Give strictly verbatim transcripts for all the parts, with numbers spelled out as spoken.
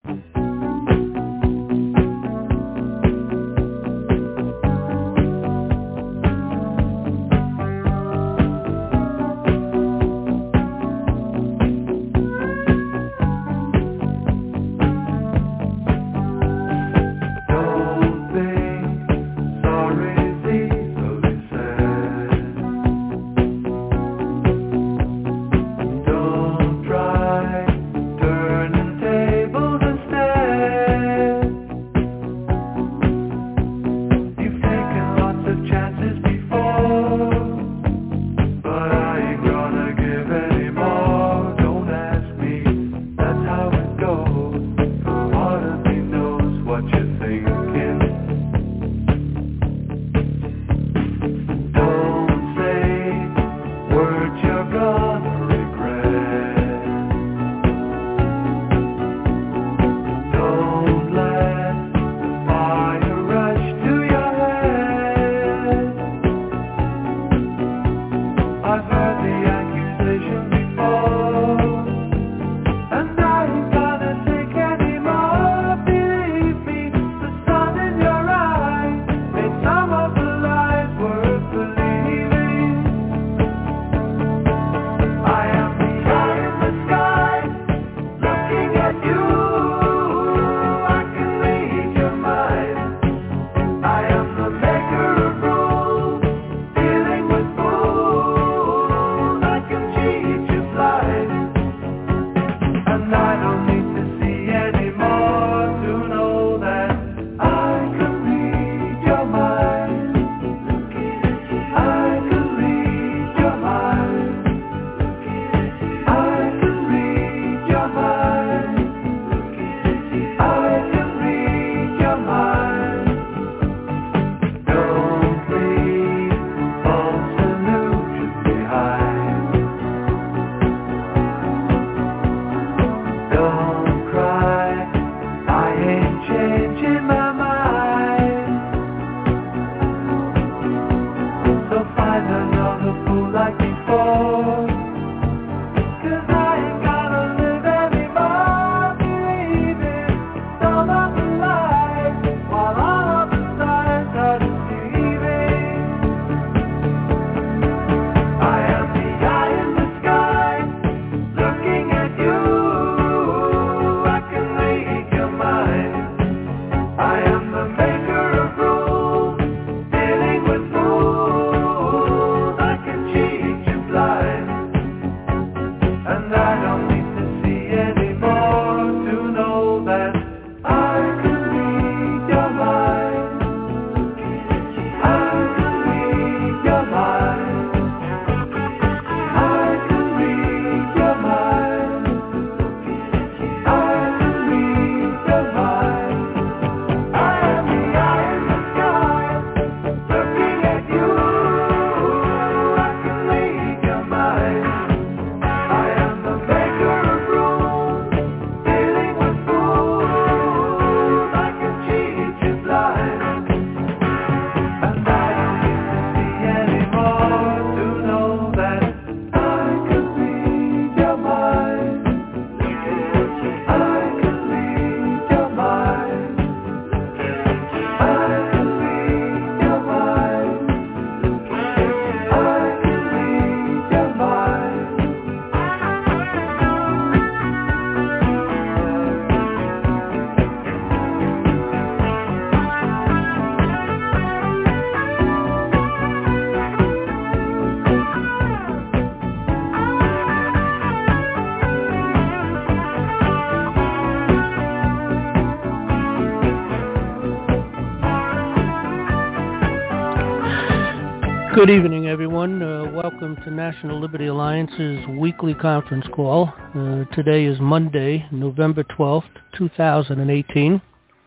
Good evening, everyone. Uh, welcome to National Liberty Alliance's weekly conference call. Uh, today is Monday, November twelfth, two thousand eighteen.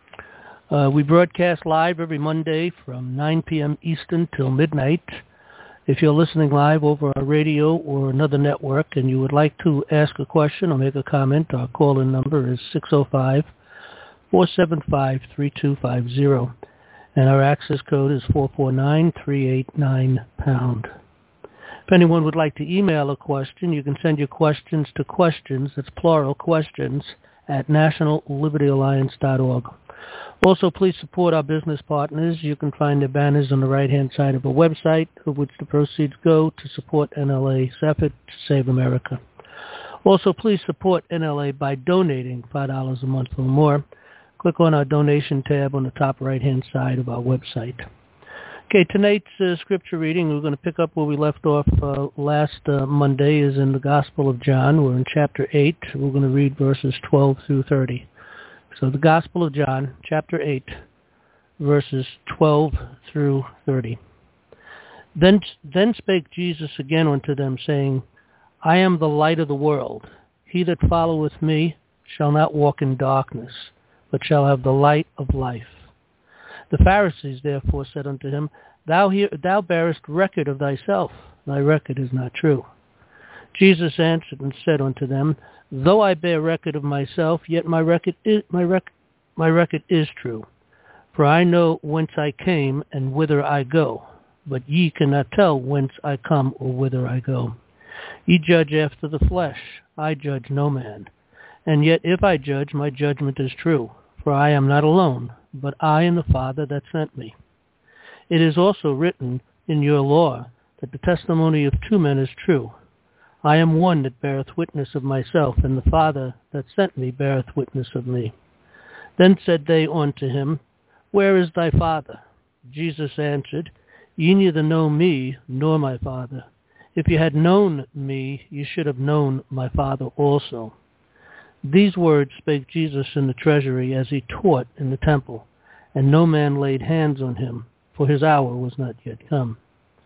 Uh, we broadcast live every Monday from nine p.m. Eastern till midnight. If you're listening live over our radio or another network and you would like to ask a question or make a comment, our call-in number is six oh five, four seven five, three two five zero. And our access code is four four nine, three eight nine pound. If anyone would like to email a question, you can send your questions to questions, that's plural, questions, at national liberty alliance dot org. Also, please support our business partners. You can find their banners on the right-hand side of our website, of which the proceeds go to support N L A's effort to save America. Also, please support N L A by donating five dollars a month or more. Click on our donation tab on the top right-hand side of our website. Okay, tonight's uh, scripture reading, we're going to pick up where we left off uh, last uh, Monday, is in the Gospel of John. We're in chapter eight. We're going to read verses twelve through thirty. So the Gospel of John, chapter eight, verses twelve through thirty. Then, then spake Jesus again unto them, saying, I am the light of the world. He that followeth me shall not walk in darkness, but shall have the light of life. The Pharisees therefore said unto him, Thou, hear, thou bearest record of thyself. Thy record is not true. Jesus answered and said unto them, Though I bear record of myself, yet my record is, my rec- my record is true. For I know whence I came and whither I go, but ye cannot tell whence I come or whither I go. Ye judge after the flesh. I judge no man. And yet if I judge, my judgment is true. For I am not alone, but I and the Father that sent me. It is also written in your law that the testimony of two men is true. I am one that beareth witness of myself, and the Father that sent me beareth witness of me. Then said they unto him, Where is thy Father? Jesus answered, Ye neither know me nor my Father. If ye had known me, ye should have known my Father also. These words spake Jesus in the treasury as he taught in the temple, and no man laid hands on him, for his hour was not yet come.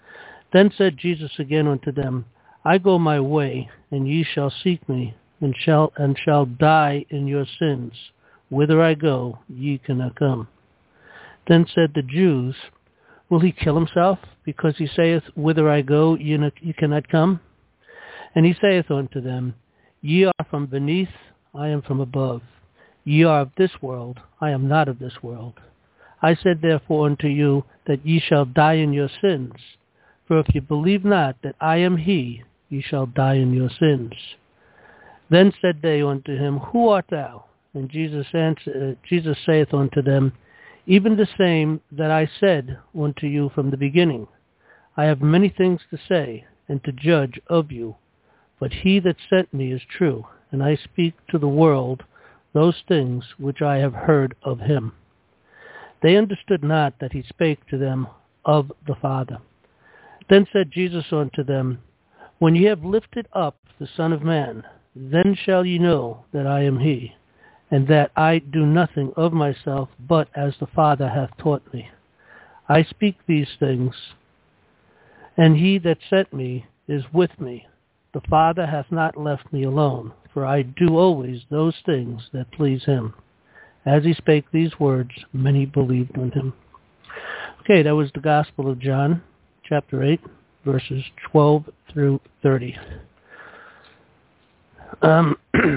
Then said Jesus again unto them, I go my way, and ye shall seek me, and shall and shall die in your sins. Whither I go, ye cannot come. Then said the Jews, Will he kill himself, because he saith, Whither I go, ye, not, ye cannot come? And he saith unto them, Ye are from beneath, I am from above. Ye are of this world, I am not of this world. I said therefore unto you, that ye shall die in your sins. For if ye believe not that I am he, ye shall die in your sins. Then said they unto him, Who art thou? And Jesus answered, uh, Jesus saith unto them, Even the same that I said unto you from the beginning. I have many things to say, and to judge of you. But he that sent me is true, and I speak to the world those things which I have heard of him. They understood not that he spake to them of the Father. Then said Jesus unto them, When ye have lifted up the Son of Man, then shall ye know that I am he, and that I do nothing of myself, but as the Father hath taught me. I speak these things, and he that sent me is with me. The Father hath not left me alone, for I do always those things that please him. As he spake these words, many believed on him. Okay, that was the Gospel of John, chapter eight, verses twelve through thirty. Um,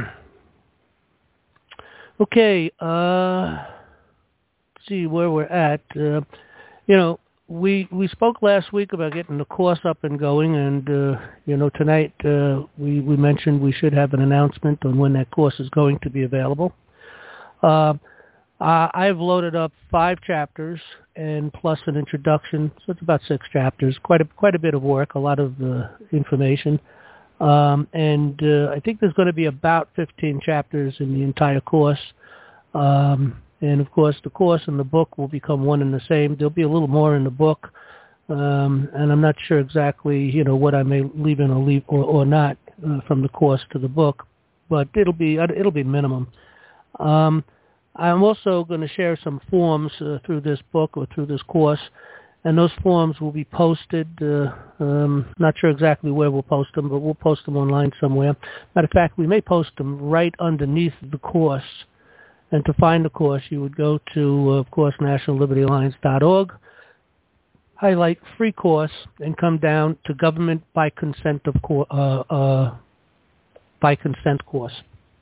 okay, uh, let's see where we're at. Uh, you know, we we spoke last week about getting the course up and going, and uh, you know, tonight uh, we we mentioned we should have an announcement on when that course is going to be available. Uh, uh, I've loaded up five chapters and plus an introduction, so it's about six chapters. Quite a quite a bit of work, a lot of uh, information, um, and uh, I think there's going to be about fifteen chapters in the entire course. Um, and of course, the course and the book will become one and the same. There'll be a little more in the book, um, and I'm not sure exactly, you know, what I may leave in or leave or, or not uh, from the course to the book, but it'll be it'll be minimum. Um, I'm also going to share some forms uh, through this book or through this course, and those forms will be posted. Uh, um, not sure exactly where we'll post them, but we'll post them online somewhere. Matter of fact, we may post them right underneath the course. And to find the course, you would go to, uh, of course, national liberty alliance dot org, highlight free course, and come down to government by consent of co- uh, uh, by consent course.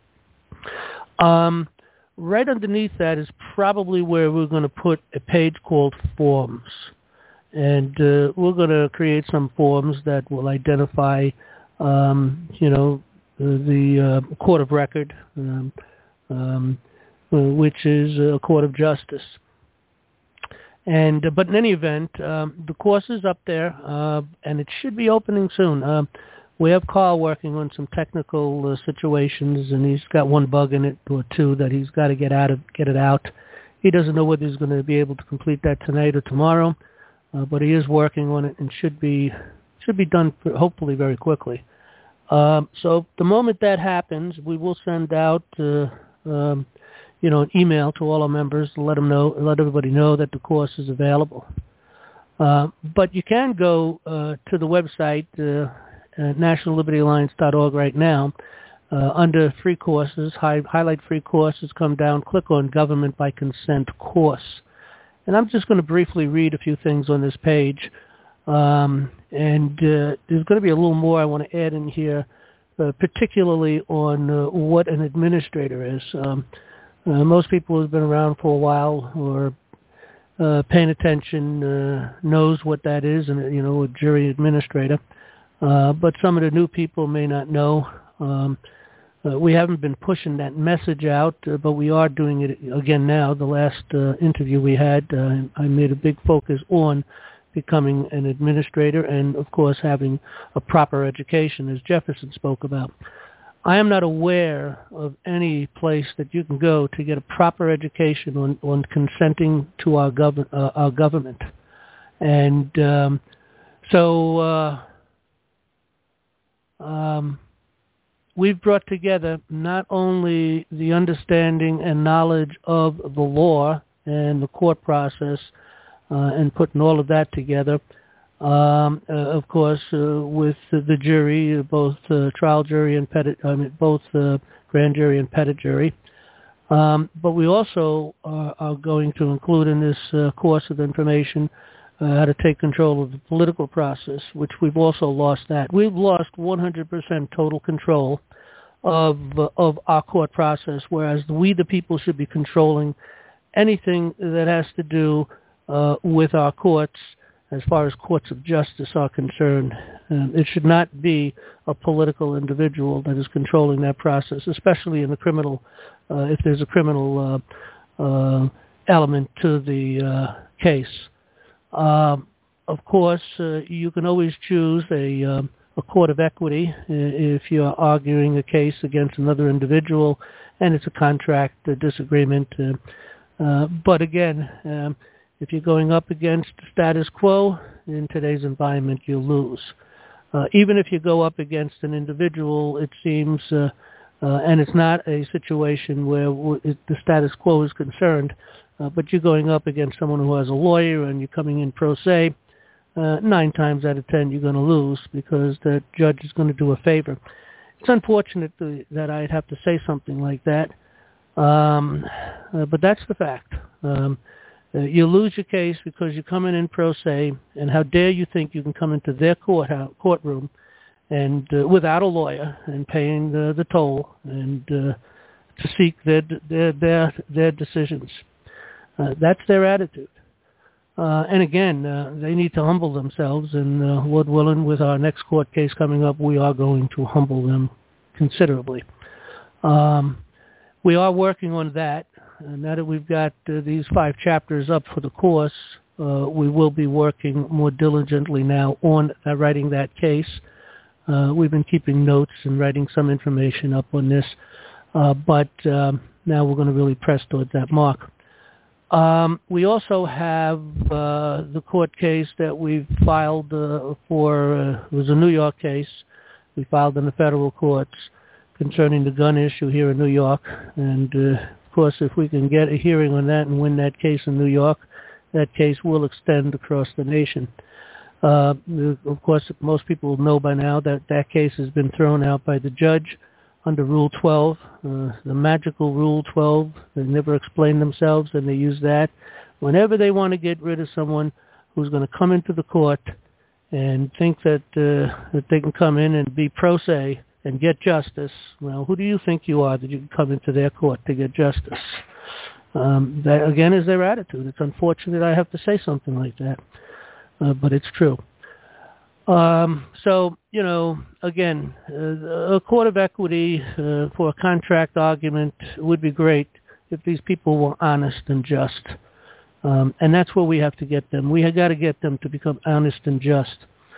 Um, right underneath that is probably where we're going to put a page called forms. And uh, we're going to create some forms that will identify, um, you know, the, the uh, court of record, um, um, which is a court of justice. And uh, but in any event, um, the course is up there, uh, and it should be opening soon. Uh, we have Carl working on some technical uh, situations, and he's got one bug in it or two that he's got to get out of get it out. He doesn't know whether he's going to be able to complete that tonight or tomorrow, uh, but he is working on it and should be should be done for, hopefully very quickly. Um, so the moment that happens, we will send out uh, um, you know an email to all our members to let them know, let everybody know that the course is available. Uh, but you can go uh, to the website uh, uh, national liberty alliance dot org right now. Uh, under free courses, hi- highlight free courses, come down, click on Government by Consent course. And I'm just going to briefly read a few things on this page. Um, and uh, there's going to be a little more I want to add in here, uh, particularly on uh, what an administrator is. Um, uh, most people who've been around for a while or uh, paying attention uh, knows what that is, and you know, a jury administrator. Uh, but some of the new people may not know. Um, Uh, we haven't been pushing that message out, uh, but we are doing it again now. The last uh, interview we had, uh, I made a big focus on becoming an administrator and, of course, having a proper education, as Jefferson spoke about. I am not aware of any place that you can go to get a proper education on, on consenting to our, gov- uh, our government. And um, so... Uh, um, we've brought together not only the understanding and knowledge of the law and the court process uh, and putting all of that together, um, uh, of course, uh, with the jury, both uh, trial jury and petit, I mean, both uh, grand jury and petit jury. Um, but we also uh, are going to include in this uh, course of information Uh, how to take control of the political process, which we've also lost that. We've lost one hundred percent total control of uh, of our court process, whereas we, the people, should be controlling anything that has to do uh, with our courts as far as courts of justice are concerned. Um, it should not be a political individual that is controlling that process, especially in the criminal, uh, if there's a criminal uh, uh, element to the uh, case. Um, of course, uh, you can always choose a, um, a court of equity if you're arguing a case against another individual and it's a contract uh, disagreement. Uh, uh, but again, um, if you're going up against the status quo in today's environment, you'll lose. Uh, even if you go up against an individual, it seems, uh, uh, and it's not a situation where w- it, the status quo is concerned, Uh, but you're going up against someone who has a lawyer and you're coming in pro se, uh, nine times out of ten you're going to lose because the judge is going to do a favor. It's unfortunate to, that I'd have to say something like that, um, uh, but that's the fact. Um, uh, you lose your case because you're coming in pro se, and how dare you think you can come into their courthouse, courtroom and uh, without a lawyer and paying the, the toll and uh, to seek their, their, their, their decisions. Uh, that's their attitude. Uh, and again, uh, they need to humble themselves, and uh, Lord willing, with our next court case coming up, we are going to humble them considerably. Um, we are working on that. Uh, now that we've got uh, these five chapters up for the course, uh, we will be working more diligently now on uh, writing that case. Uh, we've been keeping notes and writing some information up on this, uh, but um, now we're going to really press towards that mark. Um, we also have uh, the court case that we've filed uh, for, uh, it was a New York case. We filed in the federal courts concerning the gun issue here in New York. And, uh, of course, if we can get a hearing on that and win that case in New York, that case will extend across the nation. Uh, of course, most people know by now that that case has been thrown out by the judge under Rule twelve, uh, the magical Rule twelve. They never explain themselves, and they use that whenever they want to get rid of someone who's going to come into the court and think that, uh, that they can come in and be pro se and get justice. Well, who do you think you are that you can come into their court to get justice? Um, that, again, is their attitude. It's unfortunate I have to say something like that, uh, but it's true. Um, so, you know, again, uh, a court of equity uh, for a contract argument would be great if these people were honest and just. Um, and that's where we have to get them. We have got to get them to become honest and just.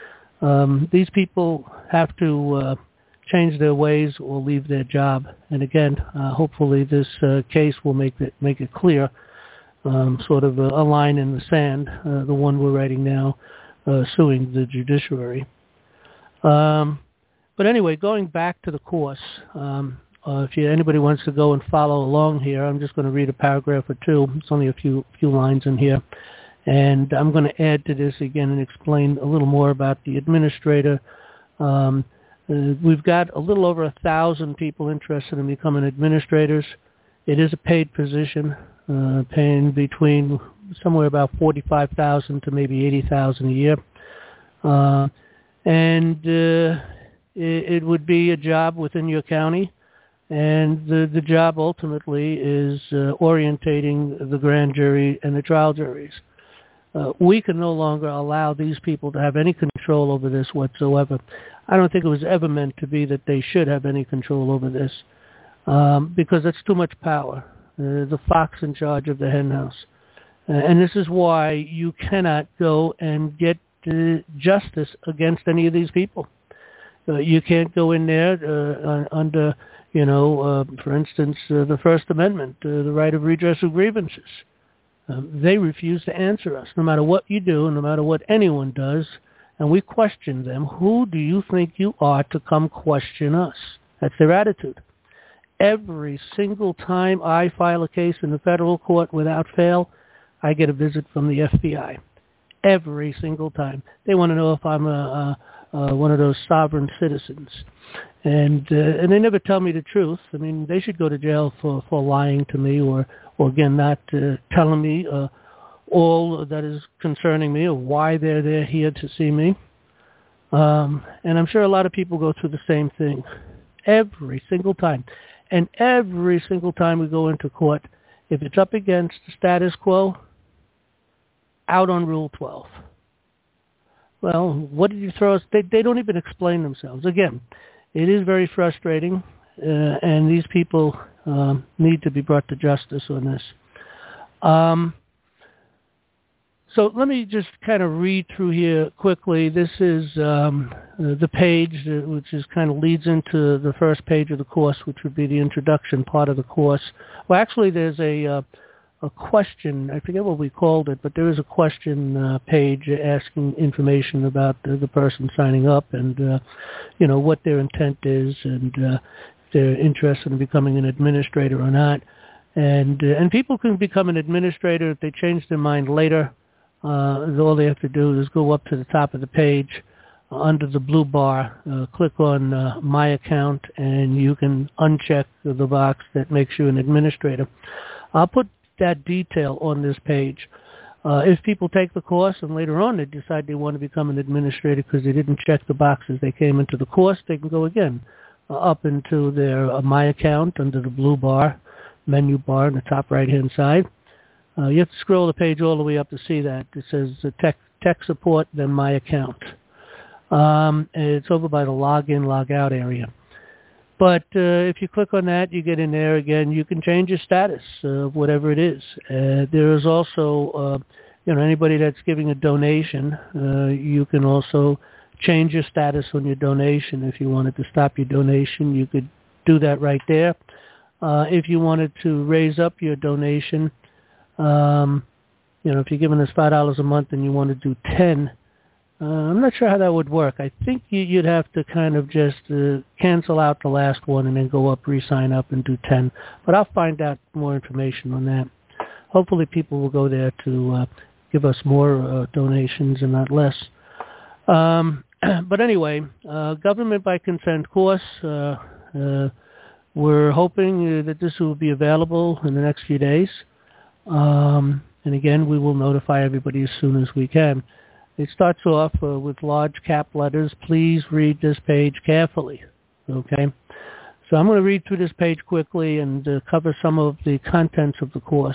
Um, these people have to uh, change their ways or leave their job. And again, uh, hopefully this uh, case will make it, make it clear, um, sort of a, a line in the sand, uh, the one we're writing now. Uh, suing the judiciary. Um, but anyway, going back to the course, um, uh, if you, anybody wants to go and follow along here, I'm just going to read a paragraph or two. It's only a few few lines in here. And I'm going to add to this again and explain a little more about the administrator. Um, uh, we've got a little over a thousand people interested in becoming administrators. It is a paid position, uh, paying between somewhere about forty-five thousand to maybe eighty thousand a year, uh, and uh, it, it would be a job within your county, and the the job ultimately is uh, orientating the grand jury and the trial juries. Uh, we can no longer allow these people to have any control over this whatsoever. I don't think it was ever meant to be that they should have any control over this, um, because that's too much power. Uh, the fox in charge of the hen house. Uh, and this is why you cannot go and get uh, justice against any of these people. Uh, you can't go in there uh, under, you know, uh, for instance, uh, the First Amendment, uh, the right of redress of grievances. Um, they refuse to answer us, no matter what you do, no matter what anyone does. And we question them. Who do you think you are to come question us? That's their attitude. Every single time I file a case in the federal court without fail, I get a visit from the F B I. Every single time. They want to know if I'm a, a, a, one of those sovereign citizens. And uh, and they never tell me the truth. I mean, they should go to jail for, for lying to me or, or again, not uh, telling me uh, all that is concerning me or why they're there here to see me. Um, and I'm sure a lot of people go through the same thing every single time. And every single time we go into court, if it's up against the status quo, out on Rule twelve. Well, what did you throw us? They, they don't even explain themselves. Again, it is very frustrating, uh, and these people um, need to be brought to justice on this. Um, so let me just kind of read through here quickly. This is um, uh, the page, uh, which is kind of leads into the first page of the course, which would be the introduction part of the course. Well, actually, there's a uh, a question. I forget what we called it, but there is a question uh, page asking information about uh, the person signing up and, uh, you know, what their intent is and uh, if they're interested in becoming an administrator or not. And uh, and people can become an administrator if they change their mind later. Uh, all they have to do is go up to the top of the page uh, under the blue bar, uh, click on uh, My Account, and you can uncheck the box that makes you an administrator. I'll put that detail on this page. Uh, if people take the course and later on they decide they want to become an administrator because they didn't check the boxes they came into the course, they can go again uh, up into their uh, My Account under the blue bar, menu bar on the top right-hand side. Uh, you have to scroll the page all the way up to see that. It says uh, tech, tech support, then My Account. Um, and it's over by the login, log out area. But uh, if you click on that, you get in there again. You can change your status of uh, whatever it is. Uh, there is also, uh, you know, anybody that's giving a donation, uh, you can also change your status on your donation. If you wanted to stop your donation, you could do that right there. Uh, if you wanted to raise up your donation, um, you know, if you're giving us five dollars a month and you want to do ten, Uh, I'm not sure how that would work. I think you, you'd have to kind of just uh, cancel out the last one and then go up, re-sign up, and do ten. But I'll find out more information on that. Hopefully people will go there to uh, give us more uh, donations and not less. Um, but anyway, uh, government by consent course. Uh, uh, we're hoping uh, that this will be available in the next few days. Um, and again, we will notify everybody as soon as we can. It starts off uh, with large cap letters. Please read this page carefully, okay? So I'm going to read through this page quickly and uh, cover some of the contents of the course,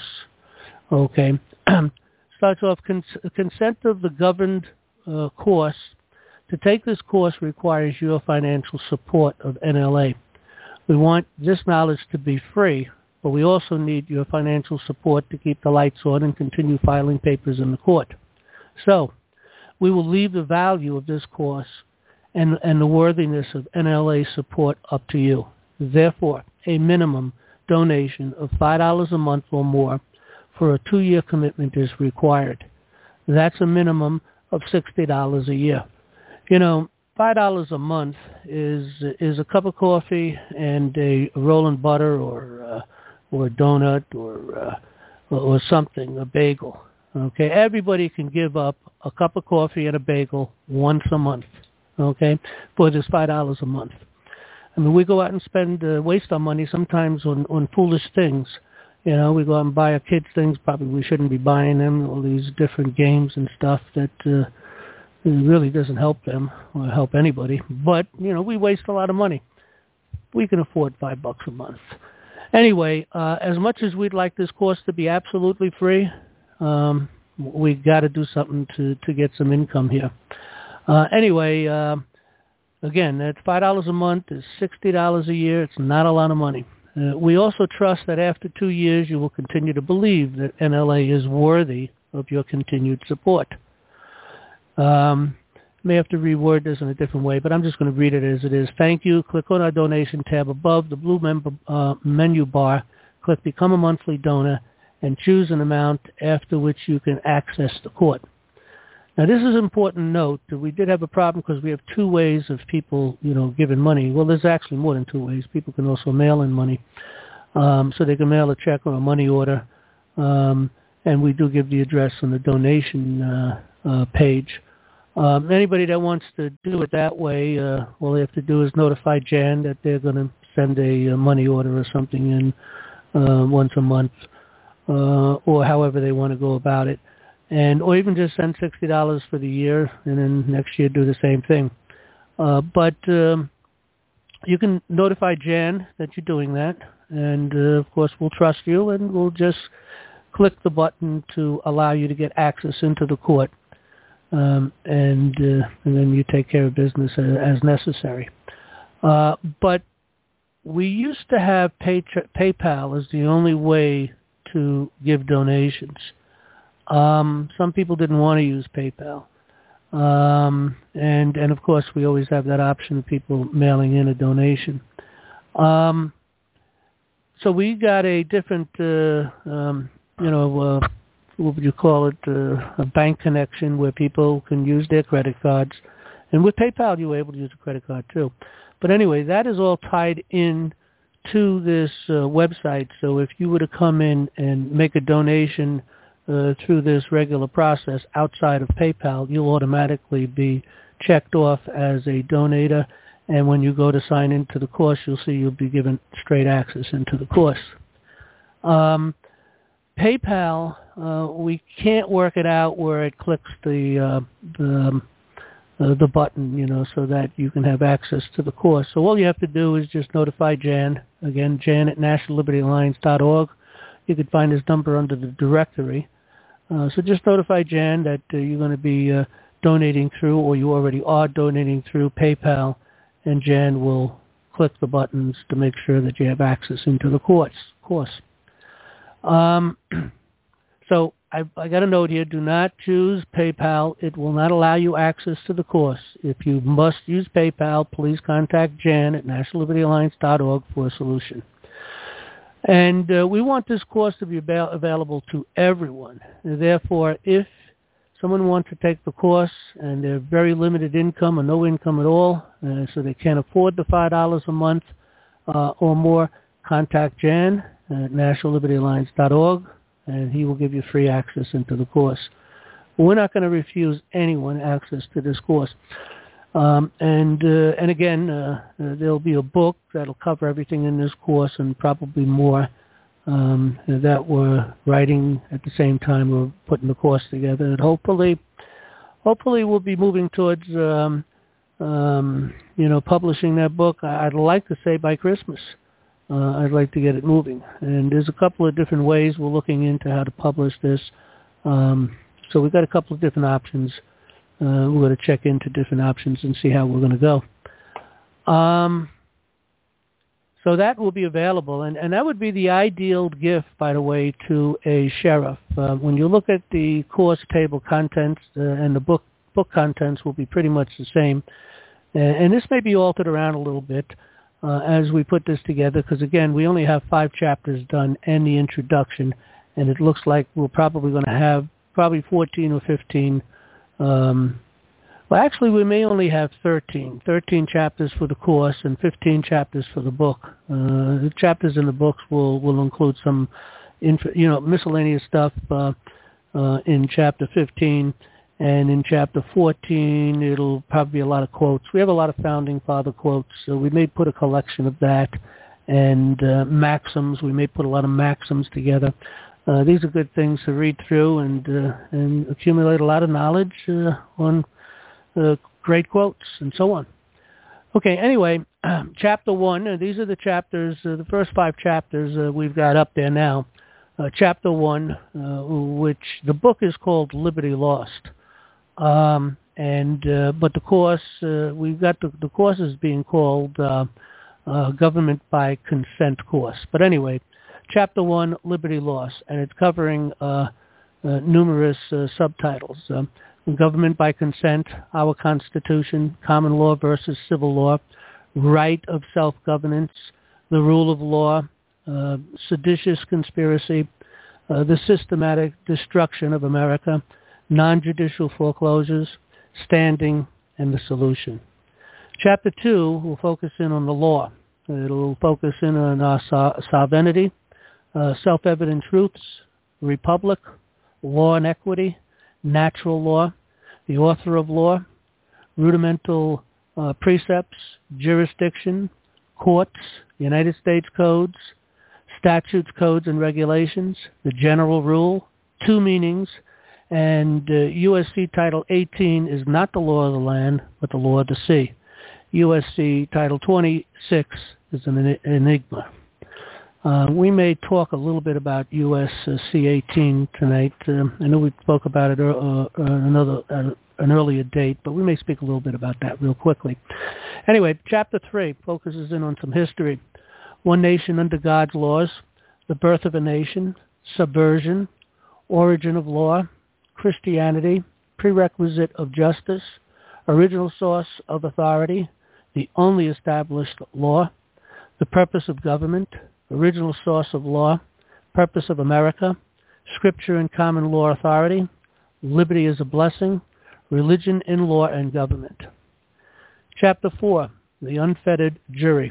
okay? Starts off, cons- consent of the governed uh, course To take this course requires your financial support of N L A. We want this knowledge to be free, but we also need your financial support to keep the lights on and continue filing papers in the court. So, we will leave the value of this course and, and the worthiness of N L A support up to you. Therefore, a minimum donation of five dollars a month or more for a two-year commitment is required. That's a minimum of sixty dollars a year. You know, five dollars a month is is a cup of coffee and a rolling butter or uh, or a donut or uh, or something, a bagel. Okay, everybody can give up a cup of coffee and a bagel once a month. Okay, for just five dollars a month. I mean, we go out and spend uh, waste our money sometimes on on foolish things. You know, we go out and buy our kids things probably we shouldn't be buying them. All these different games and stuff that. Uh, It really doesn't help them or help anybody. But, you know, we waste a lot of money. We can afford five bucks a month. Anyway, uh, as much as we'd like this course to be absolutely free, um, we got to do something to, to get some income here. Uh, anyway, uh, again, that five dollars a month is sixty dollars a year. It's not a lot of money. Uh, we also trust that after two years you will continue to believe that N L A is worthy of your continued support. Um, may have to reword this in a different way, but I'm just going to read it as it is. Thank you. Click on our donation tab above the blue member, uh, menu bar. Click Become a Monthly Donor and choose an amount after which you can access the court. Now, this is an important note. We did have a problem because we have two ways of people, you know, giving money. Well, there's actually more than two ways. People can also mail in money. Um, so they can mail a check or a money order. Um, and we do give the address on the donation uh, uh, page. Um, anybody that wants to do it that way, uh, all they have to do is notify Jan that they're going to send a, a money order or something in uh, once a month, uh, or however they want to go about it, and or even just send sixty dollars for the year, and then next year do the same thing. Uh, but um, you can notify Jan that you're doing that, and uh, of course we'll trust you, and we'll just click the button to allow you to get access into the court. Um, and uh, and then you take care of business as, as necessary. Uh, but we used to have pay, PayPal as the only way to give donations. Um, some people didn't want to use PayPal. Um, and, and, of course, we always have that option of people mailing in a donation. Um, so we got a different, uh, um, you know, uh, what would you call it, uh, a bank connection where people can use their credit cards. And with PayPal, you were able to use a credit card too. But anyway, that is all tied in to this uh, website. So if you were to come in and make a donation uh, through this regular process outside of PayPal, you'll automatically be checked off as a donator. And when you go to sign into the course, you'll see you'll be given straight access into the course. Um, PayPal, uh, we can't work it out where it clicks the uh, the, uh, the button, you know, so that you can have access to the course. So all you have to do is just notify Jan. Again, Jan at national liberty alliance dot org. You can find his number under the directory. Uh, so just notify Jan that uh, you're going to be uh, donating through, or you already are donating through PayPal, and Jan will click the buttons to make sure that you have access into the course. course. Um, so I, I got a note here. Do not choose PayPal. It will not allow you access to the course. If you must use PayPal, please contact Jan at national liberty alliance dot org for a solution. And uh, we want this course to be avail- available to everyone. And therefore, if someone wants to take the course and they're very limited income or no income at all, uh, so they can't afford the five dollars a month uh, or more, contact Jan at national liberty alliance dot org, and he will give you free access into the course. We're not going to refuse anyone access to this course. Um, and uh, and again, uh, uh, there'll be a book that'll cover everything in this course and probably more um, that we're writing at the same time we're putting the course together. And hopefully, hopefully we'll be moving towards, um, um, you know, publishing that book. I'd like to say by Christmas. Uh, I'd like to get it moving. And there's a couple of different ways we're looking into how to publish this. Um, so we've got a couple of different options uh, we're going to check into different options and see how we're going to go. Um, so that will be available, and, and that would be the ideal gift, by the way, to a sheriff. Uh, when you look at the course table contents uh, and the book book contents will be pretty much the same, uh, and this may be altered around a little bit uh, as we put this together, because again, we only have five chapters done and the introduction, and it looks like we're probably going to have probably fourteen or fifteen. Um, well, actually, we may only have thirteen. thirteen chapters for the course and fifteen chapters for the book. Uh, the chapters in the books will, will include some, inf- you know, miscellaneous stuff uh, uh, in chapter fifteen. And in chapter fourteen, it'll probably be a lot of quotes. We have a lot of Founding Father quotes, so we may put a collection of that. And uh, maxims, we may put a lot of maxims together. Uh, these are good things to read through and uh, and accumulate a lot of knowledge uh, on uh, great quotes and so on. Okay, anyway, chapter one, uh, these are the chapters, uh, the first five chapters uh, we've got up there now. Uh, chapter one, uh, which the book is called Liberty Lost. Um, and uh, but the course, uh, we've got the, the course is being called uh, uh, Government by Consent course. But anyway, Chapter one, Liberty Lost, and it's covering uh, uh, numerous uh, subtitles. Uh, Government by Consent, Our Constitution, Common Law versus Civil Law, Right of Self-Governance, The Rule of Law, uh, Seditious Conspiracy, uh, The Systematic Destruction of America, Non-Judicial Foreclosures, Standing, and the Solution. Chapter two will focus in on the law. It'll focus in on our so- sovereignty, Uh, self-evident truths, republic, law and equity, natural law, the author of law, rudimental uh, precepts, jurisdiction, courts, United States codes, statutes, codes, and regulations, the general rule, two meanings, and uh, U S C Title eighteen is not the law of the land, but the law of the sea. U S C Title twenty-six is an enigma. Uh, we may talk a little bit about U S C eighteen tonight. Um, I know we spoke about it uh, another uh, an earlier date, but we may speak a little bit about that real quickly. Anyway, Chapter three focuses in on some history. One nation under God's laws, the birth of a nation, subversion, origin of law, Christianity, prerequisite of justice, original source of authority, the only established law, the purpose of government, original source of law, purpose of America, scripture and common law authority, liberty is a blessing, religion in law and government. Chapter four, the unfettered jury.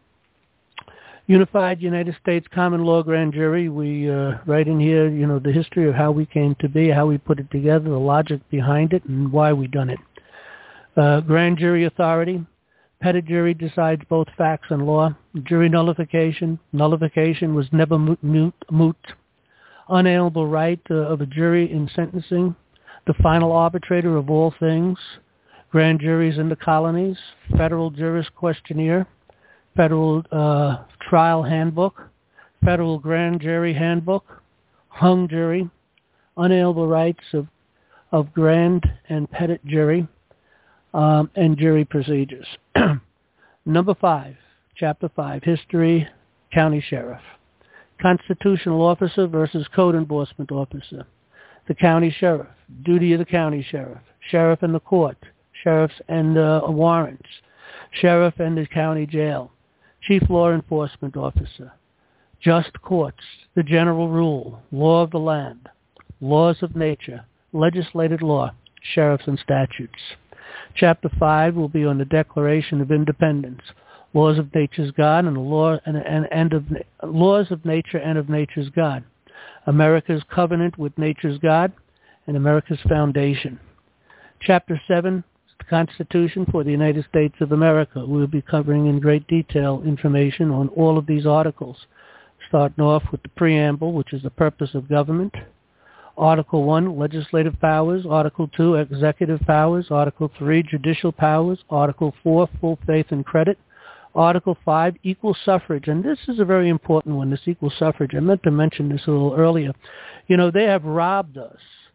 Unified United States Common Law Grand Jury, we uh, write in here, you know, the history of how we came to be, how we put it together, the logic behind it, and why we done it. Uh, grand jury authority. Petit jury decides both facts and law. Jury nullification. Nullification was never moot. moot, moot. Unalienable right uh, of a jury in sentencing. The final arbitrator of all things. Grand juries in the colonies. Federal jurist questionnaire. Federal uh, trial handbook. Federal grand jury handbook. Hung jury. Unalienable rights of, of grand and petit jury. Um, and jury procedures. Number five, Chapter five, History, County Sheriff. Constitutional officer versus code enforcement officer. The county sheriff, duty of the county sheriff. Sheriff and the court. Sheriffs and uh, warrants. Sheriff and the county jail. Chief law enforcement officer. Just courts. The general rule. Law of the land. Laws of nature. Legislated law. Sheriffs and statutes. Chapter five will be on the Declaration of Independence, laws of nature's God, and the law and, and, and of laws of nature and of nature's God, America's covenant with nature's God, and America's foundation. Chapter seven, the Constitution for the United States of America. We'll be covering in great detail information on all of these articles, starting off with the preamble, which is the purpose of government. Article one, legislative powers. Article two, executive powers. Article three, judicial powers. Article four, full faith and credit. Article five, equal suffrage. And this is a very important one, this equal suffrage. I meant to mention this a little earlier. You know, they have robbed us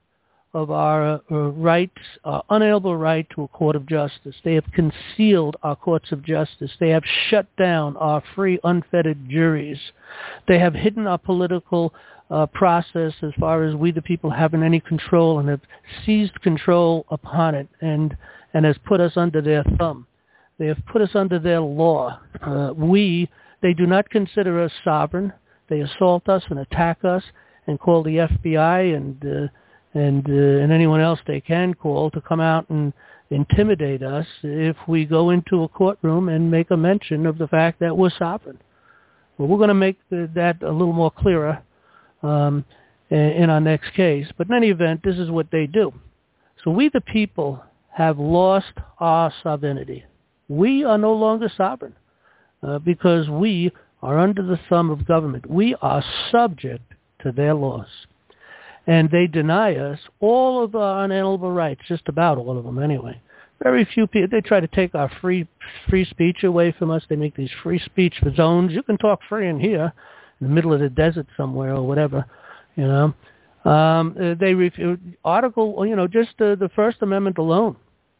of our uh, rights, our unalienable right to a court of justice. They have concealed our courts of justice. They have shut down our free, unfettered juries. They have hidden our political uh, process as far as we the people having any control, and have seized control upon it and, and has put us under their thumb. They have put us under their law. Uh, we, they do not consider us sovereign. They assault us and attack us and call the F B I and uh, and uh, and anyone else they can call to come out and intimidate us if we go into a courtroom and make a mention of the fact that we're sovereign. Well, we're going to make the, that a little more clearer um, in our next case. But in any event, this is what they do. So we, the people, have lost our sovereignty. We are no longer sovereign uh, because we are under the thumb of government. We are subject to their laws. And they deny us all of our unalienable rights, just about all of them anyway. Very few people, they try to take our free free speech away from us. They make these free speech zones. You can talk free in here, in the middle of the desert somewhere or whatever, you know. Um, they refuse, article, you know, just uh, the First Amendment alone,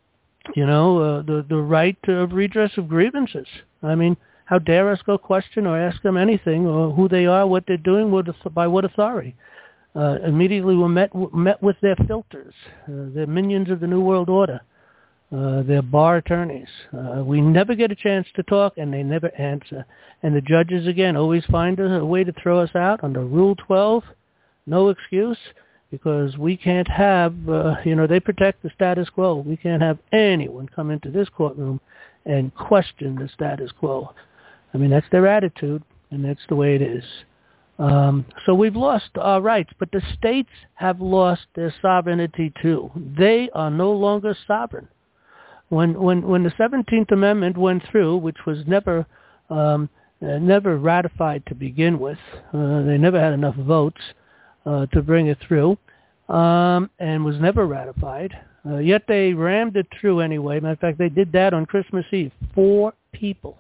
you know, uh, the, the right of redress of grievances. I mean, how dare us go question or ask them anything or who they are, what they're doing, what, by what authority? Uh, immediately were met met with their filters, uh, their minions of the New World Order, uh, their bar attorneys. Uh, we never get a chance to talk, and they never answer. And the judges, again, always find a, a way to throw us out under Rule twelve, no excuse, because we can't have, uh, you know, they protect the status quo. We can't have anyone come into this courtroom and question the status quo. I mean, that's their attitude, and that's the way it is. Um, so we've lost our rights, but the states have lost their sovereignty too. They are no longer sovereign. When when when the seventeenth Amendment went through, which was never um, uh, never ratified to begin with, uh, they never had enough votes uh, to bring it through, um, and was never ratified. Uh, yet they rammed it through anyway. Matter of fact, they did that on Christmas Eve. Four people,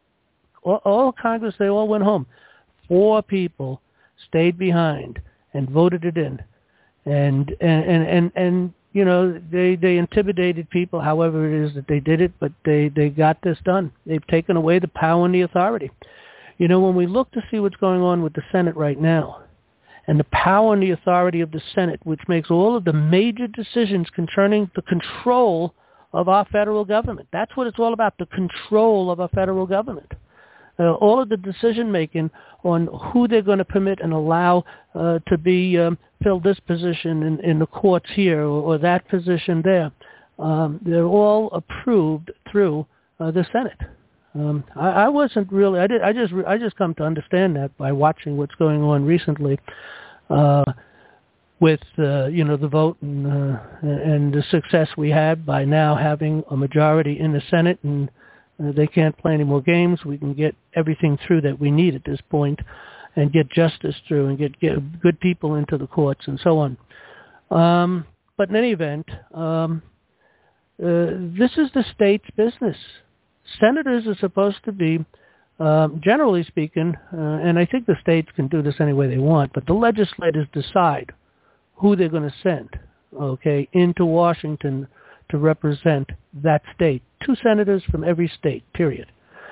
all, all Congress, they all went home. Four people stayed behind and voted it in, and and and and, and you know they, they intimidated people. However it is that they did it, but they, they got this done. They've taken away the power and the authority. You know, when we look to see what's going on with the Senate right now, and the power and the authority of the Senate, which makes all of the major decisions concerning the control of our federal government. That's what it's all about, the control of our federal government. Uh, all of the decision-making on who they're going to permit and allow uh, to be um, fill this position in, in the courts here or, or that position there, um, they're all approved through uh, the Senate. Um, I, I wasn't really. I did. I just. I just come to understand that by watching what's going on recently uh, with uh, you know the vote and uh, and the success we had by now having a majority in the Senate, and uh, they can't play any more games. We can get everything through that we need at this point, and get justice through, and get, get good people into the courts, and so on. Um, but in any event, um, uh, this is the state's business. Senators are supposed to be, um, generally speaking, uh, and I think the states can do this any way they want, but the legislators decide who they're going to send, okay, into Washington to represent that state. Two senators from every state, period.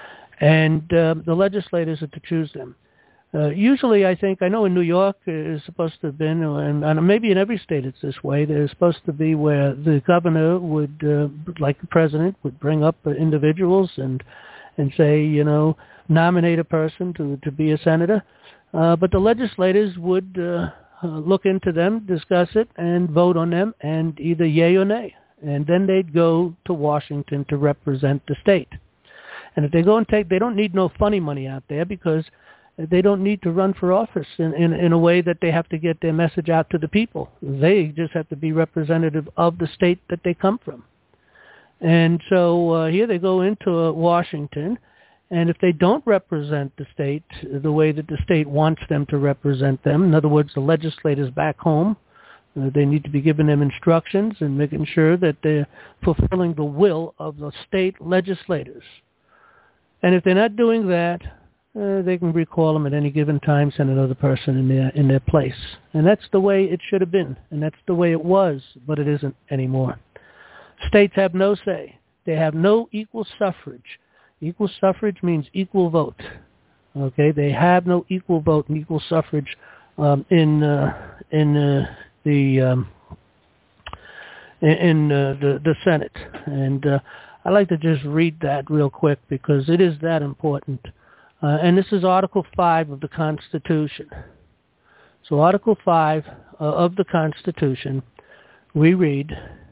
And uh, the legislators are to choose them. Uh, usually, I think, I know in New York it's supposed to have been, and, and maybe in every state it's this way, there's supposed to be where the governor would, uh, like the president, would bring up uh, individuals and and say, you know, nominate a person to, to be a senator. Uh, but the legislators would uh, uh, look into them, discuss it, and vote on them, and either yay or nay. And then they'd go to Washington to represent the state. And if they go and take, they don't need no funny money out there because they don't need to run for office in, in, in a way that they have to get their message out to the people. They just have to be representative of the state that they come from. And so uh, here they go into uh, Washington, and if they don't represent the state the way that the state wants them to represent them, in other words, the legislators back home, uh, they need to be giving them instructions and making sure that they're fulfilling the will of the state legislators. And if they're not doing that, uh, they can recall them at any given time, send another person in their in their place. And that's the way it should have been, and that's the way it was, but it isn't anymore. States have no say. They have no equal suffrage. Equal suffrage means equal vote. Okay, they have no equal vote and equal suffrage um, in uh, in uh, the um, in uh, the the Senate. And uh, I'd like to just read that real quick because it is that important. Uh, and this is Article five of the Constitution. So Article five uh, of the Constitution, we read.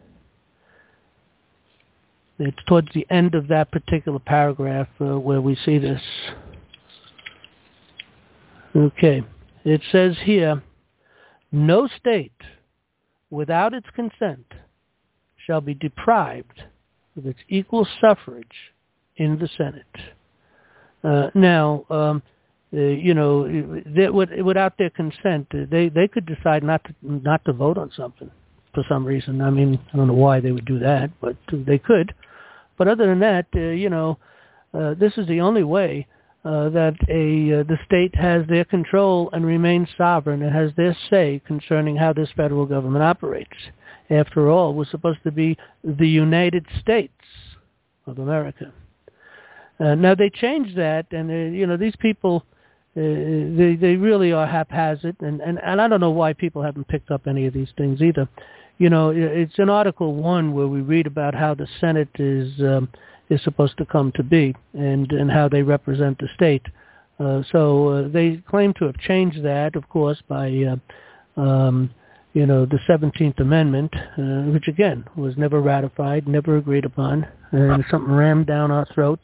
It's towards the end of that particular paragraph uh, where we see this. Okay. It says here, no state without its consent shall be deprived of its equal suffrage in the Senate. Uh, now, um, uh, you know, they, without their consent, they, they could decide not to, not to vote on something for some reason. I mean, I don't know why they would do that, but they could. But other than that, uh, you know, uh, this is the only way uh, that a uh, the state has their control and remains sovereign and has their say concerning how this federal government operates. After all, we're supposed to be the United States of America. Uh, now, they changed that, and, uh, you know, these people, uh, they, they really are haphazard, and, and, and I don't know why people haven't picked up any of these things either. You know, it's in Article one where we read about how the Senate is um, is supposed to come to be and, and how they represent the state. Uh, so uh, they claim to have changed that, of course, by, uh, um, you know, the seventeenth Amendment, uh, which, again, was never ratified, never agreed upon, and something rammed down our throats.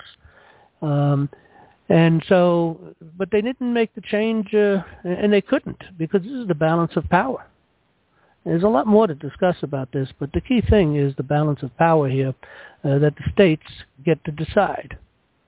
Um, and so, but they didn't make the change, uh, and they couldn't, because this is the balance of power. There's a lot more to discuss about this, but the key thing is the balance of power here, uh, that the states get to decide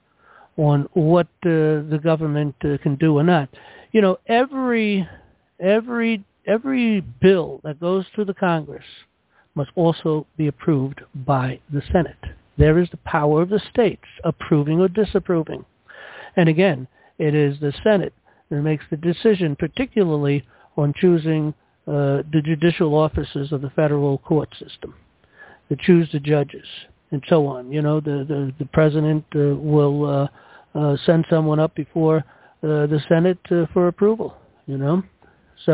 on what uh, the government uh, can do or not. You know, every every every bill that goes through the Congress must also be approved by the Senate. There is the power of the states approving or disapproving. And again, it is the Senate that makes the decision, particularly on choosing Uh, the judicial officers of the federal court system, that choose the judges, and so on. You know, the the, the president uh, will uh, uh, send someone up before uh, the Senate uh, for approval. You know, so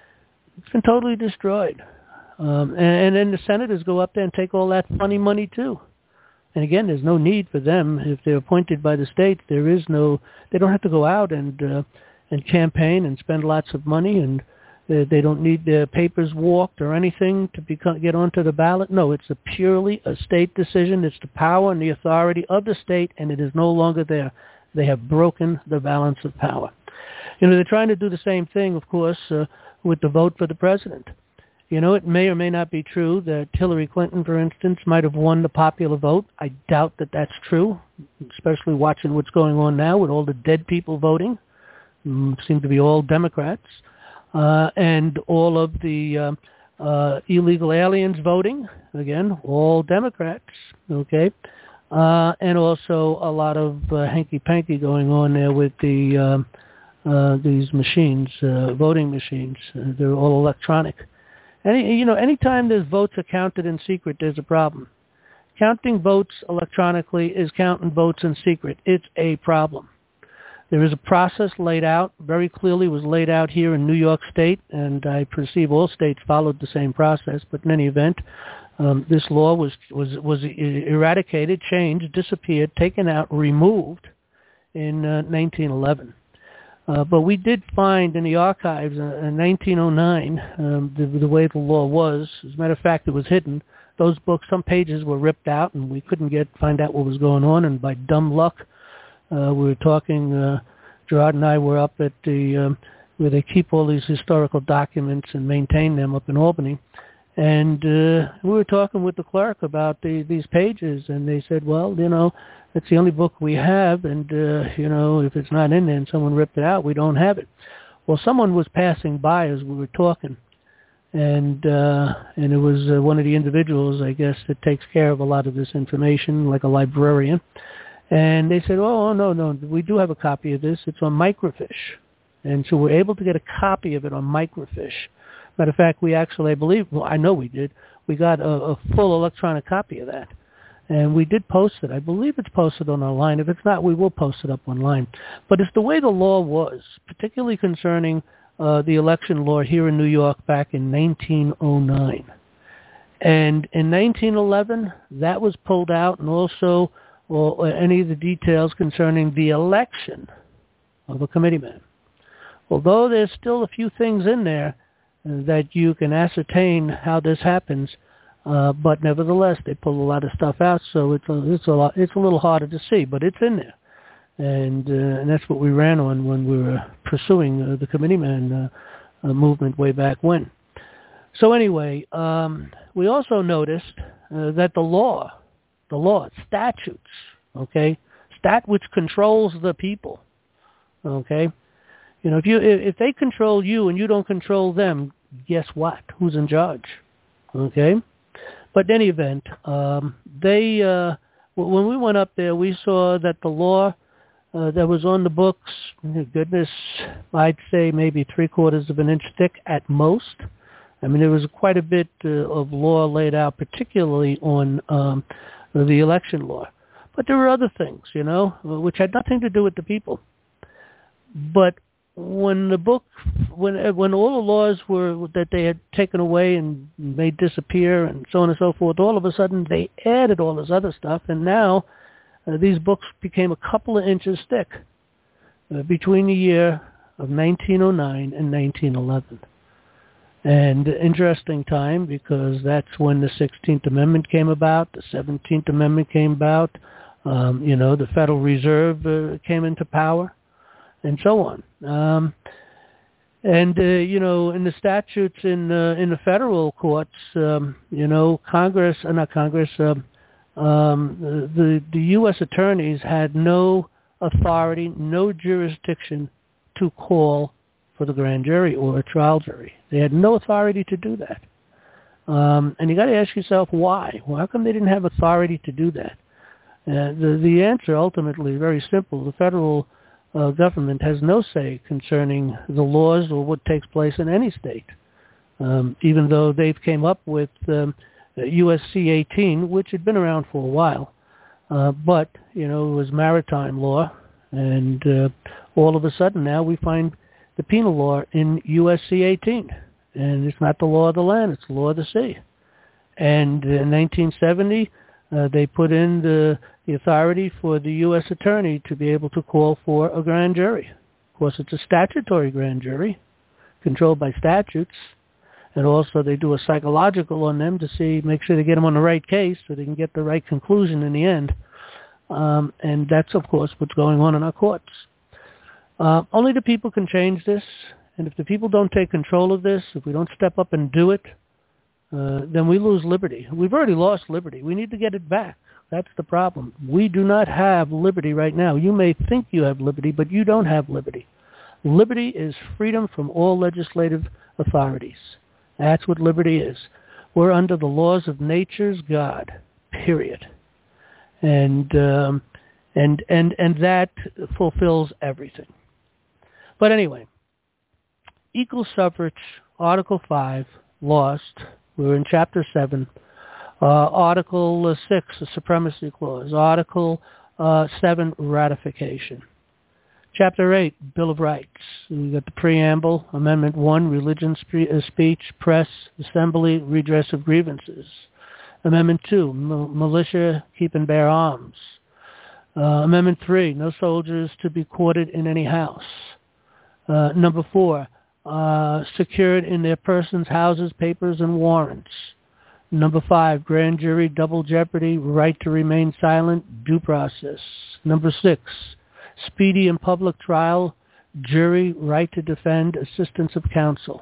it's been totally destroyed. Um, and, and then the senators go up there and take all that funny money too. And again, there's no need for them if they're appointed by the states. There is no. They don't have to go out and uh, and campaign and spend lots of money, and they don't need their papers walked or anything to become, get onto the ballot. No, it's a purely a state decision. It's the power and the authority of the state, and it is no longer there. They have broken the balance of power. You know, they're trying to do the same thing, of course, uh, with the vote for the president. You know, it may or may not be true that Hillary Clinton, for instance, might have won the popular vote. I doubt that that's true, especially watching what's going on now with all the dead people voting. Mm, seem to be all Democrats. Uh, and all of the uh, uh, illegal aliens voting, again, all Democrats, okay? Uh, and also a lot of uh, hanky-panky going on there with the uh, uh, these machines, uh, voting machines. Uh, they're all electronic. Any, you know, anytime there's votes are counted in secret, there's a problem. Counting votes electronically is counting votes in secret. It's a problem. There is a process laid out, very clearly was laid out here in New York State, and I perceive all states followed the same process, but in any event, um, this law was, was, was eradicated, changed, disappeared, taken out, removed in uh, nineteen eleven. Uh, but we did find in the archives uh, in nineteen oh nine, um, the, the way the law was, as a matter of fact, it was hidden. Those books, some pages were ripped out, and we couldn't get find out what was going on, and by dumb luck, Uh, we were talking, uh, Gerard and I were up at the, um, where they keep all these historical documents and maintain them up in Albany. And uh, we were talking with the clerk about the, these pages, and they said, well, you know, it's the only book we have, and, uh, you know, if it's not in there and someone ripped it out, we don't have it. Well, someone was passing by as we were talking, and uh, and it was uh, one of the individuals, I guess, that takes care of a lot of this information, like a librarian. And they said, oh, no, no, we do have a copy of this. It's on microfiche. And so we're able to get a copy of it on microfiche. Matter of fact, we actually, I believe, well, I know we did, we got a, a full electronic copy of that. And we did post it. I believe it's posted on our line. If it's not, we will post it up online. But it's the way the law was, particularly concerning uh, the election law here in New York back in nineteen oh nine. And in nineteen eleven, that was pulled out, and also well, any of the details concerning the election of a committeeman. Although there's still a few things in there that you can ascertain how this happens, uh, but nevertheless they pull a lot of stuff out, so it's a, it's a lot, it's a little harder to see, but it's in there, and uh, and that's what we ran on when we were pursuing uh, the committeeman uh, uh, movement way back when. So anyway, um, we also noticed uh, that the law, the law, statutes, okay, stat which controls the people, okay. You know, if you if they control you and you don't control them, guess what? Who's in charge? Okay. But in any event, um, they uh, when we went up there, we saw that the law uh, that was on the books, goodness, I'd say maybe three quarters of an inch thick at most. I mean, there was quite a bit uh, of law laid out, particularly on um, the election law. But there were other things, you know, which had nothing to do with the people. But when the book, when when all the laws were that they had taken away and made disappear and so on and so forth, all of a sudden they added all this other stuff, and now uh, these books became a couple of inches thick uh, between the year of nineteen oh nine and nineteen eleven. And interesting time, because that's when the sixteenth Amendment came about, the seventeenth Amendment came about, um, you know, the Federal Reserve uh, came into power, and so on. Um, and, uh, you know, in the statutes in uh, in the federal courts, um, you know, Congress, uh, not Congress, um, um, the, the U S attorneys had no authority, no jurisdiction to call for the grand jury or a trial jury. They had no authority to do that. Um, and you got to ask yourself why. Well, how come they didn't have authority to do that? Uh, the, the answer ultimately is very simple. The federal uh, government has no say concerning the laws or what takes place in any state, um, even though they've came up with um, U S C eighteen, which had been around for a while. Uh, but, you know, it was maritime law, and uh, all of a sudden now we find the penal law in U S C eighteen. And it's not the law of the land, it's the law of the sea. And in nineteen seventy, uh, they put in the, the authority for the U S attorney to be able to call for a grand jury. Of course, it's a statutory grand jury, controlled by statutes. And also they do a psychological on them to see, make sure they get them on the right case so they can get the right conclusion in the end. Um, and that's, of course, what's going on in our courts. Uh, only the people can change this. And if the people don't take control of this, if we don't step up and do it, uh, then we lose liberty. We've already lost liberty. We need to get it back. That's the problem. We do not have liberty right now. You may think you have liberty, but you don't have liberty. Liberty is freedom from all legislative authorities. That's what liberty is. We're under the laws of nature's God, period. And um, and and and that fulfills everything. But anyway, equal suffrage, Article five, lost. We're in Chapter seven. Uh, Article six, the Supremacy Clause. Article uh, seven, ratification. Chapter eight, Bill of Rights. We got the preamble, Amendment one, religion, spe- uh, speech, press, assembly, redress of grievances. Amendment two, m- militia, keep and bear arms. Uh, Amendment three, no soldiers to be quartered in any house. Uh, number four, uh, secured in their persons, houses, papers, and warrants. Number five, grand jury, double jeopardy, right to remain silent, due process. Number six, speedy and public trial, jury, right to defend, assistance of counsel.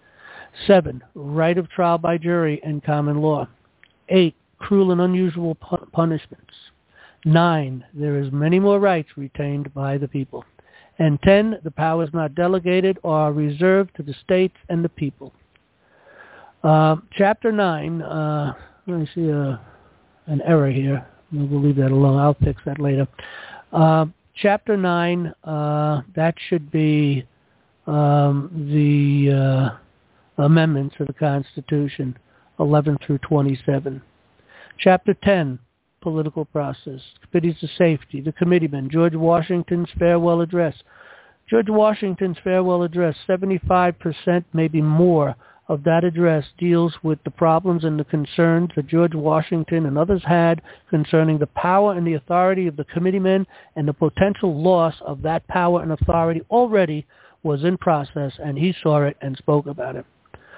Seven, right of trial by jury and common law. Eight, cruel and unusual pu- punishments. Nine, there is many more rights retained by the people. And ten, the powers not delegated are reserved to the states and the people. Uh, chapter nine, uh, let me see uh, an error here. we'll leave that alone. I'll fix that later. Uh, chapter nine, uh, that should be um, the uh, amendments of the Constitution, eleven through twenty-seven. Chapter ten, political process, committees of safety, the committeemen, George Washington's farewell address. George Washington's farewell address, seventy-five percent, maybe more, of that address deals with the problems and the concerns that George Washington and others had concerning the power and the authority of the committeemen, and the potential loss of that power and authority already was in process, and he saw it and spoke about it.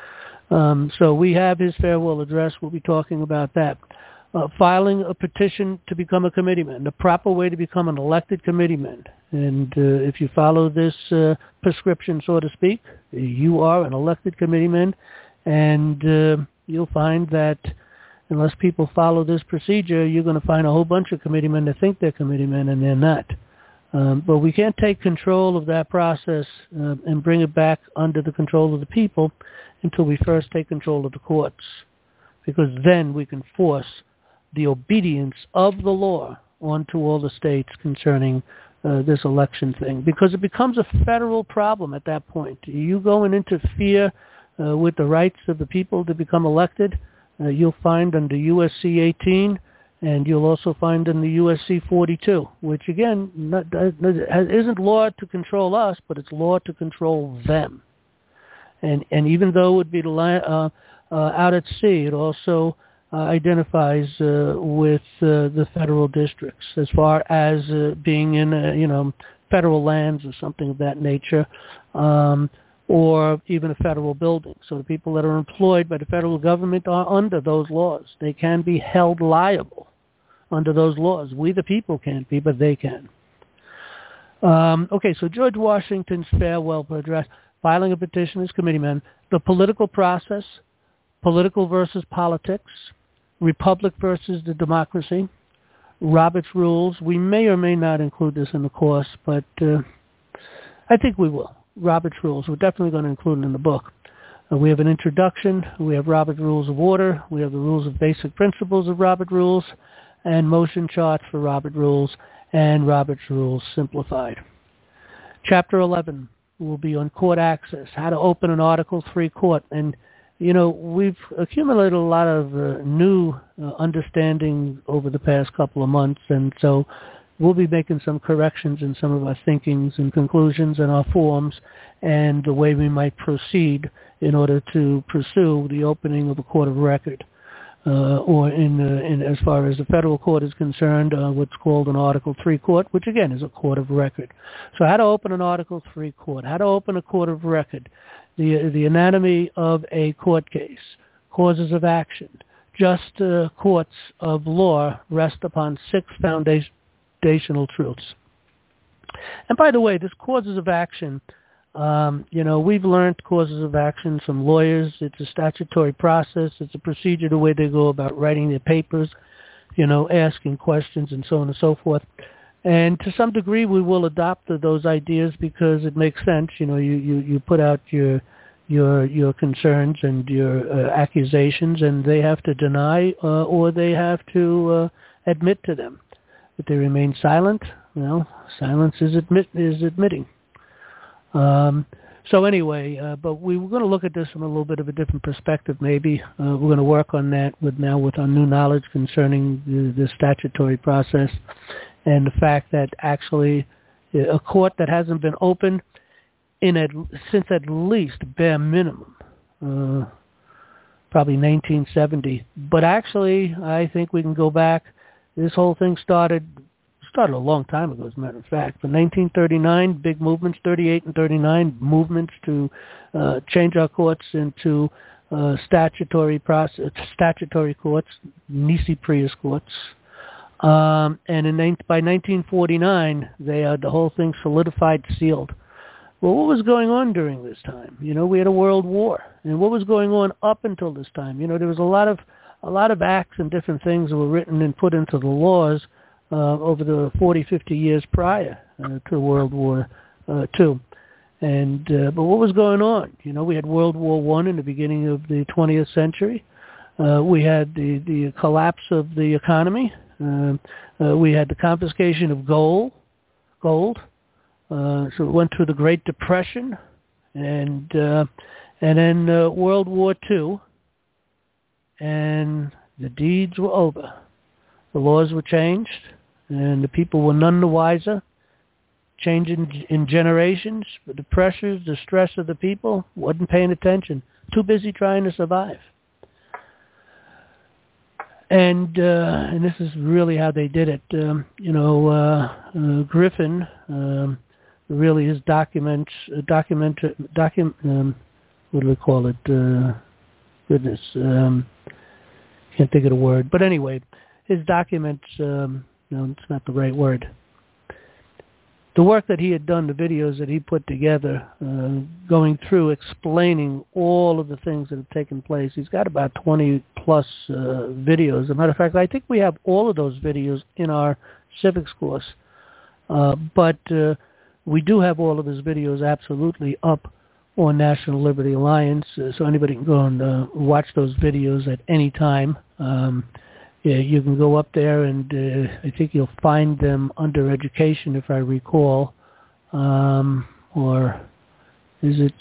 Um, so we have his farewell address. We'll be talking about that. Uh, filing a petition to become a committeeman, the proper way to become an elected committeeman. And uh, if you follow this uh, prescription, so to speak, you are an elected committeeman, and uh, you'll find that unless people follow this procedure, you're going to find a whole bunch of committeemen that think they're committeemen and they're not. Um, but we can't take control of that process uh, and bring it back under the control of the people until we first take control of the courts, because then we can force the obedience of the law onto all the states concerning uh, this election thing, because it becomes a federal problem at that point. You go and interfere uh, with the rights of the people to become elected, uh, you'll find under U S C eighteen, and you'll also find in the U S C forty-two, which again not, isn't law to control us, but it's law to control them. And and even though it would be uh, uh, out at sea, it also Uh, identifies uh, with uh, the federal districts as far as uh, being in, uh, you know, federal lands or something of that nature, um, or even a federal building. So the people that are employed by the federal government are under those laws. They can be held liable under those laws. We, the people, can't be, but they can. Um, okay, so George Washington's farewell address, filing a petition as committeeman, the political process, political versus politics, republic versus the democracy, Robert's Rules. We may or may not include this in the course, but uh, I think we will. Robert's Rules. We're definitely going to include it in the book. Uh, we have an introduction. We have Robert's Rules of Order. We have the rules of basic principles of Robert Rules, and motion charts for Robert Rules, and Robert's Rules Simplified. Chapter eleven will be on court access, how to open an Article three court. And you know, we've accumulated a lot of uh, new uh, understanding over the past couple of months, and so we'll be making some corrections in some of our thinkings and conclusions in our forms and the way we might proceed in order to pursue the opening of a court of record, uh, or in, uh, in as far as the federal court is concerned, uh, what's called an Article three court, which again is a court of record. So how to open an Article three court, how to open a court of record, the the anatomy of a court case, causes of action. Just uh, courts of law rest upon six foundational truths. And by the way, this causes of action, um, you know, we've learned causes of action from lawyers. It's a statutory process. It's a procedure, the way they go about writing their papers, you know, asking questions and so on and so forth. And to some degree, we will adopt those ideas because it makes sense. You know, you, you, you put out your your your concerns and your uh, accusations, and they have to deny uh, or they have to uh, admit to them. If they remain silent, well, silence is admit is admitting. Um, so anyway, uh, but we were going to look at this from a little bit of a different perspective. Maybe uh, we're going to work on that with now with our new knowledge concerning the, the statutory process. And the fact that actually a court that hasn't been opened in at, since at least bare minimum, uh, probably nineteen seventy. But actually, I think we can go back. This whole thing started started a long time ago, as a matter of fact. But nineteen thirty-nine, big movements, thirty-eight and thirty-nine, movements to uh, change our courts into uh, statutory process, statutory courts, nisi prius courts. Um, and in, by nineteen forty-nine, they had the whole thing solidified, sealed. Well, what was going on during this time? You know, we had a world war, and what was going on up until this time? You know, there was a lot of a lot of acts and different things that were written and put into the laws uh, over the forty, fifty years prior uh, to World War uh, Two. And uh, but what was going on? You know, we had World War One in the beginning of the twentieth century. Uh, we had the the collapse of the economy. Uh, uh, we had the confiscation of gold, gold. Uh, so it went through the Great Depression, and uh, and then uh, World War Two, and the deeds were over. The laws were changed, and the people were none the wiser. Changing in generations, but the pressures, the stress of the people wasn't paying attention. Too busy trying to survive. And uh, and this is really how they did it. Um, you know, uh, uh, Griffin um, really his documents, uh, document, document. Um, what do we call it? Uh, goodness, um, can't think of the word. But anyway, his documents. Um, no, it's not the right word. The work that he had done, the videos that he put together, uh, going through explaining all of the things that have taken place. He's got about twenty plus uh, videos. As a matter of fact, I think we have all of those videos in our civics course. Uh, but uh, we do have all of his videos absolutely up on National Liberty Alliance, uh, so anybody can go and uh, watch those videos at any time. Um, Yeah, you can go up there, and uh, I think you'll find them under education, if I recall. Um, or is it?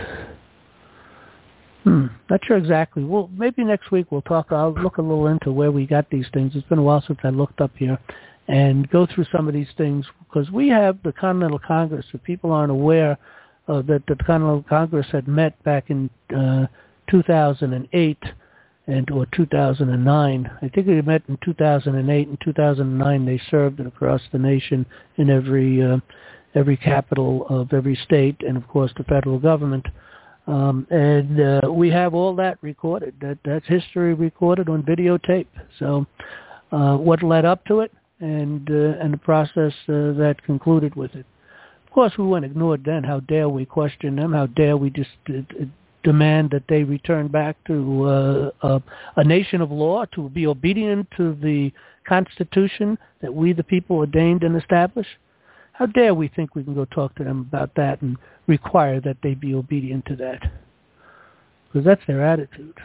Hmm, not sure exactly. Well, maybe next week we'll talk. I'll look a little into where we got these things. It's been a while since I looked up here, and go through some of these things, because we have the Continental Congress. If people aren't aware uh, that the Continental Congress had met back in uh, two thousand eight. And or two thousand nine. I think they met in two thousand eight and two thousand nine. They served it across the nation in every uh, every capital of every state, and of course the federal government. Um, and uh, we have all that recorded. That that's history recorded on videotape. So uh, what led up to it, and uh, and the process uh, that concluded with it. Of course, we weren't ignored then. How dare we question them? How dare we just uh, demand that they return back to uh, a, a nation of law, to be obedient to the Constitution that we, the people, ordained and established? How dare we think we can go talk to them about that and require that they be obedient to that? Because that's their attitude.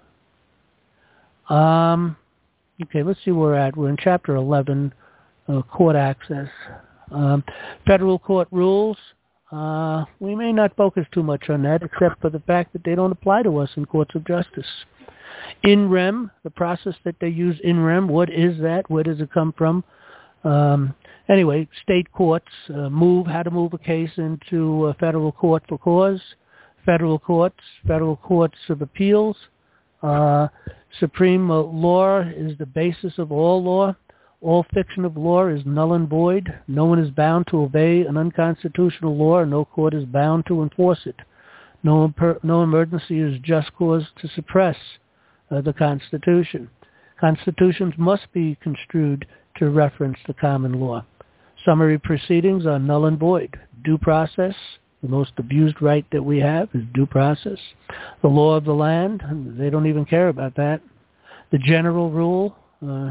Um, okay, let's see where we're at. We're in Chapter eleven, uh, Court Access. Um, federal court rules. Uh, we may not focus too much on that, except for the fact that they don't apply to us in courts of justice. In rem, the process that they use in rem, what is that? Where does it come from? Um, anyway, state courts uh, move, how to move a case into a federal court for cause. Federal courts, federal courts of appeals. Uh, supreme uh, law is the basis of all law. All fiction of law is null and void. No one is bound to obey an unconstitutional law, and no court is bound to enforce it. No, imper- no emergency is just cause to suppress uh, the Constitution. Constitutions must be construed to reference the common law. Summary proceedings are null and void. Due process, the most abused right that we have is due process. The law of the land, they don't even care about that. The general rule, uh,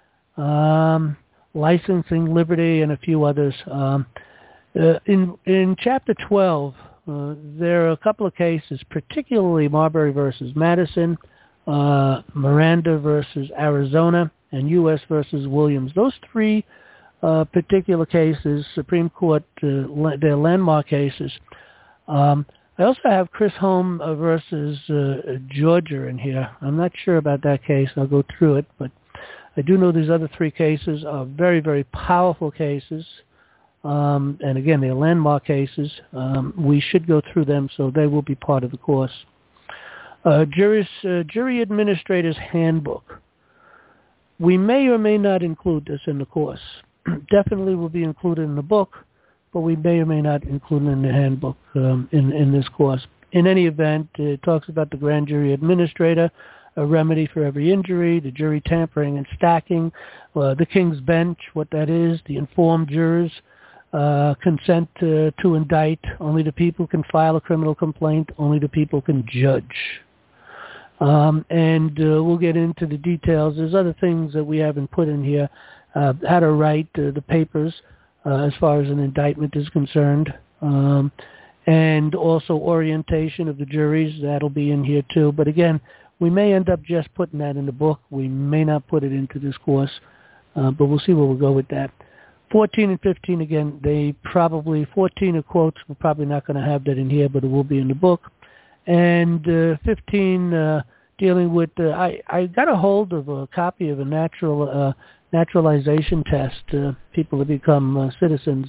Um, licensing, liberty, and a few others. Um, uh, in in Chapter twelve, uh, there are a couple of cases, particularly Marbury versus Madison, uh, Miranda versus Arizona, and U S versus Williams. Those three uh, particular cases, Supreme Court, uh, they're landmark cases. Um, I also have Chris Home uh, versus uh, Georgia in here. I'm not sure about that case. I'll go through it, but I do know these other three cases are very, very powerful cases. Um, and again, they're landmark cases. Um, we should go through them, so they will be part of the course. Uh, juris, uh, Jury Administrator's Handbook. We may or may not include this in the course. Definitely will be included in the book, but we may or may not include it in the handbook um, in, in this course. In any event, it talks about the Grand Jury Administrator, a remedy for every injury, the jury tampering and stacking, uh, the King's Bench, what that is, the informed jurors, uh, consent uh, to indict, only the people can file a criminal complaint, only the people can judge. Um, and uh, we'll get into the details. There's other things that we haven't put in here, uh, how to write uh, the papers uh, as far as an indictment is concerned, um, and also orientation of the juries, that'll be in here too. But again, we may end up just putting that in the book. We may not put it into this course. Uh, but we'll see where we'll go with that. fourteen and fifteen, again, they probably, fourteen of quotes, we're probably not going to have that in here, but it will be in the book. And uh, fifteen, uh, dealing with, uh, I, I got a hold of a copy of a natural uh, naturalization test, uh, people to become uh, citizens.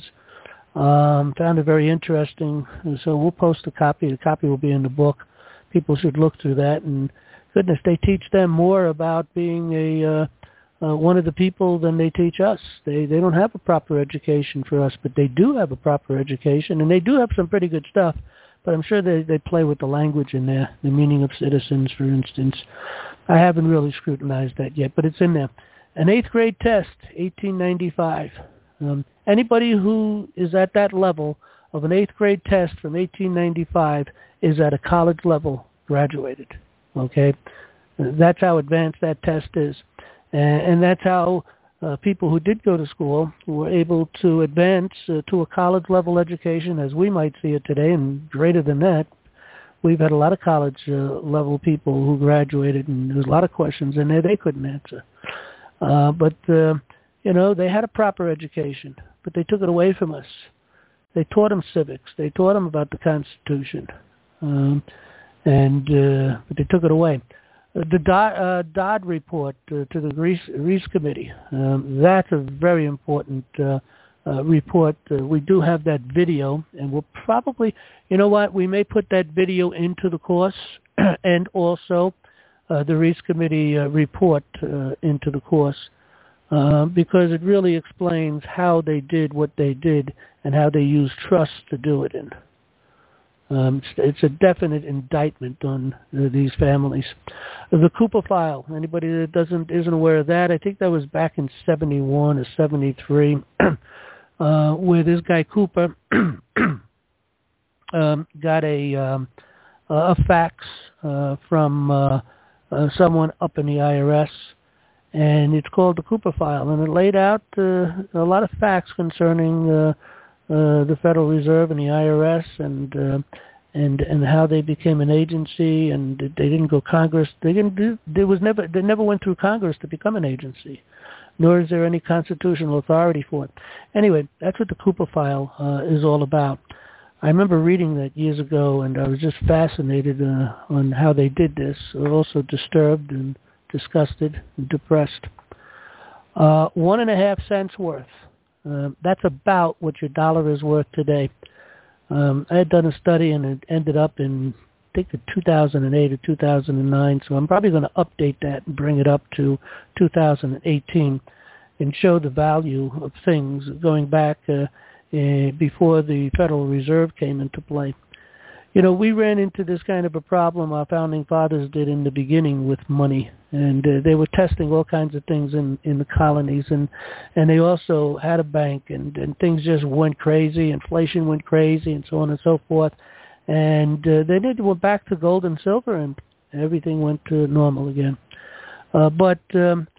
Um, found it very interesting, so we'll post a copy. The copy will be in the book. People should look through that, and goodness, they teach them more about being a uh, uh, one of the people than they teach us. They they don't have a proper education for us, but they do have a proper education, and they do have some pretty good stuff. But I'm sure they, they play with the language in there, the meaning of citizens, for instance. I haven't really scrutinized that yet, but it's in there. An eighth grade test, eighteen ninety-five. Um, anybody who is at that level of an eighth grade test from eighteen ninety-five is at a college level graduated. Okay? That's how advanced that test is. And, and that's how uh, people who did go to school were able to advance uh, to a college level education as we might see it today, and greater than that. We've had a lot of college uh, level people who graduated, and there's a lot of questions in there they couldn't answer. Uh, but, uh, you know, they had a proper education, but they took it away from us. They taught them civics. They taught them about the Constitution, um, and uh, but they took it away. Uh, the Dodd, uh, Dodd report uh, to the Reese, Reese Committee, um, that's a very important uh, uh, report. Uh, we do have that video, and we'll probably, you know what, we may put that video into the course and also uh, the Reese Committee uh, report uh, into the course. Uh, because it really explains how they did what they did and how they used trust to do it in. Um, it's, it's a definite indictment on uh, these families. The Cooper file, anybody that doesn't isn't aware of that, I think that was back in seventy-one or seventy-three, uh, where this guy Cooper um, got a, um, a fax uh, from uh, uh, someone up in the I R S, and it's called the Cooper File, and it laid out uh, a lot of facts concerning uh, uh, the Federal Reserve and the I R S, and uh, and and how they became an agency, and they didn't go Congress. They didn't do. There was never. They never went through Congress to become an agency, nor is there any constitutional authority for it. Anyway, that's what the Cooper File uh, is all about. I remember reading that years ago, and I was just fascinated uh, on how they did this. I was also disturbed and disgusted and depressed. Uh, one and a half cents worth. Uh, that's about what your dollar is worth today. Um, I had done a study, and it ended up in, I think, in two thousand eight or two thousand nine, so I'm probably going to update that and bring it up to two thousand eighteen and show the value of things going back uh, uh, before the Federal Reserve came into play. You know, we ran into this kind of a problem, our founding fathers did in the beginning, with money. And uh, they were testing all kinds of things in, in the colonies. And, and they also had a bank, and, and things just went crazy. Inflation went crazy, and so on and so forth. And uh, they did went back to gold and silver, and everything went to normal again. Uh, but um,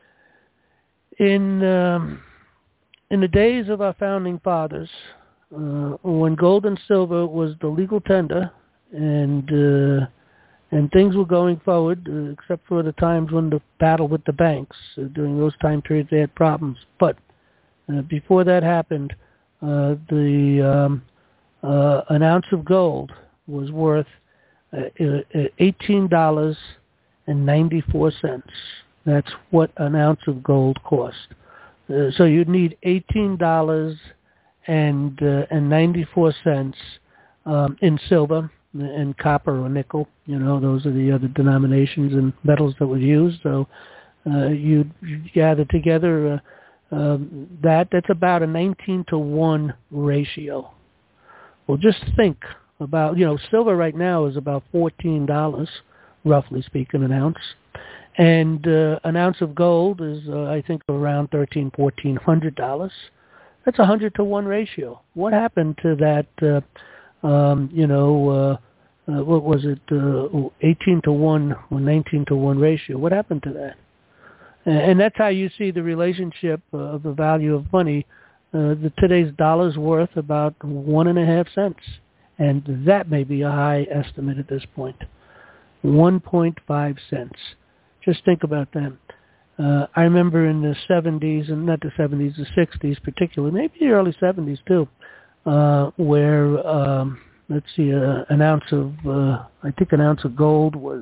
in um, in the days of our founding fathers, uh, when gold and silver was the legal tender, and uh, and things were going forward, uh, except for the times when the battle with the banks. Uh, during those time periods, they had problems. But uh, before that happened, uh, the um, uh, an ounce of gold was worth uh, eighteen dollars and ninety-four cents. That's what an ounce of gold cost. Uh, so you'd need eighteen dollars and uh, and ninety-four cents um, in silver and copper or nickel. You know, those are the other denominations and metals that were used. So uh, you'd gather together uh, um, that. That's about a nineteen to one ratio. Well, just think about, you know, silver right now is about fourteen dollars, roughly speaking, an ounce. And uh, an ounce of gold is, uh, I think, around thirteen, fourteen hundred dollars. That's a hundred to one ratio. What happened to that? Uh, um, you know, uh, uh, what was it? Uh, eighteen to one or nineteen to one ratio. What happened to that? And that's how you see the relationship of the value of money. Uh, the, today's dollar's worth about one and a half cents, and that may be a high estimate at this point. One point five cents. Just think about that. Uh, I remember in the seventies, and not the seventies, the sixties particularly, maybe the early seventies too, uh, where, um, let's see, uh, an ounce of, uh, I think an ounce of gold was,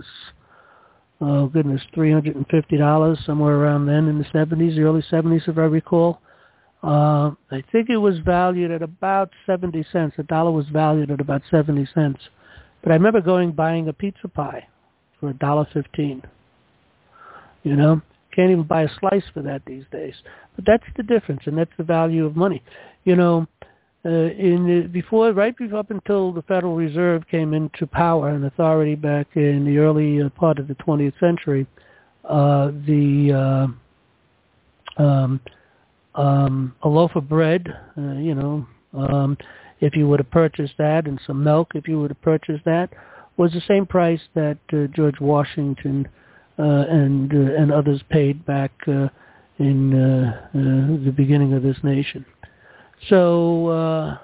oh goodness, three hundred fifty dollars, somewhere around then in the seventies, the early seventies if I recall. Uh, I think it was valued at about seventy cents. A dollar was valued at about seventy cents. But I remember going buying a pizza pie for a dollar fifteen. You know? Can't even buy a slice for that these days. But that's the difference, and that's the value of money. You know, uh, in the, before, right before, up until the Federal Reserve came into power and authority back in the early uh, part of the twentieth century, uh, the uh, um, um, a loaf of bread, uh, you know, um, if you were to purchase that, and some milk, if you were to purchase that, was the same price that uh, George Washington Uh, and uh, and others paid back uh, in uh, uh, the beginning of this nation. So uh,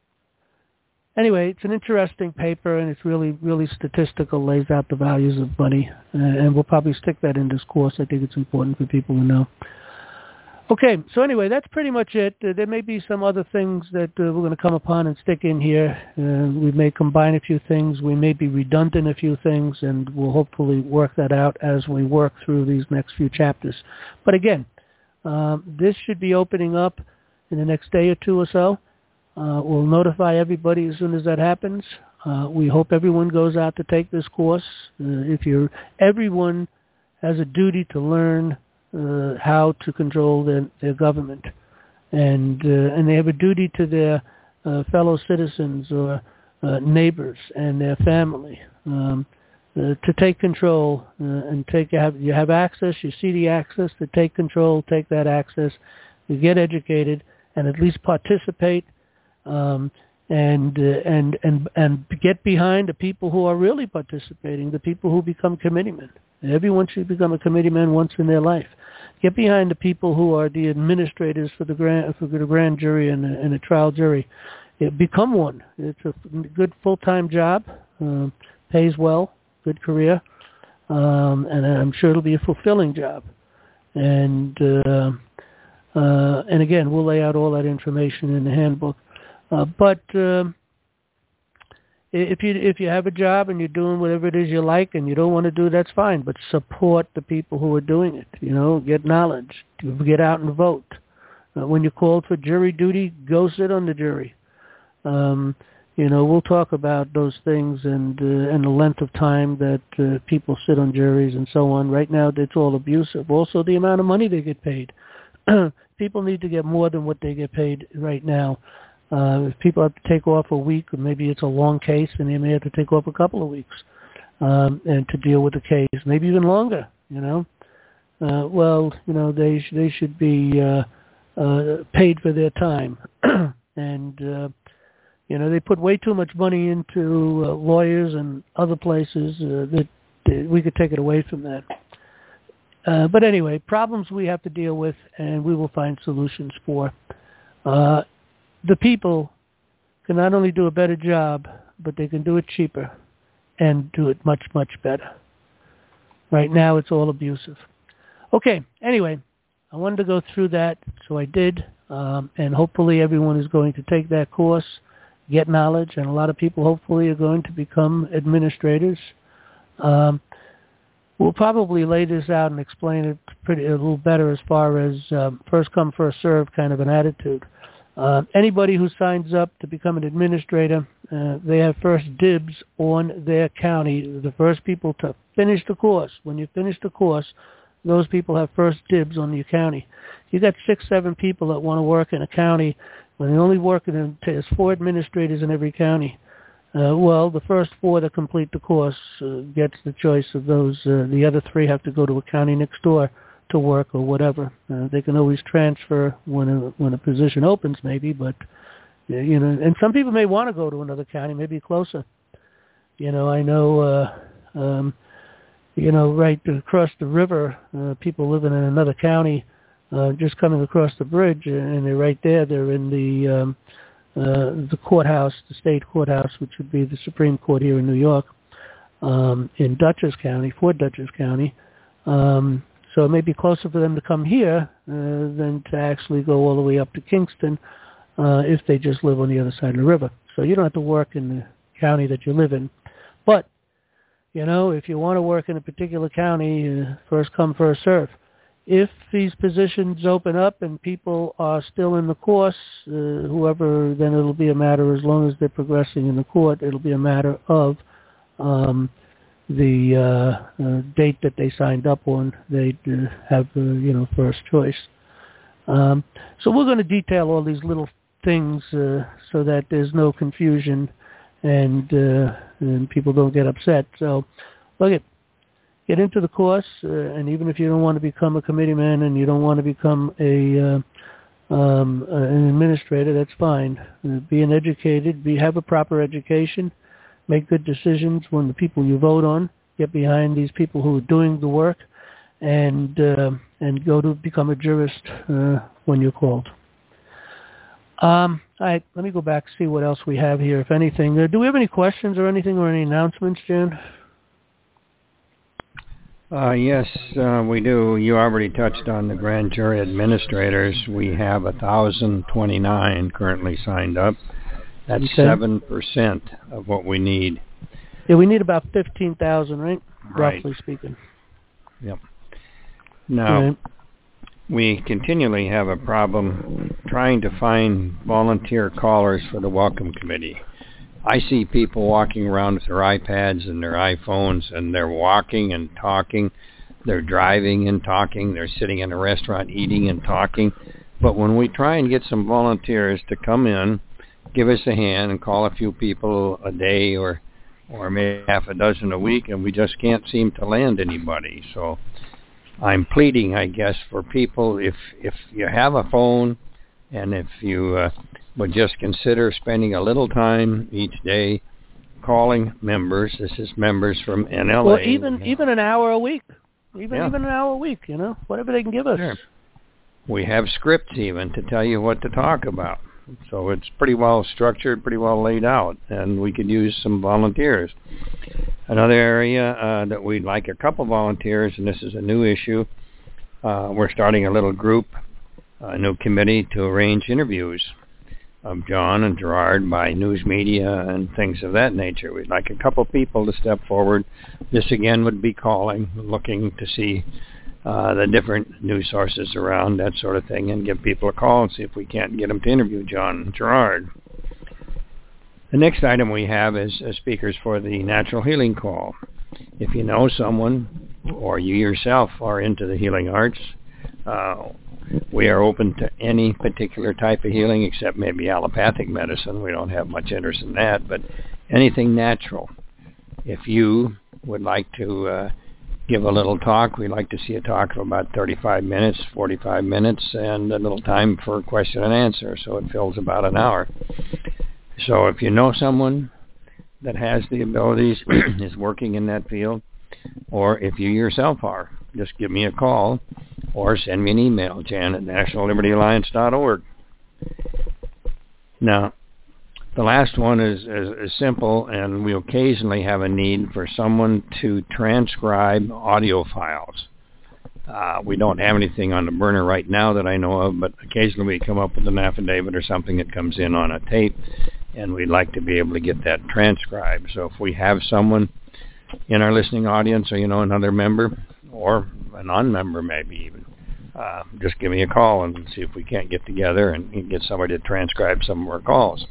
anyway, it's an interesting paper, and it's really, really statistical, lays out the values of money, uh, and we'll probably stick that in this course. I think it's important for people to know. Okay, so anyway, that's pretty much it. Uh, there may be some other things that uh, we're going to come upon and stick in here. Uh, we may combine a few things. We may be redundant a few things, and we'll hopefully work that out as we work through these next few chapters. But again, um, this should be opening up in the next day or two or so. Uh, we'll notify everybody as soon as that happens. Uh, we hope everyone goes out to take this course. Uh, if you're, everyone has a duty to learn Uh, how to control their, their government, and uh, and they have a duty to their uh, fellow citizens or uh, neighbors and their family um, uh, to take control uh, and take you have you have access. You see the access to take control. Take that access. You get educated and at least participate, um, and uh, and and and get behind the people who are really participating. The people who become committeemen. Everyone should become a committeeman once in their life. Get behind the people who are the administrators for the grand for the grand jury and a, and a trial jury. It, become one. It's a good full-time job, uh, pays well, good career, um, and I'm sure it'll be a fulfilling job. And uh, uh, and again, we'll lay out all that information in the handbook. Uh, but uh, If you if you have a job and you're doing whatever it is you like and you don't want to do, that's fine. But support the people who are doing it. You know, get knowledge. Get out and vote. Uh, when you're called for jury duty, go sit on the jury. Um, you know, we'll talk about those things and uh, and the length of time that uh, people sit on juries and so on. Right now, it's all abusive. Also, the amount of money they get paid. People need to get more than what they get paid right now. Uh, if people have to take off a week, or maybe it's a long case, and they may have to take off a couple of weeks um, and to deal with the case, maybe even longer. You know, uh, well, you know, they sh- they should be uh, uh, paid for their time, and uh, you know, they put way too much money into uh, lawyers and other places uh, that uh, we could take it away from that. Uh, but anyway, problems we have to deal with, and we will find solutions for. Uh, The people can not only do a better job, but they can do it cheaper and do it much, much better. Right now, it's all abusive. Okay, anyway, I wanted to go through that, so I did, um, and hopefully everyone is going to take that course, get knowledge, and a lot of people hopefully are going to become administrators. Um, we'll probably lay this out and explain it pretty a little better as far as um, first come, first serve kind of an attitude. Uh, anybody who signs up to become an administrator, uh, they have first dibs on their county. The first people to finish the course. When you finish the course, those people have first dibs on your county. You got six, seven people that want to work in a county. When they only work in, there's four administrators in every county. Uh, well, the first four that complete the course uh, gets the choice of those. Uh, the other three have to go to a county next door to work or whatever. Uh, they can always transfer when a, when a position opens, maybe, but, you know, and some people may want to go to another county, maybe closer. You know, I know, uh, um, you know, right across the river, uh, people living in another county, uh, just coming across the bridge, and they're right there. They're in the, um, uh, the courthouse, the state courthouse, which would be the Supreme Court here in New York, um, in Dutchess County, Fort Dutchess County. Um, So it may be closer for them to come here uh, than to actually go all the way up to Kingston uh, if they just live on the other side of the river. So you don't have to work in the county that you live in. But, you know, if you want to work in a particular county, uh, first come, first serve. If these positions open up and people are still in the course, uh, whoever, then it'll be a matter, as long as they're progressing in the court, it'll be a matter of um, the uh, uh, date that they signed up on. They'd uh, have, uh, you know, first choice. Um, so we're going to detail all these little things uh, so that there's no confusion and, uh, and people don't get upset. So, look at Get into the course, uh, and even if you don't want to become a committeeman and you don't want to become a uh, um, uh, an administrator, that's fine. Uh, be an educated, be have a proper education, make good decisions when the people you vote on, get behind these people who are doing the work, and uh, and go to become a jurist uh, when you're called. Um, all right, let me go back and see what else we have here, if anything. Uh, do we have any questions or anything or any announcements, Jan? Uh, yes, uh, we do. You already touched on the grand jury administrators. We have one thousand twenty-nine currently signed up. That's okay. seven percent of what we need. Yeah, we need about fifteen thousand, right? Right. Roughly speaking. Yep. Now, right. we continually have a problem trying to find volunteer callers for the Welcome Committee. I see people walking around with their iPads and their iPhones, and they're walking and talking. They're driving and talking. They're sitting in a restaurant eating and talking. But when we try and get some volunteers to come in, give us a hand and call a few people a day or or maybe half a dozen a week, and we just can't seem to land anybody. So I'm pleading, I guess, for people, if, if you have a phone and if you... Uh, But just consider spending a little time each day calling members. This is members from N L A. Well, even you know. even an hour a week, even yeah. even an hour a week. You know, whatever they can give us. Sure. We have scripts even to tell you what to talk about. So it's pretty well structured, pretty well laid out, and we could use some volunteers. Another area uh, that we'd like a couple volunteers, and this is a new issue. Uh, we're starting a little group, a new committee to arrange interviews of John and Gerard by news media and things of that nature. We'd like a couple people to step forward. This again would be calling, looking to see uh, the different news sources around, that sort of thing, and give people a call and see if we can't get them to interview John and Gerard. The next item we have is uh, speakers for the Natural Healing Call. If you know someone or you yourself are into the healing arts, uh, we are open to any particular type of healing except maybe allopathic medicine. We don't have much interest in that, but anything natural. If you would like to uh, give a little talk, we'd like to see a talk of about thirty-five minutes, forty-five minutes, and a little time for question and answer, so it fills about an hour. So if you know someone that has the abilities, is working in that field, or if you yourself are, just give me a call or send me an email, Jan at national liberty alliance dot org. Now, the last one is, is, is simple, and we occasionally have a need for someone to transcribe audio files. Uh, we don't have anything on the burner right now that I know of, but occasionally we come up with an affidavit or something that comes in on a tape, and we'd like to be able to get that transcribed. So if we have someone in our listening audience, or, you know, another member, or a non-member maybe even, uh, just give me a call and see if we can't get together and get somebody to transcribe some of our calls.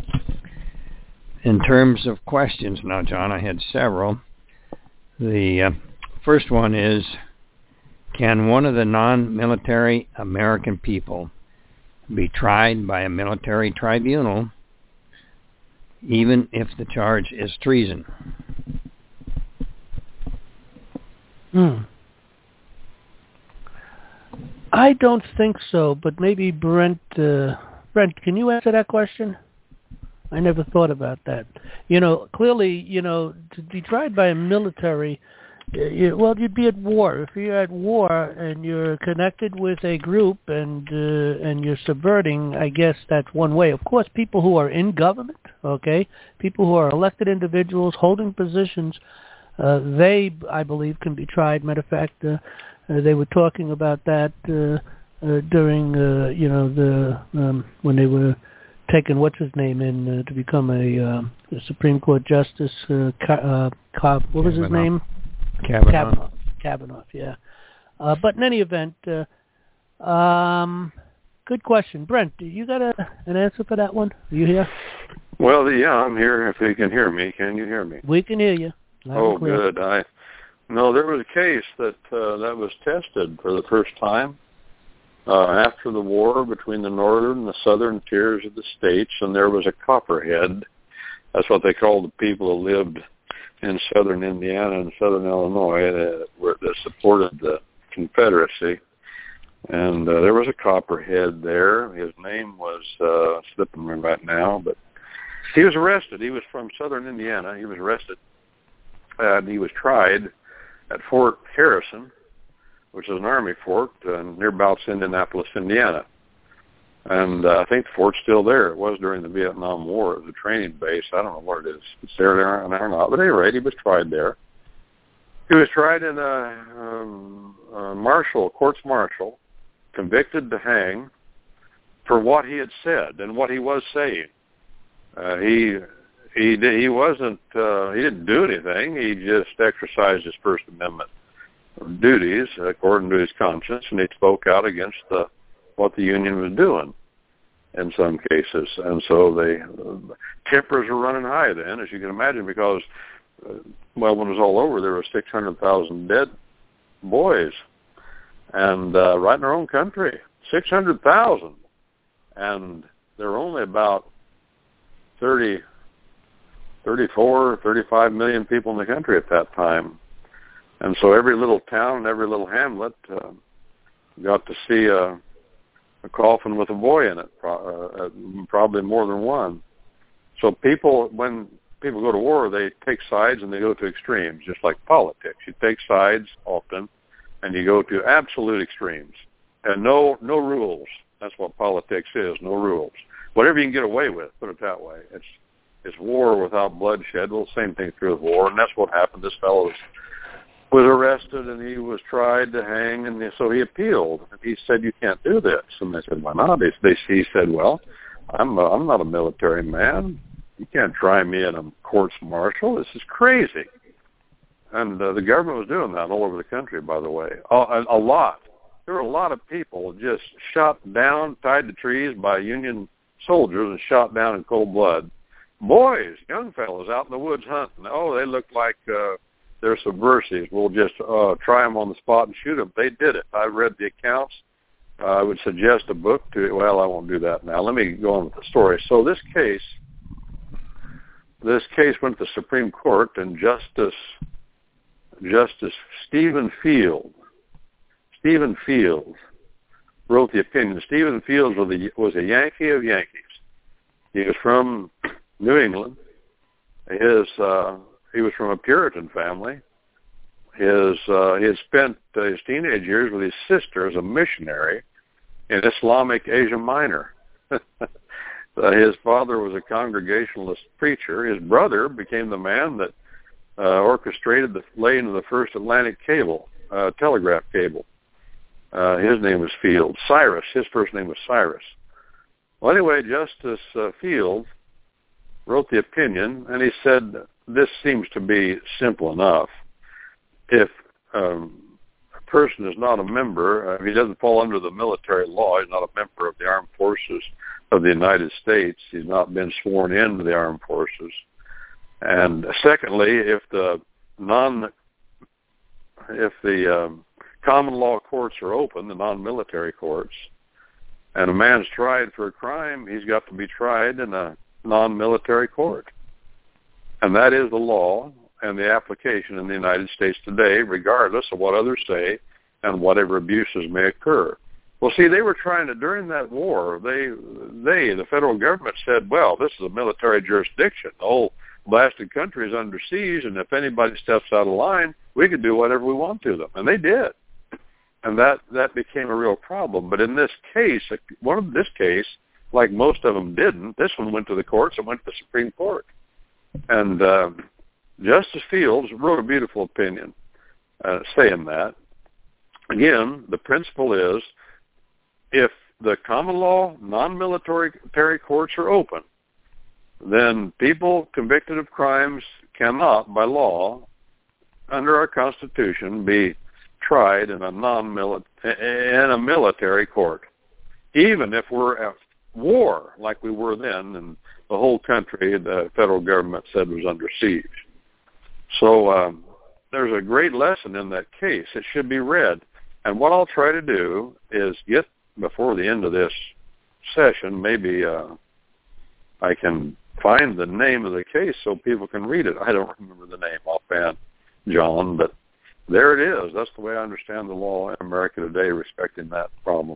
In terms of questions now, John, I had several. The uh, first one is, can one of the non-military American people be tried by a military tribunal even if the charge is treason? Hmm. I don't think so, but maybe Brent, uh, Brent, can you answer that question? I never thought about that. You know, clearly, you know, to be tried by a military, uh, you, well, you'd be at war. If you're at war and you're connected with a group and uh, and you're subverting, I guess that's one way. Of course, people who are in government, okay, people who are elected individuals holding positions, uh, they, I believe, can be tried. Matter of fact, uh, Uh, they were talking about that uh, uh, during, uh, you know, the um, when they were taking what's his name in uh, to become a, uh, a Supreme Court justice. Uh, Ca- uh, Cobb, what was his name? Kavanaugh. Kavanaugh. Kavanaugh. Yeah. Uh, but in any event, uh, um, good question, Brent. Do you got a, an answer for that one? Are you here? Well, yeah, I'm here. If you can hear me, can you hear me? We can hear you. Oh, good. I no, there was a case that uh, that was tested for the first time uh, after the war between the northern and the southern tiers of the states, and there was a copperhead. That's what they called the people who lived in southern Indiana and southern Illinois that, were, that supported the Confederacy. And uh, there was a copperhead there. His name was uh, slipping me right now, but he was arrested. He was from southern Indiana. He was arrested, and he was tried at Fort Harrison, which is an Army fort uh, nearby Indianapolis, Indiana. And uh, I think the fort's still there. It was during the Vietnam War. It was a training base. I don't know what it is. It's there there or not. But at any rate, he was tried there. He was tried in a, um, a martial, courts martial, convicted to hang for what he had said and what he was saying. Uh, he he he wasn't uh, he didn't do anything. He just exercised his First Amendment duties according to his conscience, and he spoke out against the, what the Union was doing in some cases. And so the uh, tempers were running high then, as you can imagine, because uh, well, when it was all over, there were six hundred thousand dead boys, and uh, right in our own country, six hundred thousand, and there were only about thirty, thirty-four, thirty-five million people in the country at that time. And so every little town and every little hamlet uh, got to see a, a coffin with a boy in it, pro- uh, probably more than one. So people, when people go to war, they take sides and they go to extremes, just like politics. You take sides often, and you go to absolute extremes. And no no rules. That's what politics is, no rules. Whatever you can get away with, put it that way. It's it's war without bloodshed. Well, same thing through the war, and that's what happened. This fellow was, was arrested, and he was tried to hang, and so he appealed. And he said, "You can't do this." And they said, "Why not?" They, they, he said, "Well, I'm a, I'm not a military man. You can't try me in a courts martial. This is crazy." And uh, the government was doing that all over the country, by the way, a, a, a lot. There were a lot of people just shot down, tied to trees by Union soldiers and shot down in cold blood. Boys, young fellows out in the woods hunting. Oh, they look like uh, they're subversives. We'll just uh, try them on the spot and shoot them. They did it. I read the accounts. Uh, I would suggest a book to, well, I won't do that now. Let me go on with the story. So this case, this case went to the Supreme Court, and Justice Justice Stephen Field, Stephen Field wrote the opinion. Stephen Field was a, was a Yankee of Yankees. He was from New England. His uh, he was from a Puritan family. His uh, he had spent uh, his teenage years with his sister as a missionary in Islamic Asia Minor. uh, his father was a Congregationalist preacher. His brother became the man that uh, orchestrated the laying of the first Atlantic cable, uh, telegraph cable. Uh, his name was Field. Cyrus, his first name was Cyrus. Well, anyway, Justice uh, Field wrote the opinion, and he said, this seems to be simple enough. If um, a person is not a member, uh, he doesn't fall under the military law, he's not a member of the armed forces of the United States, he's not been sworn into the armed forces. And secondly, if the non, if the um, common law courts are open, the non-military courts, and a man's tried for a crime, he's got to be tried in a non-military court. And that is the law and the application in the United States today, regardless of what others say and whatever abuses may occur. Well, see, they were trying to, during that war, they, they, the federal government said, well, this is a military jurisdiction. The whole blasted country is under siege, and if anybody steps out of line, we can do whatever we want to them. And they did. And that, that became a real problem. But in this case, one of this case, like most of them didn't, this one went to the courts and went to the Supreme Court. And uh, Justice Fields wrote a beautiful opinion uh, saying that. again, the principle is if the common law non-military courts are open, then people convicted of crimes cannot, by law, under our Constitution, be tried in a non-military in a military court, even if we're at war like we were then, and the whole country, the federal government said, was under siege. So um, there's a great lesson in that case. It should be read. And what I'll try to do is get, before the end of this session, maybe uh, I can find the name of the case so people can read it. I don't remember the name offhand, John, but there it is. That's the way I understand the law in America today respecting that problem.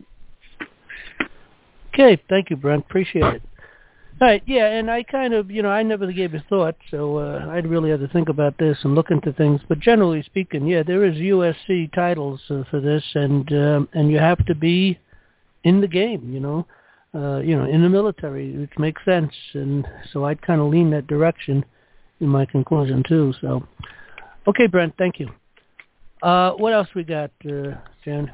Okay, thank you, Brent. Appreciate it. All right, yeah, and I kind of, you know, I never gave a thought, so uh, I'd really have to think about this and look into things. But generally speaking, yeah, there is U S C titles uh, for this, and um, and you have to be in the game, you know, uh, you know, in the military, which makes sense. And so I'd kind of lean that direction in my conclusion too. So, okay, Brent, thank you. Uh, what else we got, uh, Jan?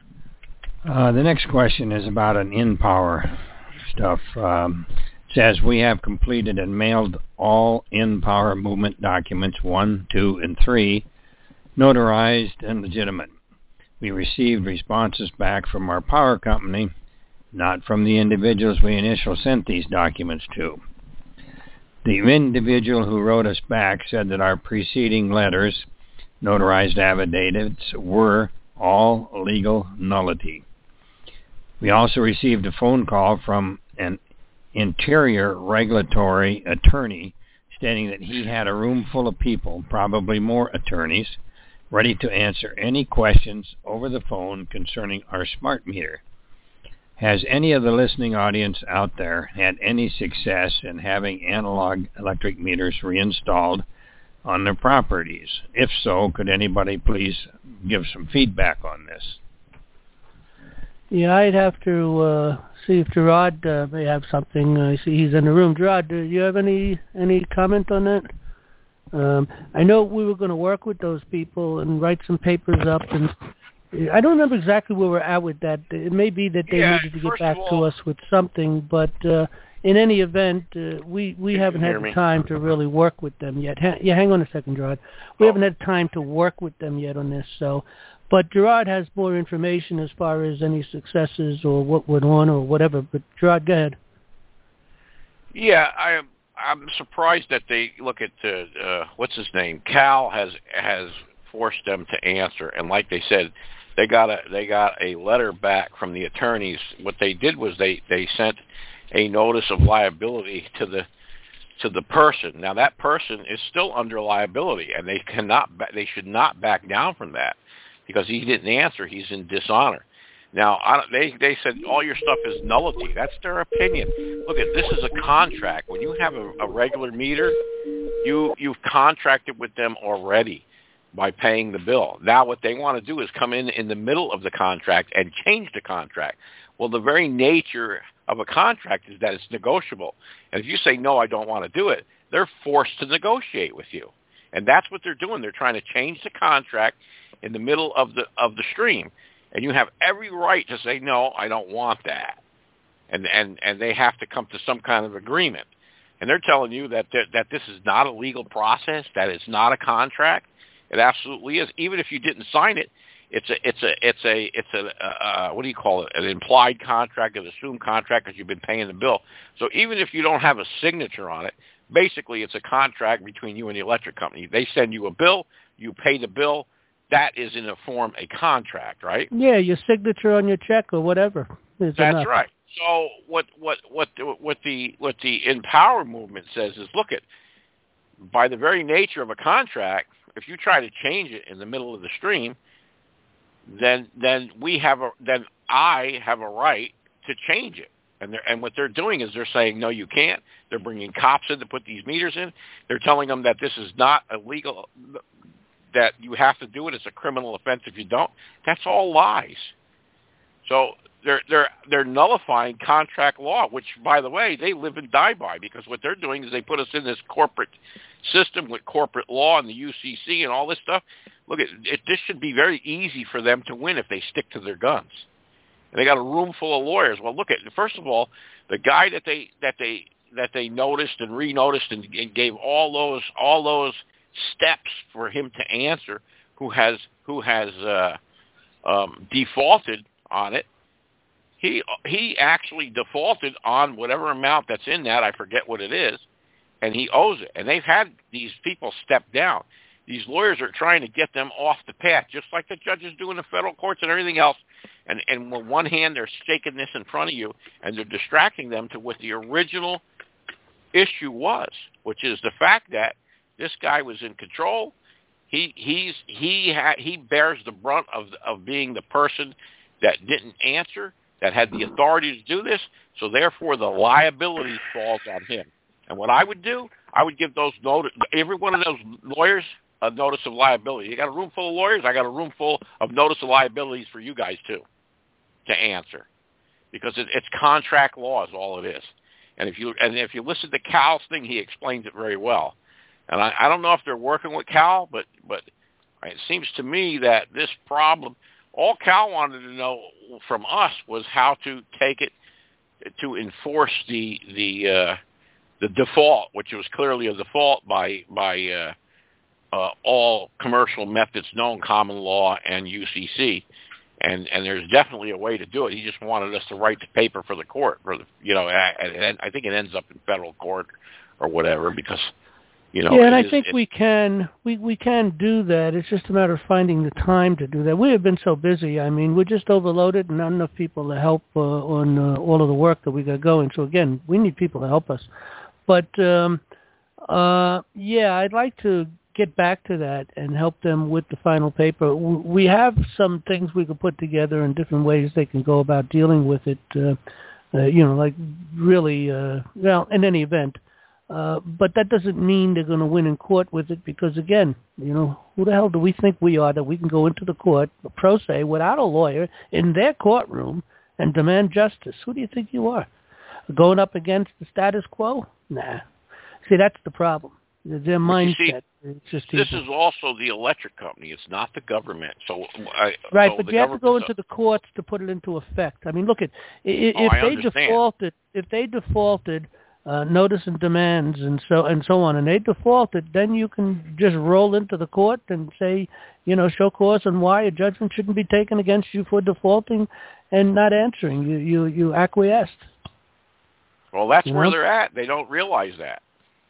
Uh, the next question is about an InPower stuff. Um, it says, we have completed and mailed all InPower movement documents one, two, and three, notarized and legitimate. We received responses back from our power company, not from the individuals we initially sent these documents to. The individual who wrote us back said that our preceding letters, notarized affidavits, were all legal nullity. We also received a phone call from an interior regulatory attorney stating that he had a room full of people, probably more attorneys, ready to answer any questions over the phone concerning our smart meter. Has any of the listening audience out there had any success in having analog electric meters reinstalled on their properties? If so, could anybody please give some feedback on this? Yeah, I'd have to uh, see if Gerard uh, may have something. I see he's in the room. Gerard, do you have any any comment on that? Um, I know we were going to work with those people and write some papers up, and I don't remember exactly where we're at with that. It may be that they yeah, needed to get back all, to us with something, but uh, in any event, uh, we, we haven't had the me? time to really work with them yet. Ha- yeah, hang on a second, Gerard. We oh. haven't had time to work with them yet on this, so... But Gerard has more information as far as any successes or what went on or whatever. But Gerard, go ahead. Yeah, I am. I'm surprised that they look at the uh, what's his name. Cal has has forced them to answer, and like they said, they got a they got a letter back from the attorneys. What they did was they, they sent a notice of liability to the to the person. Now that person is still under liability, and they cannot they should not back down from that. Because he didn't answer, he's in dishonor. Now, I don't, they they said all your stuff is nullity. That's their opinion. Look, at this is a contract. When you have a, a regular meter, you you've contracted with them already by paying the bill. Now, what they want to do is come in in the middle of the contract and change the contract. Well, the very nature of a contract is that it's negotiable. And if you say no, I don't want to do it, they're forced to negotiate with you. And that's what they're doing. They're trying to change the contract in the middle of the of the stream, and you have every right to say no, I don't want that, and and and they have to come to some kind of agreement. And they're telling you that that this is not a legal process, that it's not a contract. It absolutely is. Even if you didn't sign it, it's a it's a it's a it's a uh, what do you call it? An implied contract, an assumed contract, because you've been paying the bill. So even if you don't have a signature on it, basically it's a contract between you and the electric company. They send you a bill, you pay the bill. That is in a form a contract, right? Yeah, your signature on your check or whatever. Is That's enough. right. So what what what what the what the InPower movement says is, look at, by the very nature of a contract, if you try to change it in the middle of the stream, then then we have a then I have a right to change it. And they're, and what they're doing is they're saying, no, you can't. They're bringing cops in to put these meters in. They're telling them that this is not illegal, that you have to do it. It's a criminal offense if you don't. That's all lies. So they're they're they're nullifying contract law, which, by the way, they live and die by, because what they're doing is they put us in this corporate system with corporate law and the U C C and all this stuff. look at it. This should be very easy for them to win if they stick to their guns. And they got a room full of lawyers. Well, look at first of all, the guy that they that they that they noticed and re-noticed and, and gave all those all those steps for him to answer, who has who has uh, um, defaulted on it. He he actually defaulted on whatever amount that's in that. I forget what it is, and he owes it. And they've had these people step down. These lawyers are trying to get them off the path, just like the judges do in the federal courts and everything else. And and with one hand, they're shaking this in front of you, and they're distracting them to what the original issue was, which is the fact that this guy was in control. He he's he ha, he bears the brunt of of being the person that didn't answer, that had the authority to do this, so therefore the liability falls on him. And what I would do, I would give those notice, every one of those lawyers a notice of liability. You got a room full of lawyers, I got a room full of notice of liabilities for you guys too, to answer. Because it, it's contract law is all it is. And if you and if you listen to Cal's thing, he explains it very well. And I, I don't know if they're working with Cal, but but it seems to me that this problem, all Cal wanted to know from us was how to take it to enforce the the uh, the default, which was clearly a default by by uh, uh, all commercial methods known, common law and U C C, and and there's definitely a way to do it. He just wanted us to write the paper for the court, for the, you know, and, and I think it ends up in federal court or whatever because. You know, yeah, and I is, think we can we, we can do that. It's just a matter of finding the time to do that. We have been so busy. I mean, we're just overloaded and not enough people to help uh, on uh, all of the work that we got going. So, again, we need people to help us. But, um, uh, yeah, I'd like to get back to that and help them with the final paper. We have some things we could put together in different ways they can go about dealing with it, uh, uh, you know, like really, uh, well, in any event. Uh, but that doesn't mean they're going to win in court with it because, again, you know, who the hell do we think we are that we can go into the court, pro se, without a lawyer, in their courtroom and demand justice? Who do you think you are? Going up against the status quo? Nah. See, that's the problem. Their mindset. See, it's just this evil. is also the electric company. It's not the government. So I, Right, so but you have to go into the courts to put it into effect. I mean, look, at if, oh, if I they understand. defaulted, if they defaulted... Uh, notice and demands and so and so on, and they defaulted, then you can just roll into the court and say, you know, show cause and why a judgment shouldn't be taken against you for defaulting and not answering. You you, you acquiesced. Well, that's you where know? they're at. They don't realize that.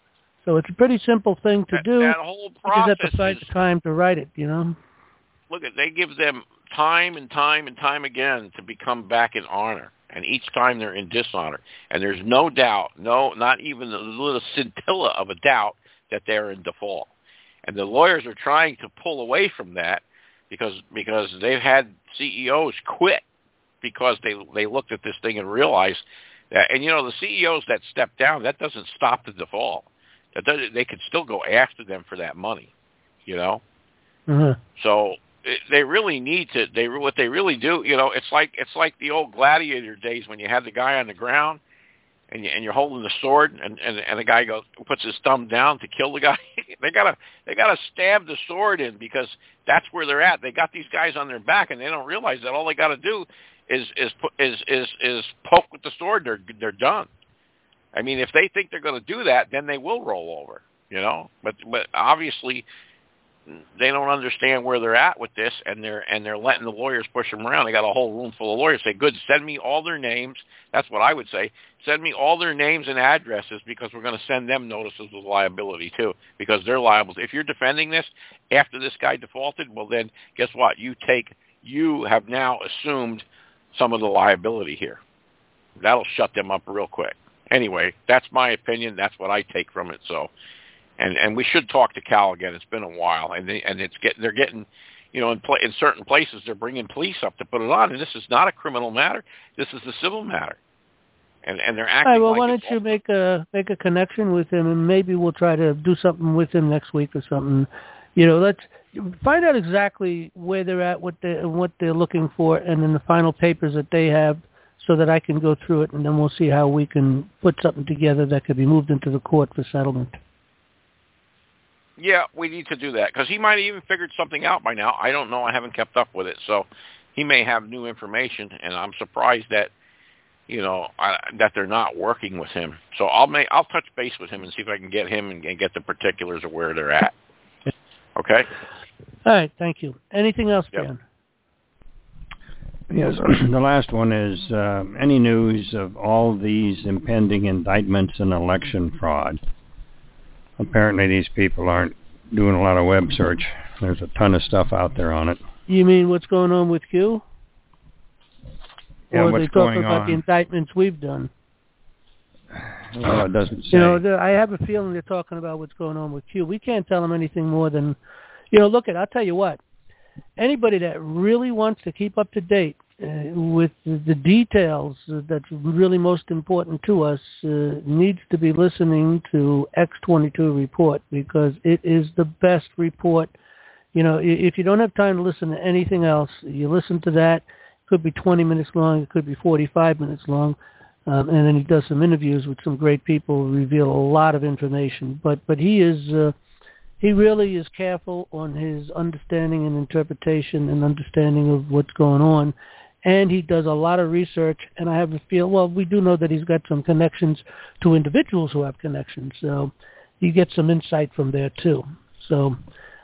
So it's a pretty simple thing to that, do. That whole you process just have to find is, the time to write it, you know. Look, at they give them time and time and time again to become back in honor. And each time they're in dishonor. And there's no doubt, no, not even a little scintilla of a doubt that they're in default. And the lawyers are trying to pull away from that because because they've had C E Os quit because they they looked at this thing and realized that, and you know, the C E Os that step down, that doesn't stop the default. That doesn't, they could still go after them for that money, you know? Mm-hmm. So they really need to. They what they really do. You know, it's like it's like the old gladiator days when you had the guy on the ground, and you, and you're holding the sword, and and and the guy goes puts his thumb down to kill the guy. they gotta they gotta stab the sword in because that's where they're at. They got these guys on their back, and they don't realize that all they got to do is is is is is poke with the sword. They're they're done. I mean, if they think they're going to do that, then they will roll over. You know, but but obviously. They don't understand where they're at with this, and they're and they're letting the lawyers push them around. They got a whole room full of lawyers. Say, good, send me all their names. That's what I would say. Send me all their names and addresses because we're going to send them notices of liability too, because they're liable. If you're defending this after this guy defaulted, well then, guess what? You take you have now assumed some of the liability here. That'll shut them up real quick. Anyway, that's my opinion. That's what I take from it. So. And and we should talk to Cal again. It's been a while, and they, and it's get they're getting, you know, in pl- in certain places they're bringing police up to put it on, and this is not a criminal matter. This is a civil matter, and and they're acting. All right, well, like why don't you make a make a connection with him, and maybe we'll try to do something with him next week or something. You know, let's find out exactly where they're at, what they what they're looking for, and then the final papers that they have, so that I can go through it, and then we'll see how we can put something together that could be moved into the court for settlement. Yeah, we need to do that because he might have even figured something out by now. I don't know. I haven't kept up with it, so he may have new information, and I'm surprised that you know I, that they're not working with him. So I'll make I'll touch base with him and see if I can get him and, and get the particulars of where they're at. Okay. All right. Thank you. Anything else, Yep. Dan? Yes, the last one is uh, any news of all these impending indictments in election fraud. Apparently these people aren't doing a lot of web search. There's a ton of stuff out there on it. You mean what's going on with Q? Yeah, or what's they talk going about on? the indictments we've done? Well, it doesn't say. You know, I have a feeling they're talking about what's going on with Q. We can't tell them anything more than, you know, look at, I'll tell you what, anybody that really wants to keep up to date uh, with the, the details that's really most important to us uh, needs to be listening to X twenty-two Report, because it is the best report. You know, if you don't have time to listen to anything else, you listen to that. It could be twenty minutes long. It could be forty-five minutes long. Um, and then he does some interviews with some great people who reveal a lot of information. But but he is uh, he really is careful on his understanding and interpretation and understanding of what's going on. And he does a lot of research. And I have a feel, well, we do know that he's got some connections to individuals who have connections. So you get some insight from there too. So,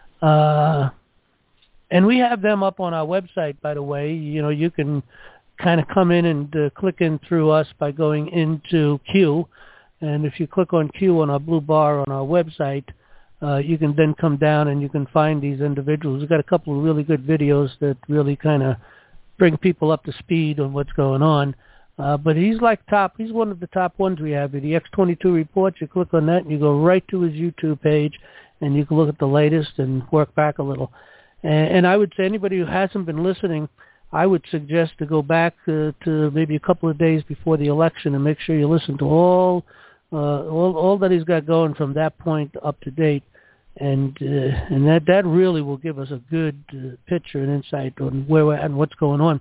uh, and we have them up on our website, by the way. You know, you can kind of come in and uh, click in through us by going into Q. And if you click on Q on our blue bar on our website, uh, you can then come down and you can find these individuals. We've got a couple of really good videos that really kind of bring people up to speed on what's going on. Uh, but he's like top, he's one of the top ones we have. The X twenty-two Report, you click on that and you go right to his YouTube page and you can look at the latest and work back a little. And, and I would say anybody who hasn't been listening, I would suggest to go back uh, to maybe a couple of days before the election and make sure you listen to all uh, all, all that he's got going from that point up to date, and uh, and that, that really will give us a good uh, picture and insight on where we're at and what's going on.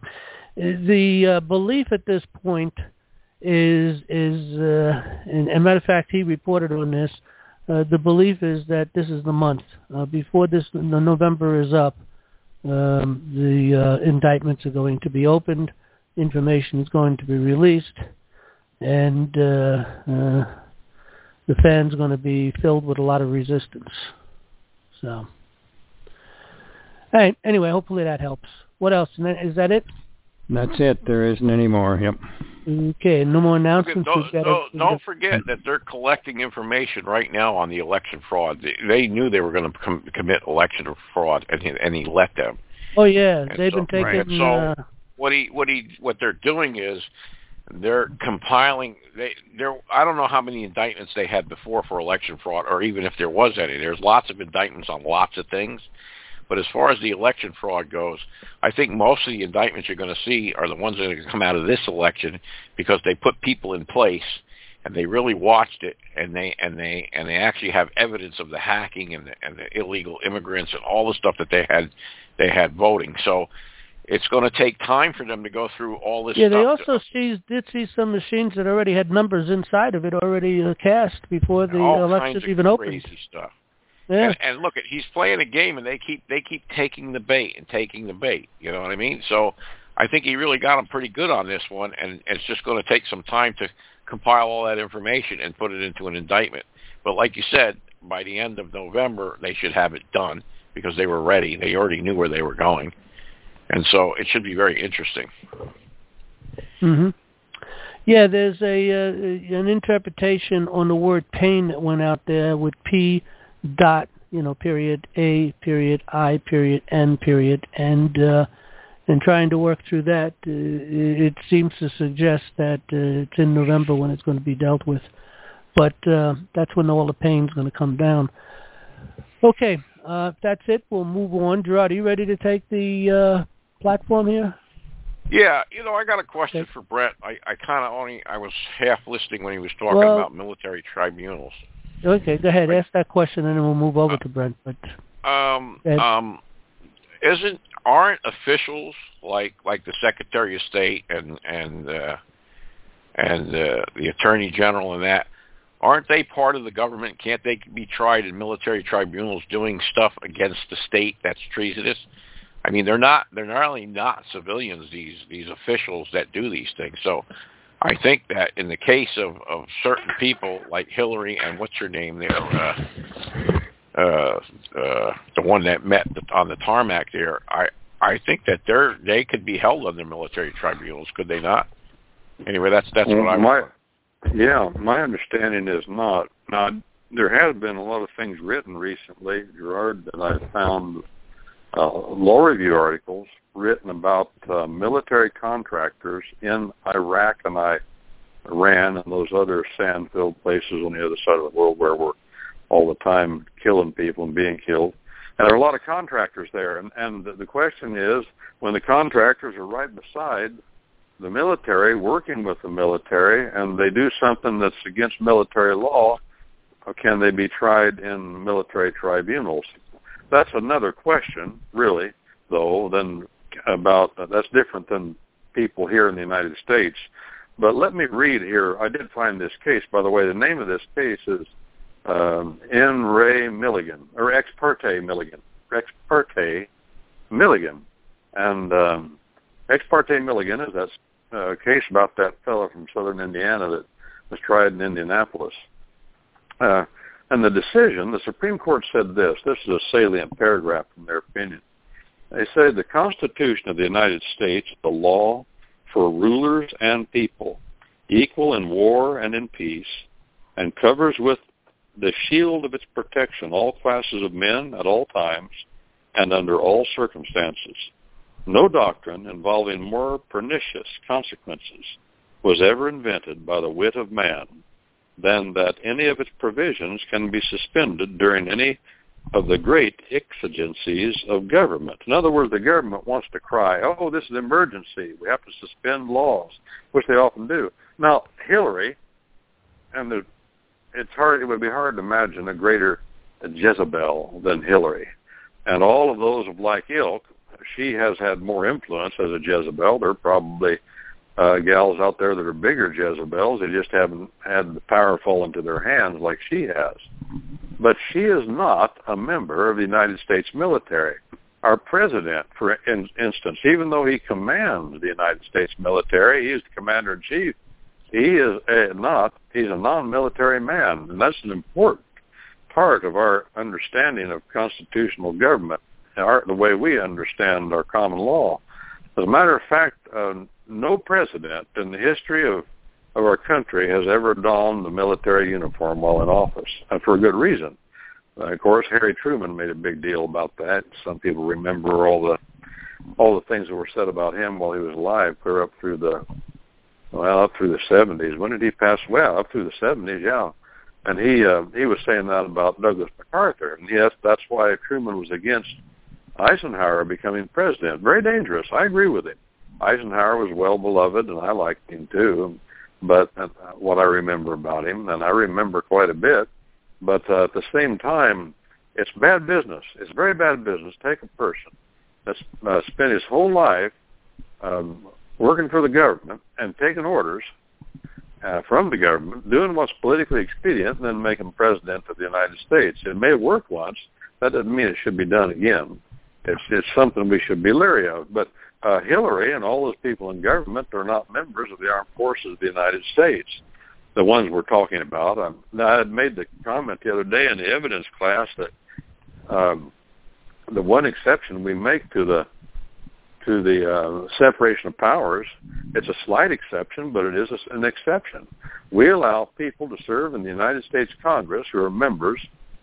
The uh, belief at this point is is uh, and, and matter of fact, he reported on this. Uh, the belief is that this is the month uh, before this the November is up. Um, the uh, indictments are going to be opened, information is going to be released, and uh, uh, the fan's going to be filled with a lot of resistance. So, all right. Anyway, hopefully that helps. What else? Is that it? That's it. There isn't any more. Yep. Okay. No more announcements. Don't, don't, don't forget that they're collecting information right now on the election fraud. They, they knew they were going to com- commit election fraud, and he, and he let them. Oh yeah, and they've so, been taking. Right. So uh, what he what he what they're doing is they're compiling. They they're I don't know how many indictments they had before for election fraud, or even if there was any. There's lots of indictments on lots of things. But as far as the election fraud goes, I think most of the indictments you're going to see are the ones that are going to come out of this election, because they put people in place and they really watched it, and they and they and they actually have evidence of the hacking and the, and the illegal immigrants and all the stuff that they had they had voting. So it's going to take time for them to go through all this yeah, stuff. they also see, did see some machines that already had numbers inside of it already uh, cast before the all election kinds of even opened. Crazy stuff. Yeah. And, and look, at he's playing a game, and they keep they keep taking the bait and taking the bait. You know what I mean? So I think he really got him pretty good on this one, and it's just going to take some time to compile all that information and put it into an indictment. But like you said, by the end of November, they should have it done, because they were ready. They already knew where they were going, and so it should be very interesting. Mm-hmm. Yeah, there's a uh, an interpretation on the word pain that went out there with P dot, you know, period, A, period, I, period, N, period, and uh, and trying to work through that, uh, it seems to suggest that uh, it's in November when it's going to be dealt with. But uh, that's when all the pain's going to come down. Okay, uh, that's it. We'll move on. Gerard, are you ready to take the uh, platform here? Yeah, you know, I got a question Okay. for Brett. I, I kind of only, I was half listening when he was talking Well, about military tribunals. Okay, go ahead. Right. Ask that question, and then we'll move over Uh, to Brent. But Um, Go ahead. um, isn't aren't officials like like the Secretary of State and and uh, and uh, the Attorney General and that, aren't they part of the government? Can't they be tried in military tribunals doing stuff against the state that's treasonous? I mean, they're not they're not only not civilians, these these officials that do these things. So I think that in the case of, of certain people like Hillary and what's her name there, uh, uh, uh, the one that met on the tarmac there, I I think that they're they could be held under military tribunals, could they not? Anyway, that's that's well, what I. My, yeah, my understanding is not. Not there has been a lot of things written recently, Gerard, that I found uh, law review articles written about uh, military contractors in Iraq and Iran and those other sand-filled places on the other side of the world where we're all the time killing people and being killed. And there are a lot of contractors there. And, and the, the question is, when the contractors are right beside the military, working with the military, and they do something that's against military law, can they be tried in military tribunals? That's another question, really, though, than about, that's different than people here in the United States. But let me read here. I did find this case, by the way. The name of this case is um, N. Ray Milligan, or Ex parte Milligan, Ex parte Milligan. And um, Ex parte Milligan is that uh, case about that fellow from southern Indiana that was tried in Indianapolis. Uh, and the decision, the Supreme Court said this. This is a salient paragraph from their opinion. They say the Constitution of the United States, the law for rulers and people, equal in war and in peace, and covers with the shield of its protection all classes of men at all times and under all circumstances. No doctrine involving more pernicious consequences was ever invented by the wit of man than that any of its provisions can be suspended during any of the great exigencies of government. In other words, the government wants to cry, oh, this is an emergency. We have to suspend laws, which they often do. Now, Hillary, and the, it's hard, it would be hard to imagine a greater Jezebel than Hillary. And all of those of like ilk, she has had more influence as a Jezebel. There are probably uh, gals out there that are bigger Jezebels. They just haven't had the power fall into their hands like she has. But she is not a member of the United States military. Our president, for in, instance, even though he commands the United States military, he is the commander-in-chief, he is a, not, he's a non-military man. And that's an important part of our understanding of constitutional government, our, the way we understand our common law. As a matter of fact, uh, no president in the history of, of our country has ever donned the military uniform while in office, and for a good reason. Uh, of course, Harry Truman made a big deal about that. Some people remember all the all the things that were said about him while he was alive, clear up through the well, up through the seventies. When did he pass? Well, up through the seventies, yeah. And he uh, he was saying that about Douglas MacArthur, and yes, that's why Truman was against Eisenhower becoming president. Very dangerous. I agree with him. Eisenhower was well beloved, and I liked him too. But uh, what I remember about him, and I remember quite a bit. But uh, at the same time, it's bad business. It's very bad business. Take a person that's uh, spent his whole life um, working for the government and taking orders uh, from the government, doing what's politically expedient, and then make him president of the United States. It may have worked once. That doesn't mean it should be done again. It's, it's something we should be leery of. But uh, Hillary and all those people in government are not members of the armed forces of the United States, the ones we're talking about. Um, I had made the comment the other day in the evidence class that um, the one exception we make to the to the uh, separation of powers, it's a slight exception, but it is a, an exception. We allow people to serve in the United States Congress who are members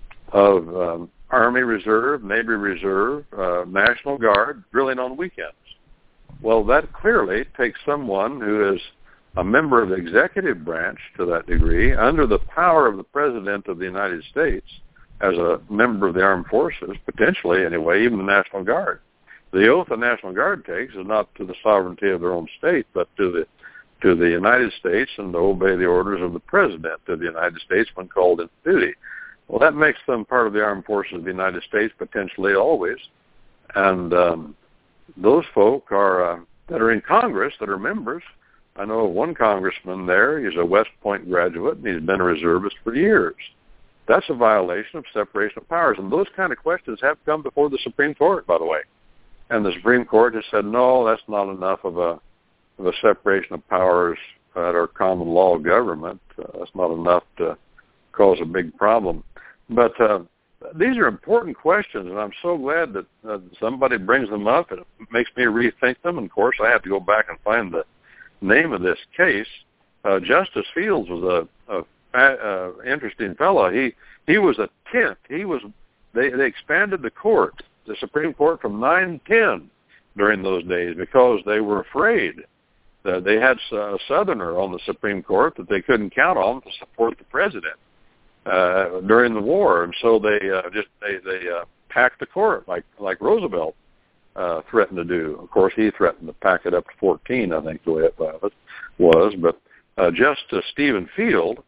of um, Army Reserve, Navy Reserve, uh, National Guard, drilling on weekends. Well, that clearly takes someone who is a member of the executive branch to that degree, under the power of the President of the United States, as a member of the armed forces, potentially anyway, even the National Guard. The oath the National Guard takes is not to the sovereignty of their own state, but to the to the United States and to obey the orders of the President of the United States when called into duty. Well, that makes them part of the armed forces of the United States, potentially always. And um, those folk are uh, that are in Congress, that are members, I know one congressman there. He's a West Point graduate, and he's been a reservist for years. That's a violation of separation of powers, and those kind of questions have come before the Supreme Court, by the way. And the Supreme Court has said, no, that's not enough of a, of a separation of powers at our common law government. Uh, that's not enough to cause a big problem. But uh, these are important questions, and I'm so glad that uh, somebody brings them up. It makes me rethink them. And, of course, I have to go back and find the name of this case. Uh, Justice Fields was a, a uh, interesting fellow. He he was a tenth. He was they they expanded the court, the Supreme Court, from nine to ten during those days because they were afraid that they had a Southerner on the Supreme Court that they couldn't count on to support the president uh, during the war, and so they uh, just they they uh, packed the court like like Roosevelt uh, threatened to do. Of course, he threatened to pack it up to fourteen, I think the way it was. But uh, Justice Stephen Field,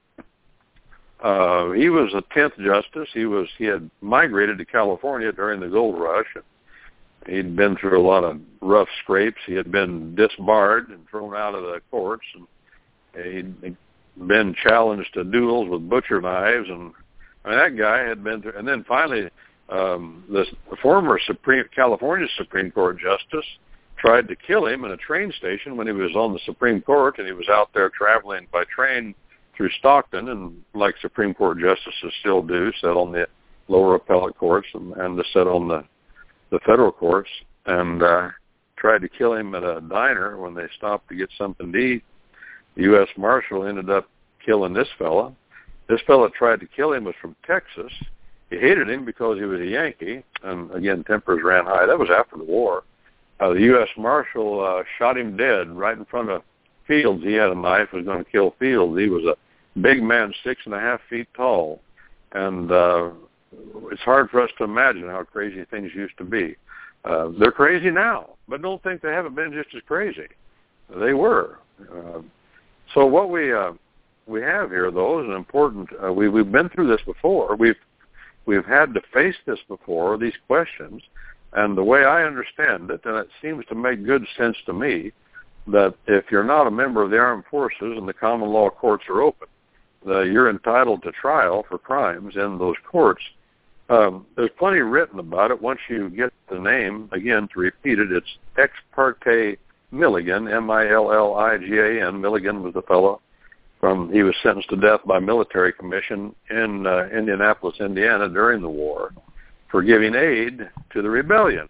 uh, he was a tenth justice. He was he had migrated to California during the gold rush. He'd been through a lot of rough scrapes. He had been disbarred and thrown out of the courts, and he'd been challenged to duels with butcher knives. And I mean, that guy had been through. And then finally, um, the former Supreme California Supreme Court justice tried to kill him in a train station when he was on the Supreme Court, and he was out there traveling by train through Stockton, and like Supreme Court justices still do, sit on the lower appellate courts and, and to sit on the the federal courts, and uh, tried to kill him at a diner when they stopped to get something to eat. The U S Marshal ended up killing this fella. This fella tried to kill him was from Texas. He hated him because he was a Yankee, and again, tempers ran high. That was after the war. Uh, the U S Marshal uh, shot him dead right in front of Fields. He had a knife, was going to kill Fields. He was a big man, six and a half feet tall, and uh, it's hard for us to imagine how crazy things used to be. Uh, they're crazy now, but don't think they haven't been just as crazy. They were. Uh, so what we uh, we have here, though, is an important. Uh, we we've been through this before. We've we've had to face this before. These questions, and the way I understand it, and it seems to make good sense to me, that if you're not a member of the armed forces and the common law courts are open, uh, you're entitled to trial for crimes in those courts. Um, there's plenty written about it. Once you get the name, again, to repeat it, it's Ex parte Milligan, M I L L I G A N. Milligan was the fellow from, he was sentenced to death by military commission in uh, Indianapolis, Indiana during the war for giving aid to the rebellion.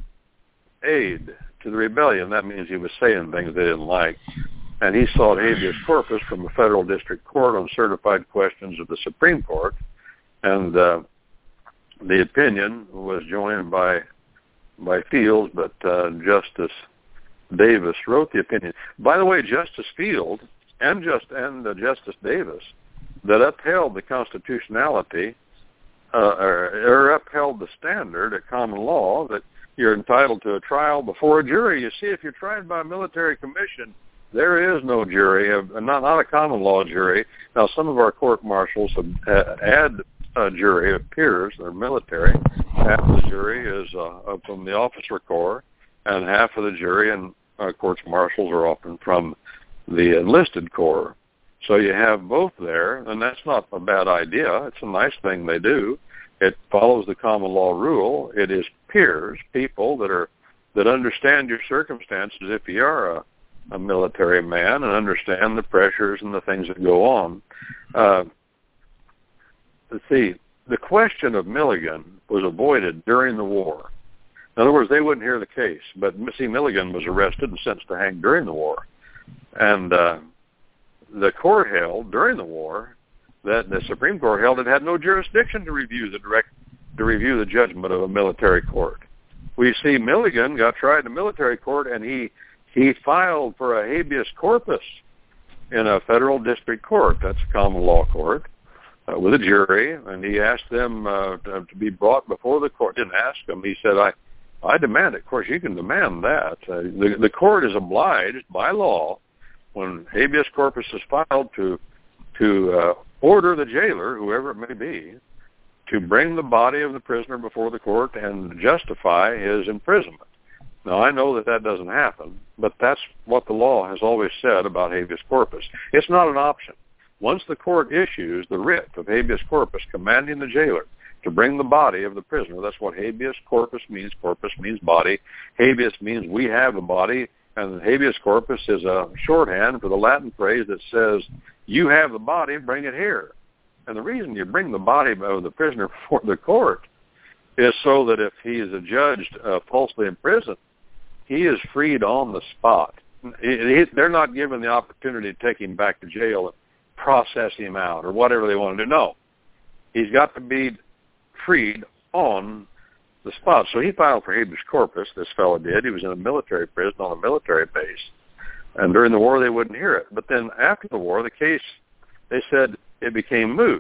Aid to the rebellion. That means he was saying things they didn't like. And he sought habeas corpus from a federal district court on certified questions of the Supreme Court. And uh, the opinion was joined by by Fields, but uh, Justice Davis wrote the opinion. By the way, Justice Field and just and uh, Justice Davis that upheld the constitutionality uh, or, or upheld the standard at common law that you're entitled to a trial before a jury. You see, if you're tried by a military commission, there is no jury, uh, not not a common law jury. Now, some of our court martials have uh, add a jury of peers, they're military. Half of the jury is uh, from the officer corps, and half of the jury and uh, courts martials are often from the enlisted corps. So you have both there, and that's not a bad idea. It's a nice thing they do. It follows the common law rule. It is peers, people that are that understand your circumstances if you are a, a military man and understand the pressures and the things that go on. Uh, let's see, the question of Milligan was avoided during the war. In other words, they wouldn't hear the case, but Missy Milligan was arrested and sentenced to hang during the war. And uh, the court held during the war that the Supreme Court held it had no jurisdiction to review the direct to review the judgment of a military court. We see Milligan got tried in a military court, and he he filed for a habeas corpus in a federal district court. That's a common law court uh, with a jury, and he asked them uh, to, to be brought before the court. Didn't ask them. He said, "I I demand it." Of course, you can demand that. Uh, the the court is obliged by law when habeas corpus is filed to to uh, order the jailer, whoever it may be, to bring the body of the prisoner before the court and justify his imprisonment. Now, I know that that doesn't happen, but that's what the law has always said about habeas corpus. It's not an option. Once the court issues the writ of habeas corpus commanding the jailer to bring the body of the prisoner, that's what habeas corpus means. Corpus means body. Habeas means we have a body, and habeas corpus is a shorthand for the Latin phrase that says, you have the body, bring it here. And the reason you bring the body of the prisoner before the court is so that if he is adjudged uh, falsely imprisoned, he is freed on the spot. It, it, they're not given the opportunity to take him back to jail and process him out or whatever they want to do. No. He's got to be freed on the spot. So he filed for habeas corpus, this fellow did. He was in a military prison on a military base. And during the war, they wouldn't hear it. But then after the war, the case, they said it became moot.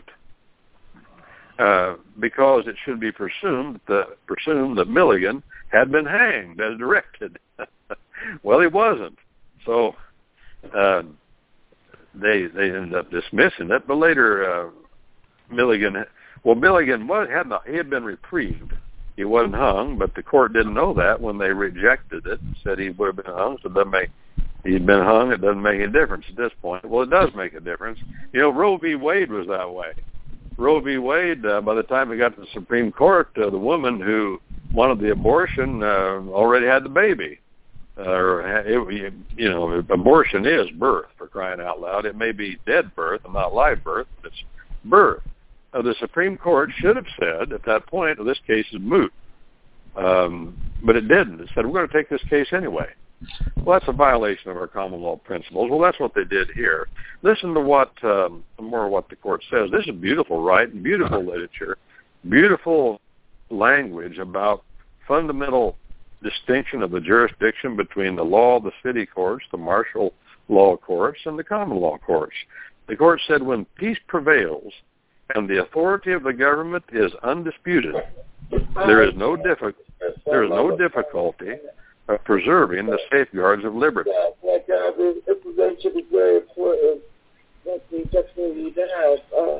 Uh, because it should be presumed that, presumed that Milligan had been hanged as directed. Well, he wasn't. So uh, they they ended up dismissing it. But later, uh, Milligan, well, Milligan was, had not, he had been reprieved. He wasn't hung, but the court didn't know that when they rejected it and said he would have been hung. So it doesn't make, he'd been hung. It doesn't make any difference at this point. Well, it does make a difference. You know, Roe v. Wade was that way. Roe v. Wade, uh, by the time it got to the Supreme Court, uh, the woman who wanted the abortion uh, already had the baby. Uh, or it, you know, abortion is birth, for crying out loud. It may be dead birth and not live birth, but it's birth. Uh, the Supreme Court should have said at that point, well, this case is moot. Um, but it didn't. It said, we're going to take this case anyway. Well, that's a violation of our common law principles. Well, that's what they did here. Listen to what um, more of what the court says. This is beautiful writing, beautiful literature, beautiful language about fundamental distinction of the jurisdiction between the law of the city courts, the martial law courts, and the common law courts. The court said when peace prevails and the authority of the government is undisputed, there is no diffi- there is no difficulty of preserving the safeguards of liberty. Information is very important. That we definitely need to have. Uh,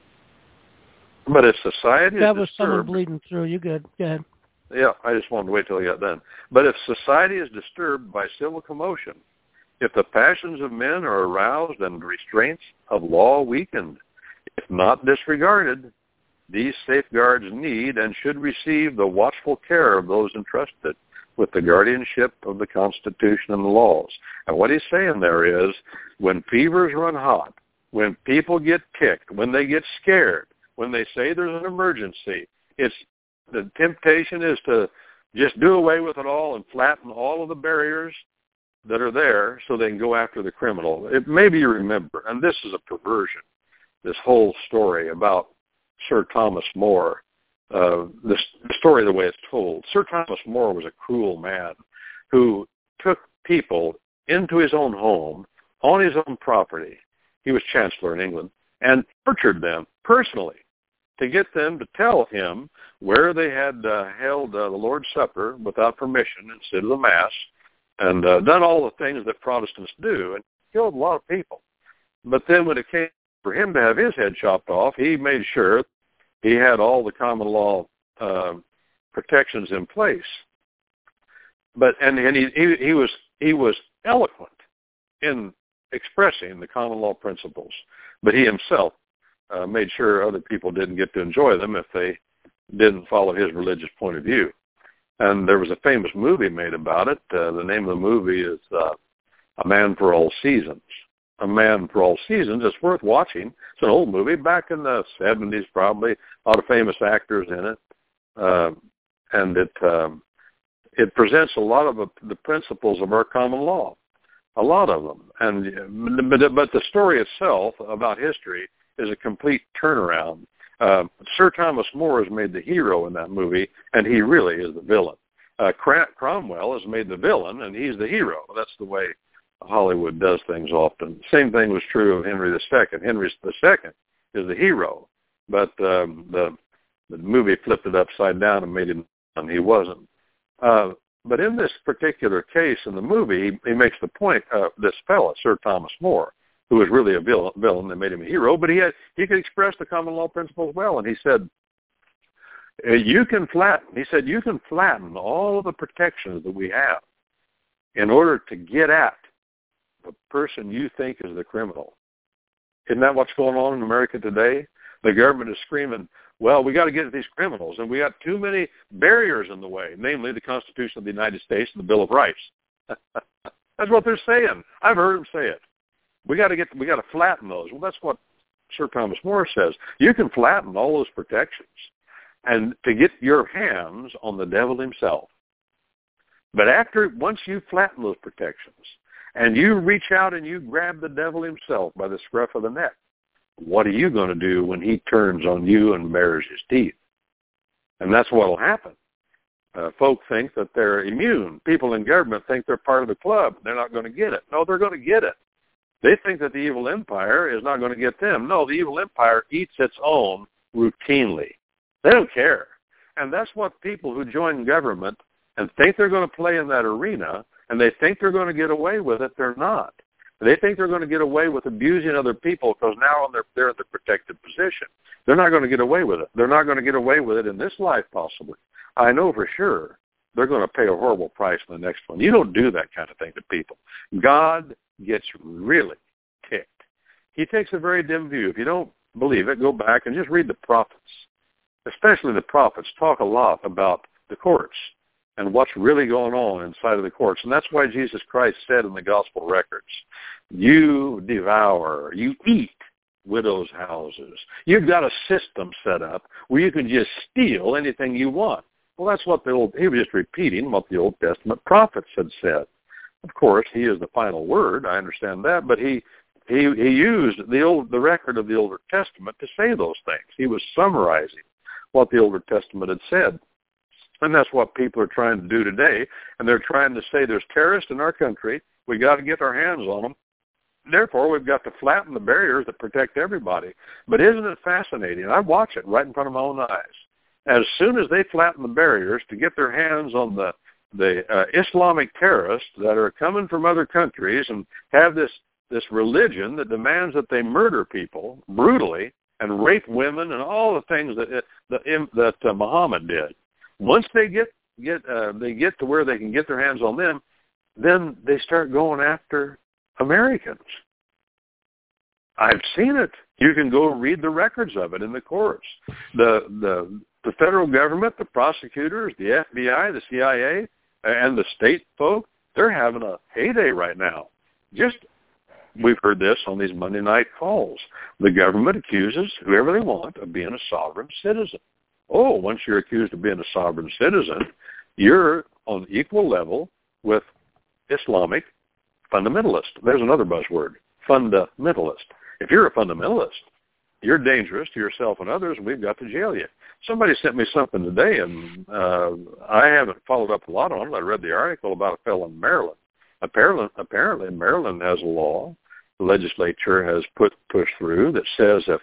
but if society is that was disturbed, someone bleeding through. You good? Go ahead. Yeah, I just wanted to wait till he got done. But if society is disturbed by civil commotion, if the passions of men are aroused and restraints of law weakened, if not disregarded, these safeguards need and should receive the watchful care of those entrusted with the guardianship of the Constitution and the laws. And what he's saying there is, when fevers run hot, when people get kicked, when they get scared, when they say there's an emergency, it's the temptation is to just do away with it all and flatten all of the barriers that are there so they can go after the criminal. It, maybe you remember, and this is a perversion, this whole story about Sir Thomas More, uh, the, the story the way it's told. Sir Thomas More was a cruel man who took people into his own home, on his own property. He was Chancellor in England, and tortured them personally to get them to tell him where they had uh, held uh, the Lord's Supper without permission instead of the Mass, and uh, done all the things that Protestants do, and killed a lot of people. But then when it came for him to have his head chopped off, he made sure he had all the common law uh, protections in place. But and, and he, he he was he was eloquent in expressing the common law principles, but he himself uh, made sure other people didn't get to enjoy them if they didn't follow his religious point of view. And there was a famous movie made about it. Uh, the name of the movie is uh, A Man for All Seasons. A Man for All Seasons. It's worth watching. It's an old movie back in the seventies, probably. A lot of famous actors in it, uh, and it um, it presents a lot of the principles of our common law, a lot of them. And but, but the story itself about history is a complete turnaround. Uh, Sir Thomas More is made the hero in that movie, and he really is the villain. Uh, Cromwell is made the villain, and he's the hero. That's the way Hollywood does things often. Same thing was true of Henry the Second. Henry the Second is the hero, but um, the the movie flipped it upside down and made him, and he wasn't. Uh, but in this particular case in the movie, he, he makes the point, uh, this fella, Sir Thomas More, who was really a villain, villain, they made him a hero, but he had he could express the common law principles well, and he said, Uh, You can flatten, he said, you can flatten all of the protections that we have in order to get at the person you think is the criminal. Isn't that what's going on in America today? The government is screaming, well, we got to get at these criminals, and we got too many barriers in the way, namely the Constitution of the United States and the Bill of Rights. That's what they're saying. I've heard them say it. We got to get, we got to flatten those. Well, that's what Sir Thomas More says. You can flatten all those protections, and to get your hands on the devil himself. But after, once you flatten those protections, and you reach out and you grab the devil himself by the scruff of the neck, what are you going to do when he turns on you and bares his teeth? And that's what will happen. Uh, folk think that they're immune. People in government think they're part of the club. They're not going to get it. No, they're going to get it. They think that the evil empire is not going to get them. No, the evil empire eats its own routinely. They don't care. And that's what people who join government and think they're going to play in that arena, and they think they're going to get away with it, they're not. They think they're going to get away with abusing other people because now they're, they're in the protected position. They're not going to get away with it. They're not going to get away with it in this life, possibly. I know for sure they're going to pay a horrible price in the next one. You don't do that kind of thing to people. God gets really ticked. He takes a very dim view. If you don't believe it, go back and just read the prophets. Especially the prophets talk a lot about the courts and what's really going on inside of the courts. And that's why Jesus Christ said in the gospel records, you devour, you eat widows' houses. You've got a system set up where you can just steal anything you want. Well, that's what the old, he was just repeating what the Old Testament prophets had said. Of course, he is the final word, I understand that, but he he, he used the old the record of the Old Testament to say those things. He was summarizing what the Old Testament had said. And that's what people are trying to do today. And they're trying to say there's terrorists in our country. We got to get our hands on them. Therefore, we've got to flatten the barriers that protect everybody. But isn't it fascinating? I watch it right in front of my own eyes. As soon as they flatten the barriers to get their hands on the the uh, Islamic terrorists that are coming from other countries and have this this religion that demands that they murder people brutally and rape women and all the things that that, that uh, Muhammad did. Once they get get uh, they get to where they can get their hands on them, then they start going after Americans. I've seen it. You can go read the records of it in the courts. The the the federal government, the prosecutors, the F B I, the C I A, and the state folk, they're having a heyday right now. Just we've heard this on these Monday night calls. The government accuses whoever they want of being a sovereign citizen. Oh, once you're accused of being a sovereign citizen, you're on equal level with Islamic fundamentalist. There's another buzzword, fundamentalist. If you're a fundamentalist, you're dangerous to yourself and others, and we've got to jail you. Somebody sent me something today, and uh, I haven't followed up a lot on it. I read the article about a fellow in Maryland. Apparently, apparently Maryland has a law the legislature has put pushed through that says if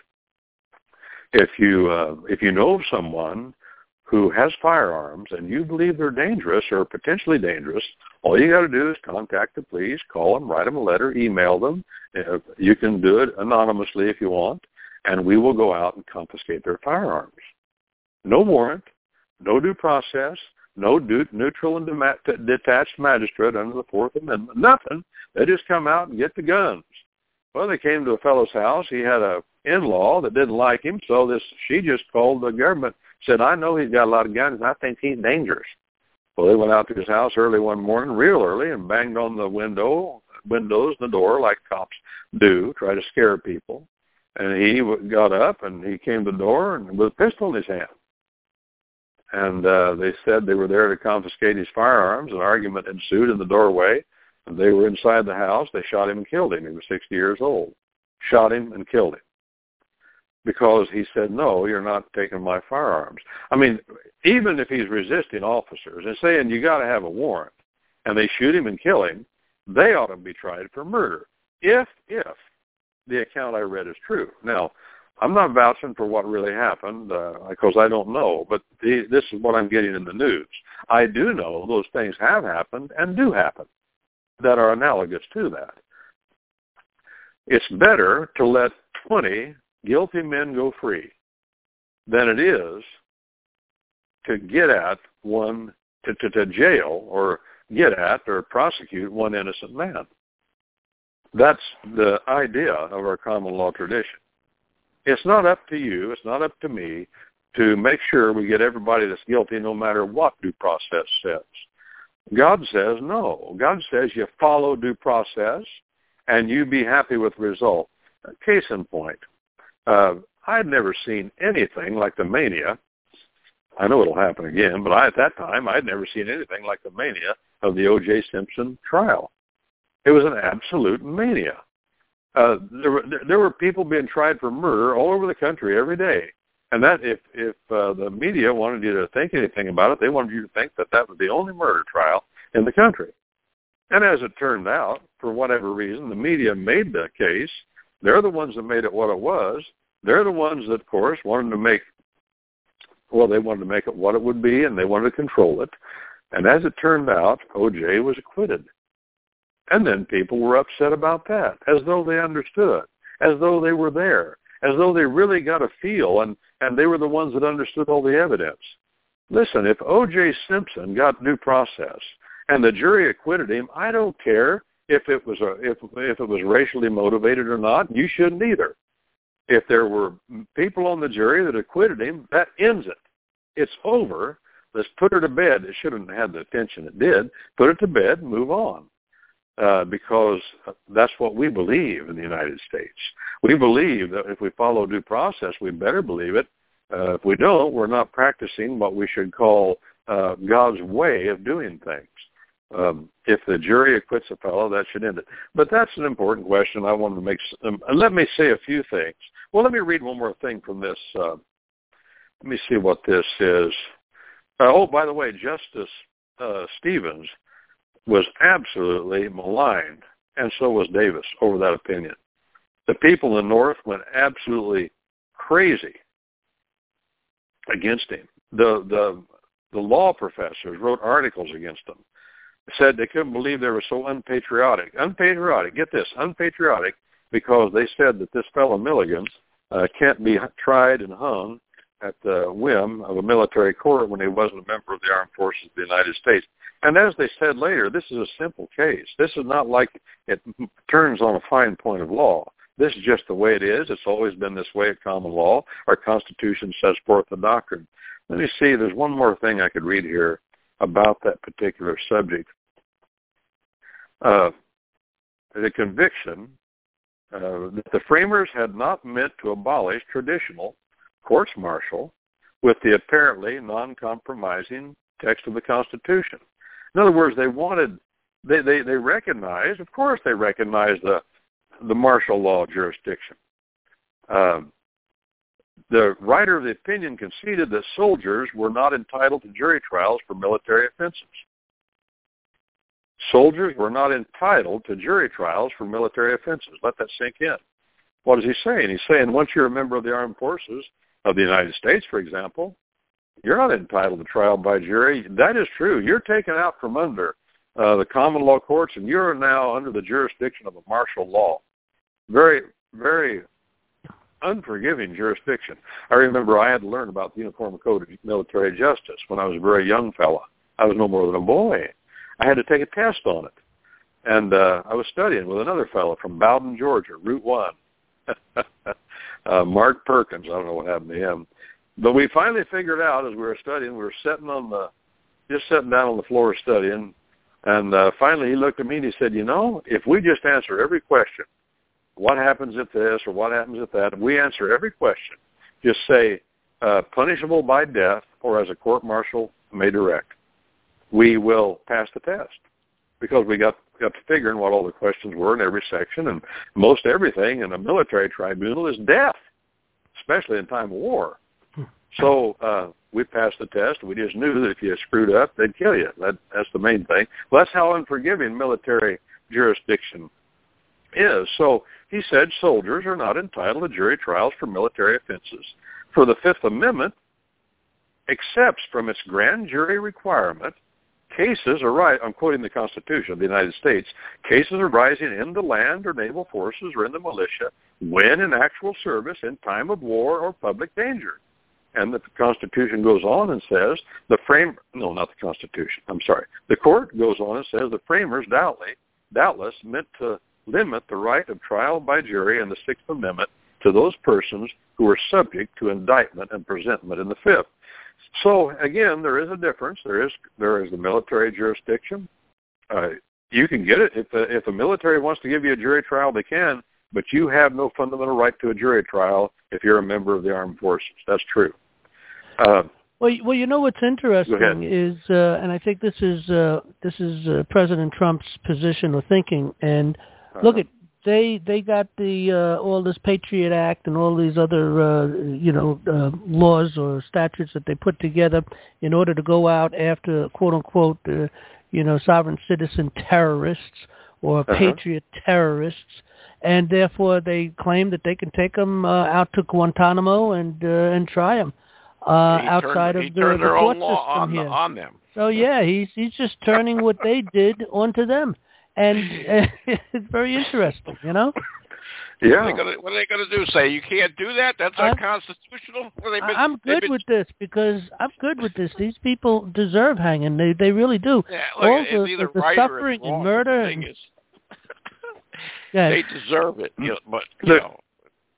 if you uh, if you know of someone who has firearms and you believe they're dangerous or potentially dangerous, all you got to do is contact the police, call them, write them a letter, email them. Uh, you can do it anonymously if you want, and we will go out and confiscate their firearms. No warrant, no due process, no due, neutral and dem- detached magistrate under the Fourth Amendment, nothing. They just come out and get the guns. Well, they came to a fellow's house. He had a in-law that didn't like him, so this she just called the government, said, I know he's got a lot of guns, and I think he's dangerous. Well, they went out to his house early one morning, real early, and banged on the window, windows and the door like cops do, try to scare people. And he got up, and he came to the door and with a pistol in his hand. And uh, they said they were there to confiscate his firearms. An argument ensued in the doorway. And they were inside the house. They shot him and killed him. He was sixty years old. Shot him and killed him. Because he said, no, you're not taking my firearms. I mean, even if he's resisting officers and saying you got to have a warrant, and they shoot him and kill him, they ought to be tried for murder. If, if the account I read is true. Now, I'm not vouching for what really happened uh, because I don't know, but the, this is what I'm getting in the news. I do know those things have happened and do happen that are analogous to that. It's better to let twenty guilty men go free than it is to get at one, to, to, to jail or get at or prosecute one innocent man. That's the idea of our common law tradition. It's not up to you, it's not up to me to make sure we get everybody that's guilty no matter what due process says. God says no. God says you follow due process and you be happy with the result. Case in point, uh, I'd never seen anything like the mania. I know it'll happen again, but I, at that time, I'd never seen anything like the mania of the O J Simpson trial. It was an absolute mania. Uh, there were there were people being tried for murder all over the country every day, and that if if uh, the media wanted you to think anything about it, they wanted you to think that that was the only murder trial in the country. And as it turned out, for whatever reason, the media made the case. They're the ones that made it what it was. They're the ones that, of course, wanted to make, well, they wanted to make it what it would be, and they wanted to control it. And as it turned out, O J was acquitted. And then people were upset about that, as though they understood, as though they were there, as though they really got a feel, and, and they were the ones that understood all the evidence. Listen, if O J Simpson got due process and the jury acquitted him, I don't care if it was a, if if it was racially motivated or not. You shouldn't either. If there were people on the jury that acquitted him, that ends it. It's over. Let's put her to bed. It shouldn't have had the attention it did. Put it to bed and move on. Uh, because that's what we believe in the United States. We believe that if we follow due process, we better believe it. Uh, if we don't, we're not practicing what we should call uh, God's way of doing things. Um, if the jury acquits a fellow, that should end it. But that's an important question. I wanted to make. Um, let me say a few things. Well, let me read one more thing from this. Uh, let me see what this is. Uh, oh, by the way, Justice uh, Stevens was absolutely maligned, and so was Davis over that opinion. The people in the North went absolutely crazy against him. The the the law professors wrote articles against him. Said they couldn't believe they were so unpatriotic. Unpatriotic, get this, unpatriotic, because they said that this fellow Milligan uh, can't be tried and hung at the whim of a military court when he wasn't a member of the Armed Forces of the United States. And as they said later, this is a simple case. This is not like it turns on a fine point of law. This is just the way it is. It's always been this way at common law. Our Constitution sets forth the doctrine. Let me see. There's one more thing I could read here about that particular subject. Uh, the conviction uh, that the framers had not meant to abolish traditional courts-martial with the apparently non-compromising text of the Constitution. In other words, they wanted, they, they, they recognized, of course they recognized the, the martial law jurisdiction. Um, the writer of the opinion conceded that soldiers were not entitled to jury trials for military offenses. Soldiers were not entitled to jury trials for military offenses. Let that sink in. What is he saying? He's saying once you're a member of the armed forces of the United States, for example, you're not entitled to trial by jury. That is true. You're taken out from under uh, the common law courts, and you're now under the jurisdiction of a martial law. Very, very unforgiving jurisdiction. I remember I had to learn about the Uniform Code of Military Justice when I was a very young fella. I was no more than a boy. I had to take a test on it. And uh, I was studying with another fellow from Bowden, Georgia, Route one. uh, Mark Perkins. I don't know what happened to him. But we finally figured out as we were studying, we were sitting on the, just sitting down on the floor studying, and uh, finally he looked at me and he said, you know, if we just answer every question, what happens if this or what happens if that, if we answer every question, just say uh, punishable by death or as a court-martial may direct, we will pass the test. Because we got, got to figuring what all the questions were in every section, and most everything in a military tribunal is death, especially in time of war. So uh, we passed the test. We just knew that if you screwed up, they'd kill you. That, that's the main thing. Well, that's how unforgiving military jurisdiction is. So he said soldiers are not entitled to jury trials for military offenses. For the Fifth Amendment accepts from its grand jury requirement cases arise, I'm quoting the Constitution of the United States, cases arising in the land or naval forces or in the militia when in actual service in time of war or public danger. and the Constitution goes on and says the frame, no, not the Constitution, I'm sorry. The court goes on and says the framers doubtless, doubtless meant to limit the right of trial by jury in the Sixth Amendment to those persons who are subject to indictment and presentment in the Fifth. So again, there is a difference. There is there is the military jurisdiction. Uh, you can get it if the, if the military wants to give you a jury trial, they can. But you have no fundamental right to a jury trial if you're a member of the armed forces. That's true. Uh, well, well, you know what's interesting is, uh, and I think this is uh, this is uh, President Trump's position or thinking. And uh-huh. look at they they got the uh, all this Patriot Act and all these other uh, you know uh, laws or statutes that they put together in order to go out after quote unquote uh, you know sovereign citizen terrorists or uh-huh. patriot terrorists. And therefore, they claim that they can take them uh, out to Guantanamo and uh, and try them uh, outside turned, of the, the their court own law system on, here. The, on them. So yeah, he's he's just turning what they did onto them, and uh, it's very interesting, you know. Yeah. What are they going to do? Say you can't do that? That's I'm, unconstitutional. Well, they've been, I'm good been, with this because I'm good with this. These people deserve hanging. They they really do. Yeah, look, all it's the, either the right suffering or it's wrong, and murder. the thing and, is, yeah. They deserve it, you know, but you the, know.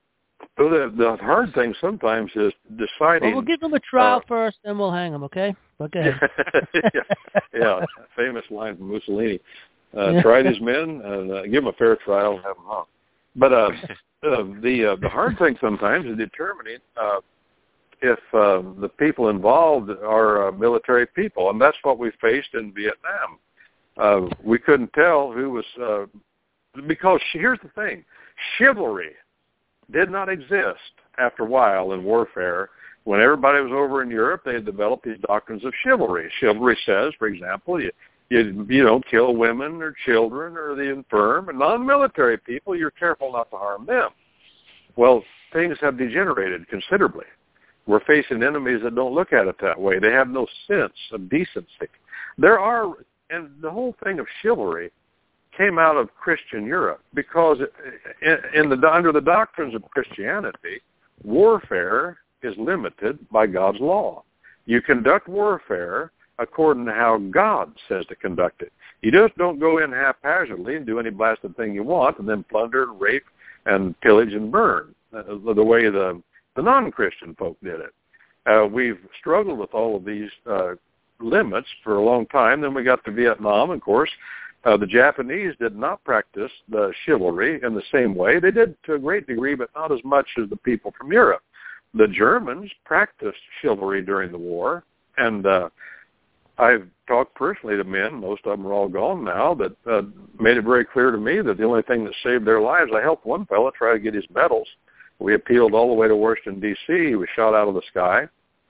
So the, the hard thing sometimes is deciding. Well, we'll give them a trial uh, first, then we'll hang them, okay? Okay. yeah, yeah, famous line from Mussolini. Uh, yeah. Try these men and uh, give them a fair trial and have them hung. But uh, uh, the uh, the hard thing sometimes is determining uh, if uh, the people involved are uh, military people, and that's what we faced in Vietnam. Uh, we couldn't tell who was uh, because here's the thing: chivalry did not exist after a while in warfare. When everybody was over in Europe, they had developed these doctrines of chivalry. Chivalry says, for example, you you, you don't kill women or children or the infirm, and non-military people, you're careful not to harm them. Well, things have degenerated considerably. We're facing enemies that don't look at it that way. They have no sense of decency. There are, and the whole thing of chivalry came out of Christian Europe because in, in the under the doctrines of Christianity, warfare is limited by God's law. You conduct warfare according to how God says to conduct it. You just don't go in haphazardly and do any blasted thing you want and then plunder and rape and pillage and burn uh, the way the, the non-Christian folk did it. Uh, we've struggled with all of these uh, limits for a long time. Then we got to Vietnam, of course. Uh, the Japanese did not practice the chivalry in the same way. They did to a great degree, but not as much as the people from Europe. The Germans practiced chivalry during the war, and uh, I've talked personally to men, most of them are all gone now, that uh, made it very clear to me that the only thing that saved their lives, I helped one fellow try to get his medals. We appealed all the way to Washington, D C He was shot out of the sky.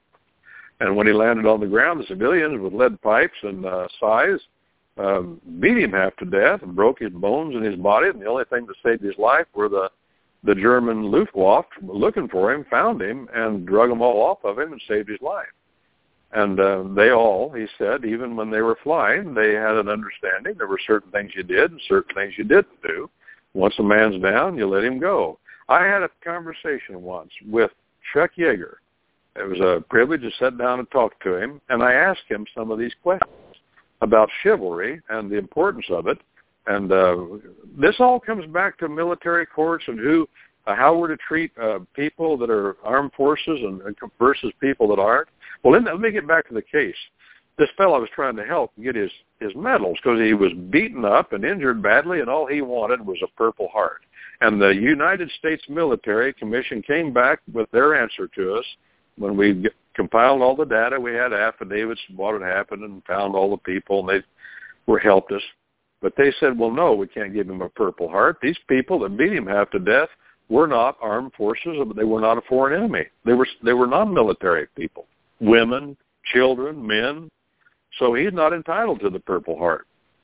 And when he landed on the ground, the civilians with lead pipes and uh, sais um, beat him half to death and broke his bones in his body. And the only thing that saved his life were the, the German Luftwaffe looking for him, found him, and drug him all off of him and saved his life. And uh, they all, he said, even when they were flying, they had an understanding. There were certain things you did and certain things you didn't do. Once a man's down, you let him go. I had a conversation once with Chuck Yeager. It was a privilege to sit down and talk to him, and I asked him some of these questions about chivalry and the importance of it. And uh, this all comes back to military courts and who, uh, how we're to treat uh, people that are armed forces and, and versus people that aren't. Well, then, let me get back to the case. This fellow was trying to help get his, his medals because he was beaten up and injured badly, and all he wanted was a Purple Heart. And the United States Military Commission came back with their answer to us when we compiled all the data. We had affidavits of what had happened and found all the people, and they were helped us. But they said, well, no, we can't give him a Purple Heart. These people that beat him half to death were not armed forces. They were not a foreign enemy. They were they were non-military people, women, children, men. So he's not entitled to the Purple Heart.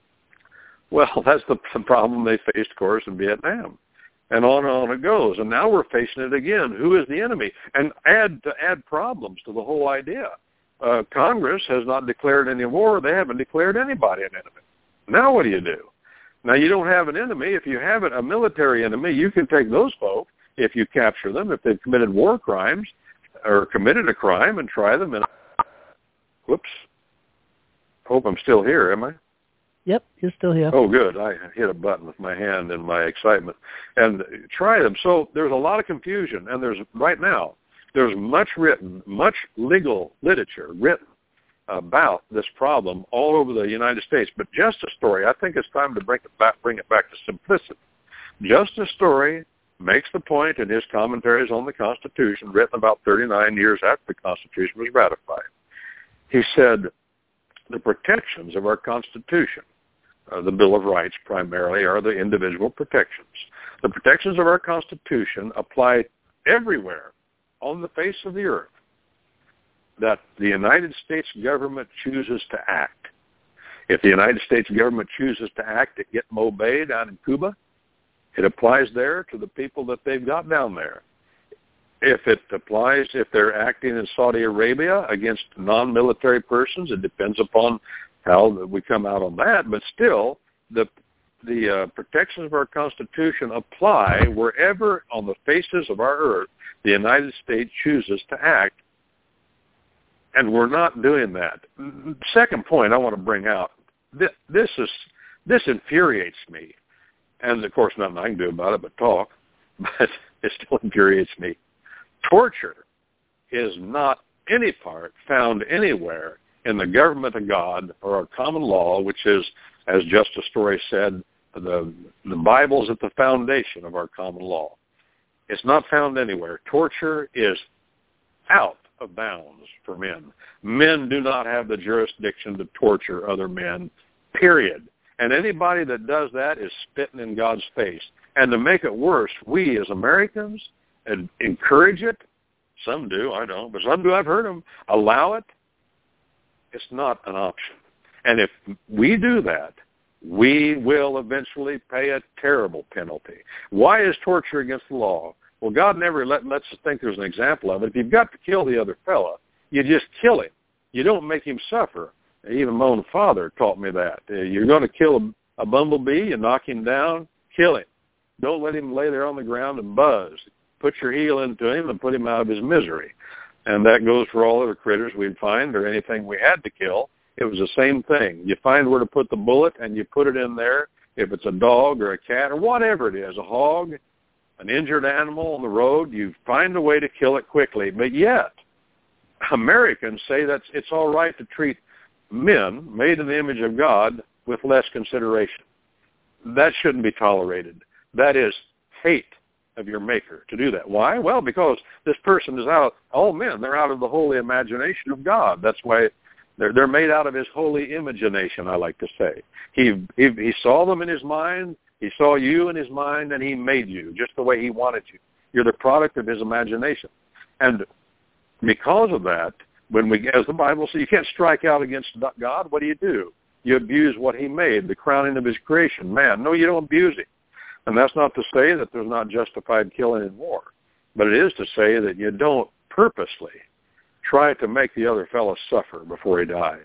Well, that's the, the problem they faced, of course, in Vietnam. And on and on it goes. And now we're facing it again. Who is the enemy? And add to add problems to the whole idea. Uh, Congress has not declared any war. They haven't declared anybody an enemy. Now what do you do? Now you don't have an enemy. If you have a military enemy, you can take those folks if you capture them, if they've committed war crimes, or committed a crime and try them in a, whoops, hope I'm still here, am I? Yep, you're still here. Oh, good. I hit a button with my hand in my excitement. And try them. So there's a lot of confusion, and there's, right now, there's much written, much legal literature written about this problem all over the United States. But Justice Story, I think it's time to bring it back, bring it back to simplicity. Justice Story makes the point in his commentaries on the Constitution, written about thirty-nine years after the Constitution was ratified. He said, the protections of our Constitution, uh, the Bill of Rights primarily, are the individual protections. The protections of our Constitution apply everywhere on the face of the earth that the United States government chooses to act. If the United States government chooses to act at Gitmo Bay down in Cuba, it applies there to the people that they've got down there. If it applies, if they're acting in Saudi Arabia against non-military persons, it depends upon how we come out on that. But still, the the uh, protections of our Constitution apply wherever on the faces of our earth the United States chooses to act. And we're not doing that. Second point I want to bring out, this, this is this infuriates me. And, of course, nothing I can do about it but talk, but it still infuriates me. Torture is not any part found anywhere in the government of God or our common law, which is, as Justice Story said, the, the Bible's at the foundation of our common law. It's not found anywhere. Torture is out of bounds for men. Men do not have the jurisdiction to torture other men, period. And anybody that does that is spitting in God's face. And to make it worse, we as Americans encourage it. Some do, I don't, but some do, I've heard them, allow it. It's not an option. And if we do that, we will eventually pay a terrible penalty. Why is torture against the law? Well, God never let, lets us think there's an example of it. If you've got to kill the other fella, you just kill him. You don't make him suffer. Even my own father taught me that. Uh, you're going to kill a, a bumblebee, you knock him down, kill him. Don't let him lay there on the ground and buzz. Put your heel into him and put him out of his misery. And that goes for all other critters we'd find or anything we had to kill. It was the same thing. You find where to put the bullet and you put it in there. If it's a dog or a cat or whatever it is, a hog, an injured animal on the road, you find a way to kill it quickly. But yet, Americans say that it's all right to treat men made in the image of God with less consideration. That shouldn't be tolerated. That is hate of your maker to do that. Why? Well, because this person is out, all men, they're out of the holy imagination of God. That's why they're, they're made out of his holy imagination, I like to say. He, he, he saw them in his mind, he saw you in his mind, and he made you just the way he wanted you. You're the product of his imagination. And because of that, when we, as the Bible says, you can't strike out against God. What do you do? You abuse what he made, the crowning of his creation, man. No, you don't abuse him. And that's not to say that there's not justified killing in war, but it is to say that you don't purposely try to make the other fellow suffer before he dies.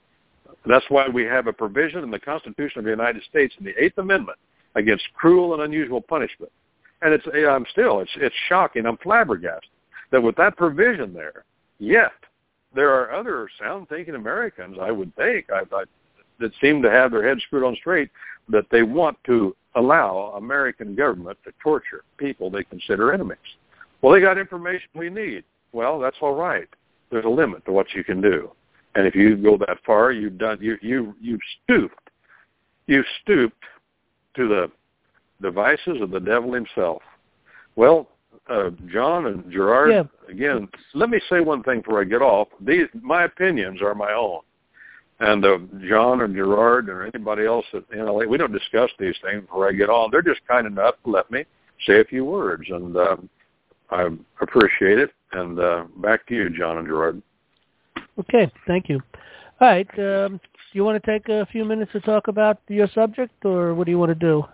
That's why we have a provision in the Constitution of the United States in the Eighth Amendment against cruel and unusual punishment. And it's, I'm still, it's, it's shocking. I'm flabbergasted that with that provision there, yet there are other sound-thinking Americans, I would think, I, I, that seem to have their heads screwed on straight, that they want to allow American government to torture people they consider enemies. Well, they got information we need. Well, that's all right. There's a limit to what you can do. And if you go that far, you've done, you, you, you've stooped. You've stooped to the devices of the devil himself. Well, uh, John and Gerard, yeah. Again, let me say one thing before I get off. These, my opinions are my own. And uh, John or Gerard or anybody else at N L A, we don't discuss these things before I get on. They're just kind enough to let me say a few words, and uh, I appreciate it. And uh, back to you, John and Gerard. Okay, thank you. All right, um, do you want to take a few minutes to talk about your subject, or what do you want to do?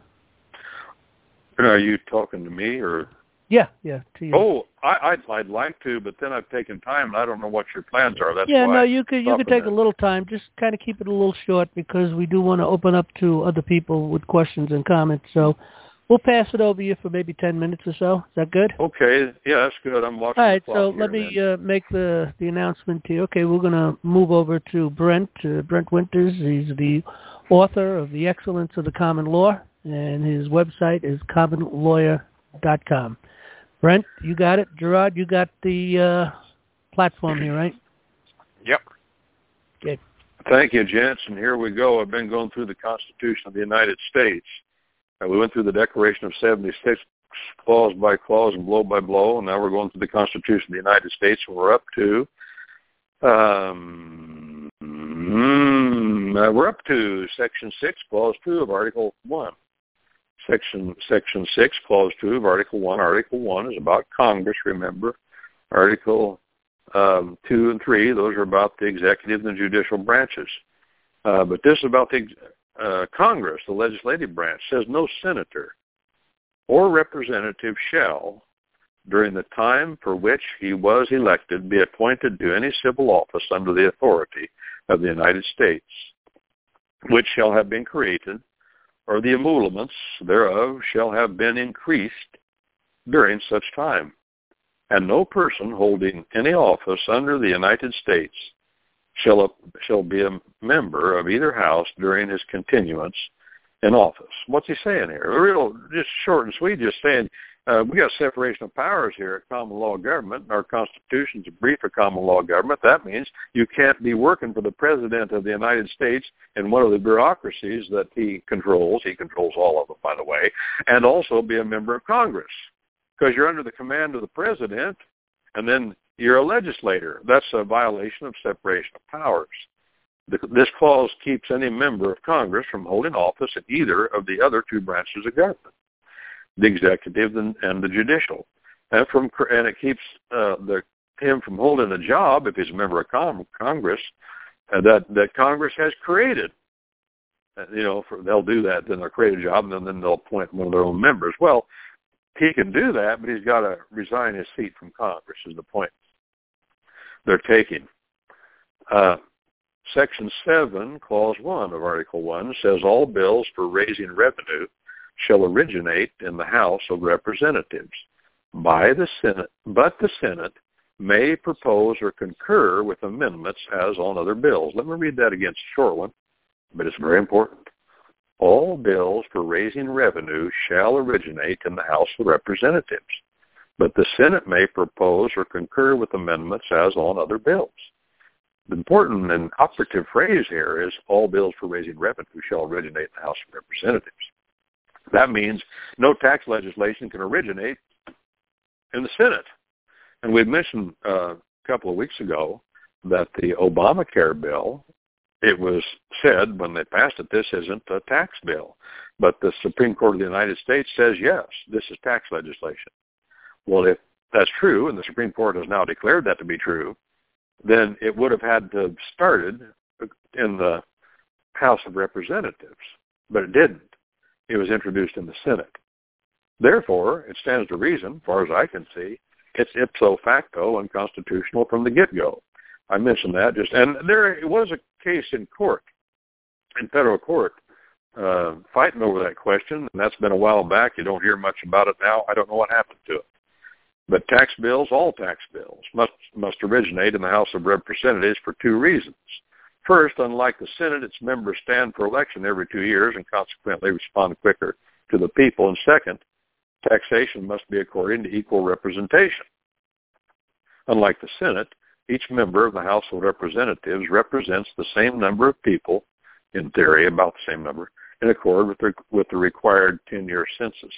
Are you talking to me, or? Yeah, yeah, to you. Oh, I, I'd, I'd like to, but then I've taken time, and I don't know what your plans are. That's yeah, why no, you could you could take that. a little time. Just kind of keep it a little short because we do want to open up to other people with questions and comments. So we'll pass it over you for maybe ten minutes or so. Is that good? Okay. Yeah, that's good. I'm watching All right, the so clock let here, me uh, make the, the announcement here. Okay, we're going to move over to Brent, uh, Brent Winters. He's the author of The Excellence of the Common Law, and his website is common lawyer dot com. Brent, you got it. Gerard, you got the uh, platform here, right? Yep. Okay. Thank you, gents. And here we go. I've been going through the Constitution of the United States. Uh, we went through the Declaration of seventy-six clause by clause and blow by blow, and now we're going through the Constitution of the United States, and we're up to um, mm, uh, we're up to Section six, Clause two of Article one. Section Section six, Clause two of Article one. Article one is about Congress, remember. Article um, two and three, those are about the executive and the judicial branches. Uh, but this is about the uh, Congress, the legislative branch. It says no senator or representative shall, during the time for which he was elected, be appointed to any civil office under the authority of the United States, which shall have been created, or the emoluments thereof shall have been increased during such time. And no person holding any office under the United States shall, shall be a member of either house during his continuance in office. What's he saying here? Real, just short and sweet, just saying uh, we got separation of powers here at common law government. Our Constitution's a brief of common law government. That means you can't be working for the President of the United States in one of the bureaucracies that he controls. He controls all of them, by the way, and also be a member of Congress, because you're under the command of the President, and then you're a legislator. That's a violation of separation of powers. This clause keeps any member of Congress from holding office in either of the other two branches of government, the executive and, and the judicial. And, from, and it keeps uh, the, him from holding a job, if he's a member of con- Congress, uh, that, that Congress has created. Uh, you know, for, they'll do that, then they'll create a job, and then, then they'll appoint one of their own members. Well, he can do that, but he's got to resign his seat from Congress is the point they're taking. Uh, Section seven, Clause one of Article one says all bills for raising revenue shall originate in the House of Representatives by the Senate, but the Senate may propose or concur with amendments as on other bills. Let me read that again. It's a short one, but it's very important. All bills for raising revenue shall originate in the House of Representatives, but the Senate may propose or concur with amendments as on other bills. The important and operative phrase here is all bills for raising revenue shall originate in the House of Representatives. That means no tax legislation can originate in the Senate. And we mentioned uh, a couple of weeks ago that the Obamacare bill, it was said when they passed it, this isn't a tax bill. But the Supreme Court of the United States says, yes, this is tax legislation. Well, if that's true, and the Supreme Court has now declared that to be true, then it would have had to have started in the House of Representatives, but it didn't. It was introduced in the Senate. Therefore, it stands to reason, as far as I can see, it's ipso facto unconstitutional from the get-go. I mentioned that just, and there was a case in court, in federal court, uh, fighting over that question, and that's been a while back. You don't hear much about it now. I don't know what happened to it. But tax bills, all tax bills, must must originate in the House of Representatives for two reasons. First, unlike the Senate, its members stand for election every two years and consequently respond quicker to the people. And second, taxation must be according to equal representation. Unlike the Senate, each member of the House of Representatives represents the same number of people, in theory about the same number, in accord with the, with the required ten-year census.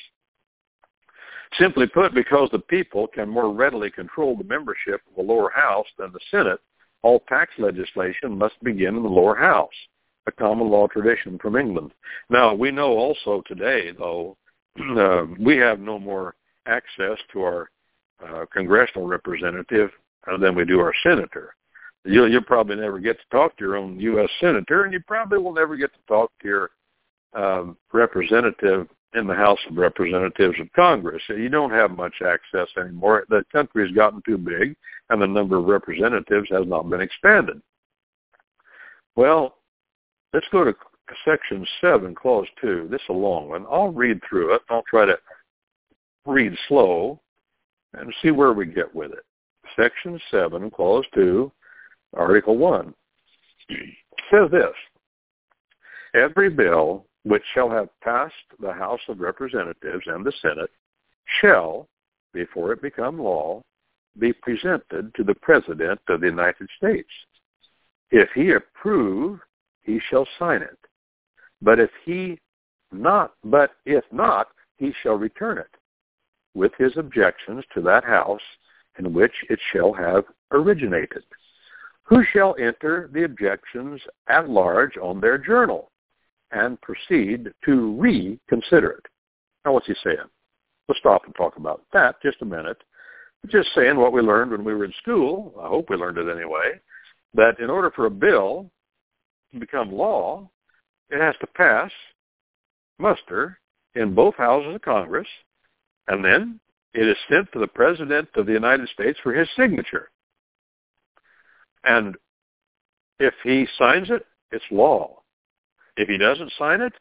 Simply put, because the people can more readily control the membership of the lower house than the Senate, all tax legislation must begin in the lower house, a common law tradition from England. Now, we know also today, though, uh, we have no more access to our uh, congressional representative uh, than we do our senator. You'll, you'll probably never get to talk to your own U S senator, and you probably will never get to talk to your um, representative in the House of Representatives of Congress. You don't have much access anymore. The country has gotten too big, and the number of representatives has not been expanded. Well, let's go to Section seven, Clause two. This is a long one. I'll read through it. I'll try to read slow and see where we get with it. Section seven, Clause two, Article one. Says this: every bill which shall have passed the House of Representatives and the Senate shall, before it become law, be presented to the President of the United States. If he approve, he shall sign it. But if he not, but if not, he shall return it, with his objections to that House in which it shall have originated, who shall enter the objections at large on their journal, and proceed to reconsider it. Now, what's he saying? Let's stop and talk about that just a minute. Just saying what we learned when we were in school, I hope we learned it anyway, that in order for a bill to become law, it has to pass muster in both houses of Congress, and then it is sent to the President of the United States for his signature. And if he signs it, it's law. If he doesn't sign it,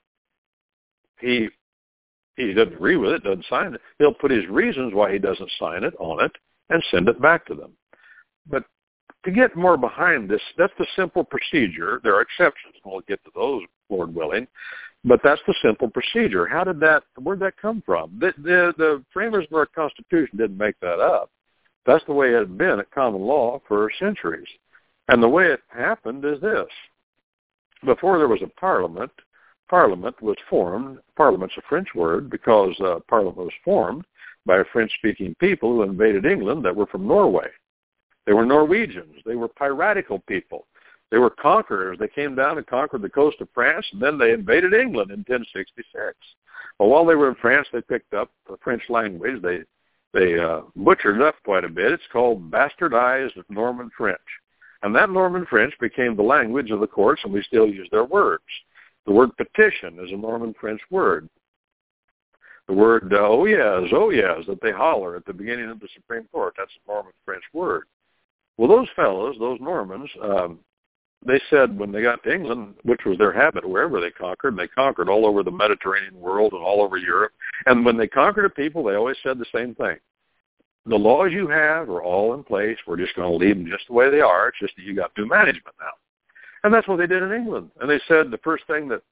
he he doesn't agree with it, doesn't sign it, he'll put his reasons why he doesn't sign it on it and send it back to them. But to get more behind this, that's the simple procedure. There are exceptions, and we'll get to those, Lord willing. But that's the simple procedure. How did that, where did that come from? The, the, the framers of our Constitution didn't make that up. That's the way it had been at common law for centuries. And the way it happened is this. Before there was a parliament, Parliament was formed. Parliament's a French word because uh, Parliament was formed by French-speaking people who invaded England that were from Norway. They were Norwegians. They were piratical people. They were conquerors. They came down and conquered the coast of France, and then they invaded England in ten sixty-six. Well, while they were in France, they picked up the French language. They they uh, butchered it up quite a bit. It's called bastardized Norman French. And that Norman French became the language of the courts, and we still use their words. The word petition is a Norman French word. The word, uh, oh yes, oh yes, that they holler at the beginning of the Supreme Court, that's a Norman French word. Well, those fellows, those Normans, um, they said when they got to England, which was their habit wherever they conquered, they conquered all over the Mediterranean world and all over Europe. And when they conquered a people, they always said the same thing. The laws you have are all in place. We're just going to leave them just the way they are. It's just that you got new management now. And that's what they did in England. And they said the first thing that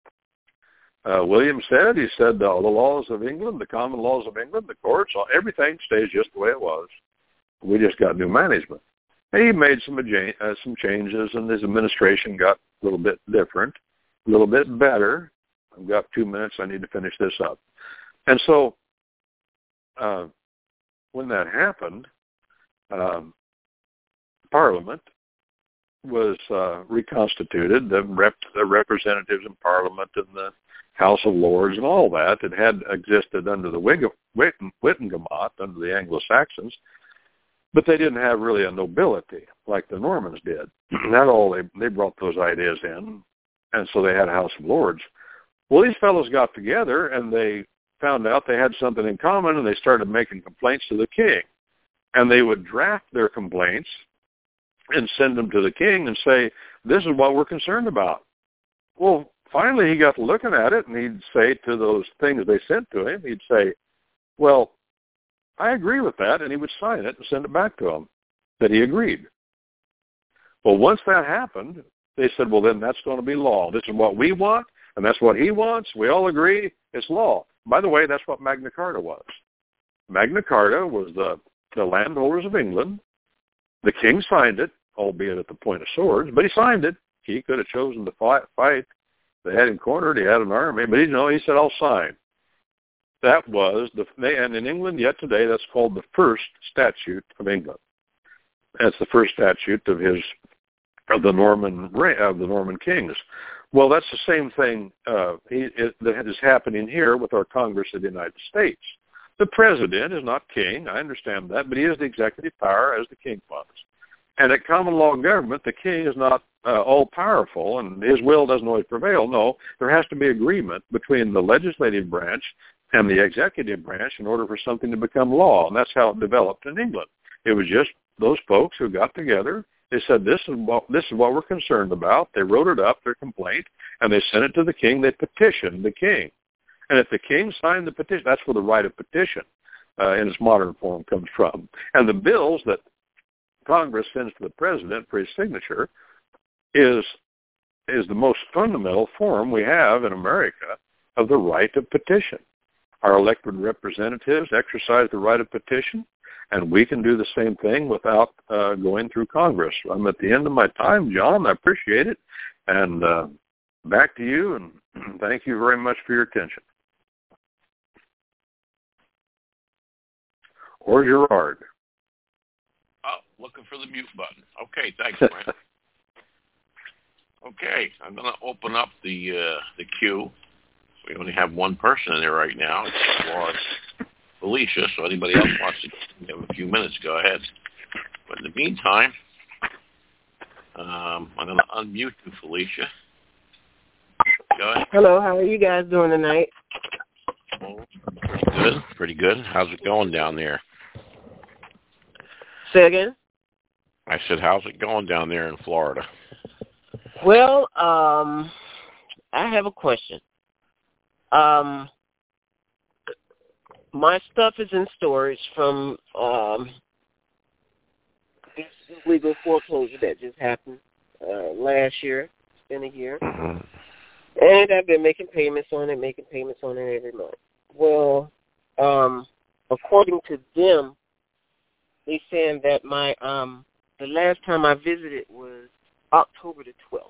uh, William said, he said uh, the laws of England, the common laws of England, the courts, everything stays just the way it was. We just got new management. And he made some uh, some changes, and his administration got a little bit different, a little bit better. I've got two minutes. I need to finish this up. And so uh, when that happened, um, Parliament was uh, reconstituted. The, rep, the representatives in Parliament and the House of Lords and all that, it had existed under the Wig, Wittengemot, under the Anglo-Saxons, but they didn't have really a nobility like the Normans did. Not all, they, they brought those ideas in, and so they had a House of Lords. Well, these fellows got together, and they found out they had something in common, and they started making complaints to the king. And they would draft their complaints and send them to the king and say, this is what we're concerned about. Well, finally he got to looking at it, and he'd say to those things they sent to him, he'd say, well, I agree with that, and he would sign it and send it back to him that he agreed. Well, once that happened, they said, well, then that's going to be law. This is what we want, and that's what he wants. We all agree it's law. By the way, that's what Magna Carta was. Magna Carta was the, the landholders of England. The king signed it, albeit at the point of swords, but he signed it. He could have chosen to fight. fight. They had him cornered. He had an army, but he, you know, he said, I'll sign. That was, the, and in England yet today, that's called the first statute of England. That's the first statute of his, of the Norman, of the Norman kings. Well, that's the same thing uh, it, that is happening here with our Congress of the United States. The president is not king, I understand that, but he is the executive power as the king was. And at common law government, the king is not uh, all-powerful, and his will doesn't always prevail. No, there has to be agreement between the legislative branch and the executive branch in order for something to become law, and that's how it developed in England. It was just those folks who got together They said, this is what this is what we're concerned about. They wrote it up, their complaint, and they sent it to the king. They petitioned the king. And if the king signed the petition, that's where the right of petition uh, in its modern form comes from. And the bills that Congress sends to the president for his signature is is the most fundamental form we have in America of the right of petition. Our elected representatives exercise the right of petition, and we can do the same thing without uh, going through Congress. I'm at the end of my time, John. I appreciate it. And uh, back to you, and thank you very much for your attention. Or Gerard. Oh, looking for the mute button. Okay, thanks, Brent. Okay, I'm going to open up the uh, the queue. We only have one person in there right now. It's Florida. Felicia, so anybody else wants to give a few minutes, go ahead. But in the meantime, um, I'm going to unmute you, Felicia. Go ahead. Hello, how are you guys doing tonight? Pretty good, pretty good. How's it going down there? Say again? I said, how's it going down there in Florida? Well, um, I have a question. Um, my stuff is in storage from um, this legal foreclosure that just happened uh, last year. It's been a year. Mm-hmm. And I've been making payments on it, making payments on it every month. Well, um, according to them, they saying that my um, the last time I visited was October the twelfth.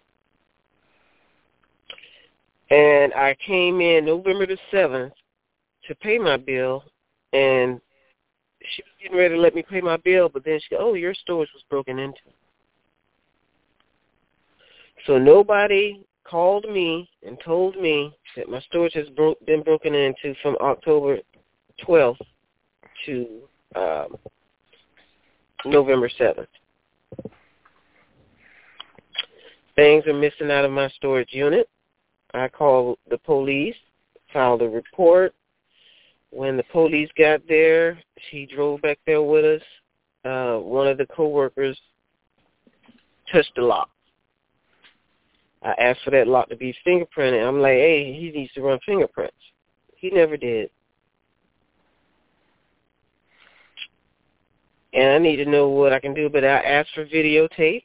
And I came in November the seventh to pay my bill, and she was getting ready to let me pay my bill, but then she goes, oh, your storage was broken into. So nobody called me and told me that my storage has bro- been broken into from October twelfth to um, November seventh. Things are missing out of my storage unit. I called the police, filed a report. When the police got there, she drove back there with us. Uh, one of the coworkers touched the lock. I asked for that lock to be fingerprinted. I'm like, hey, he needs to run fingerprints. He never did. And I need to know what I can do, but I asked for videotape.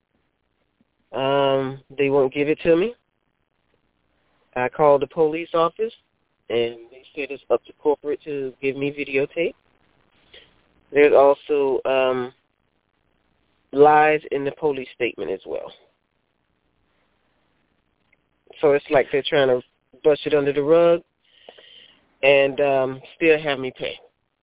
Um, they won't give it to me. I called the police office, and they said it's up to corporate to give me videotape. There's also um, lies in the police statement as well. So it's like they're trying to brush it under the rug and um, still have me pay.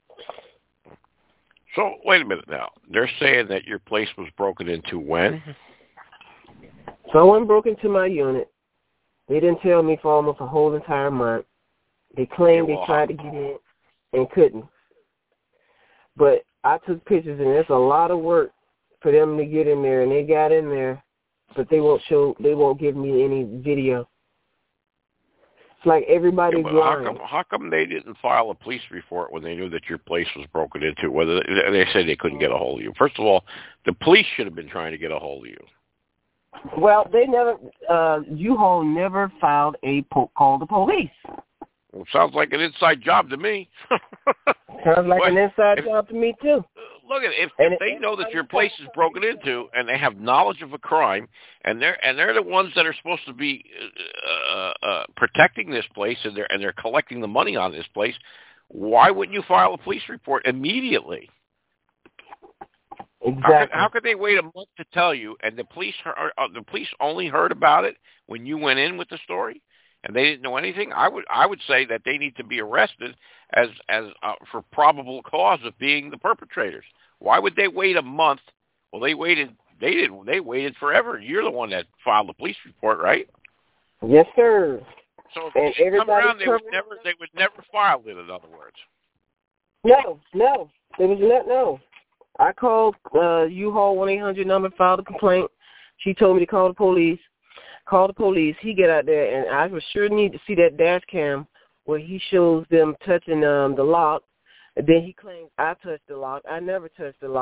So, wait a minute now. They're saying that your place was broken into when? Someone broke into my unit. They didn't tell me for almost a whole entire month. They claimed they tried to get in and couldn't. But I took pictures, and it's a lot of work for them to get in there, and they got in there, but they won't show. They won't give me any video. It's like everybody's yeah, lying. How come, how come they didn't file a police report when they knew that your place was broken into? Whether they, they said they couldn't get a hold of you. First of all, the police should have been trying to get a hold of you. Well, they never. Uh, U-Haul never filed a po- call to police. Well, sounds like an inside job to me. Sounds like but an inside if, job to me too. Look at if, and if they know that your place is broken into and they have knowledge of a crime, and they're and they're the ones that are supposed to be uh, uh, protecting this place, and they're and they're collecting the money on this place, why wouldn't you file a police report immediately? Exactly. How could, how could they wait a month to tell you, and the police are, uh, the police only heard about it when you went in with the story, and they didn't know anything? I would I would say that they need to be arrested as as uh, for probable cause of being the perpetrators. Why would they wait a month? Well, they waited. They didn't. They waited forever. You're the one that filed the police report, right? Yes, sir. So if and they come around, they would never. They would never file it. In other words. No, no, there was not. No. I called uh, U-Haul one eight hundred number, filed a complaint. She told me to call the police. Call the police. He get out there, and I was sure need to see that dash cam where he shows them touching um, the lock. And then he claims I touched the lock. I never touched the lock.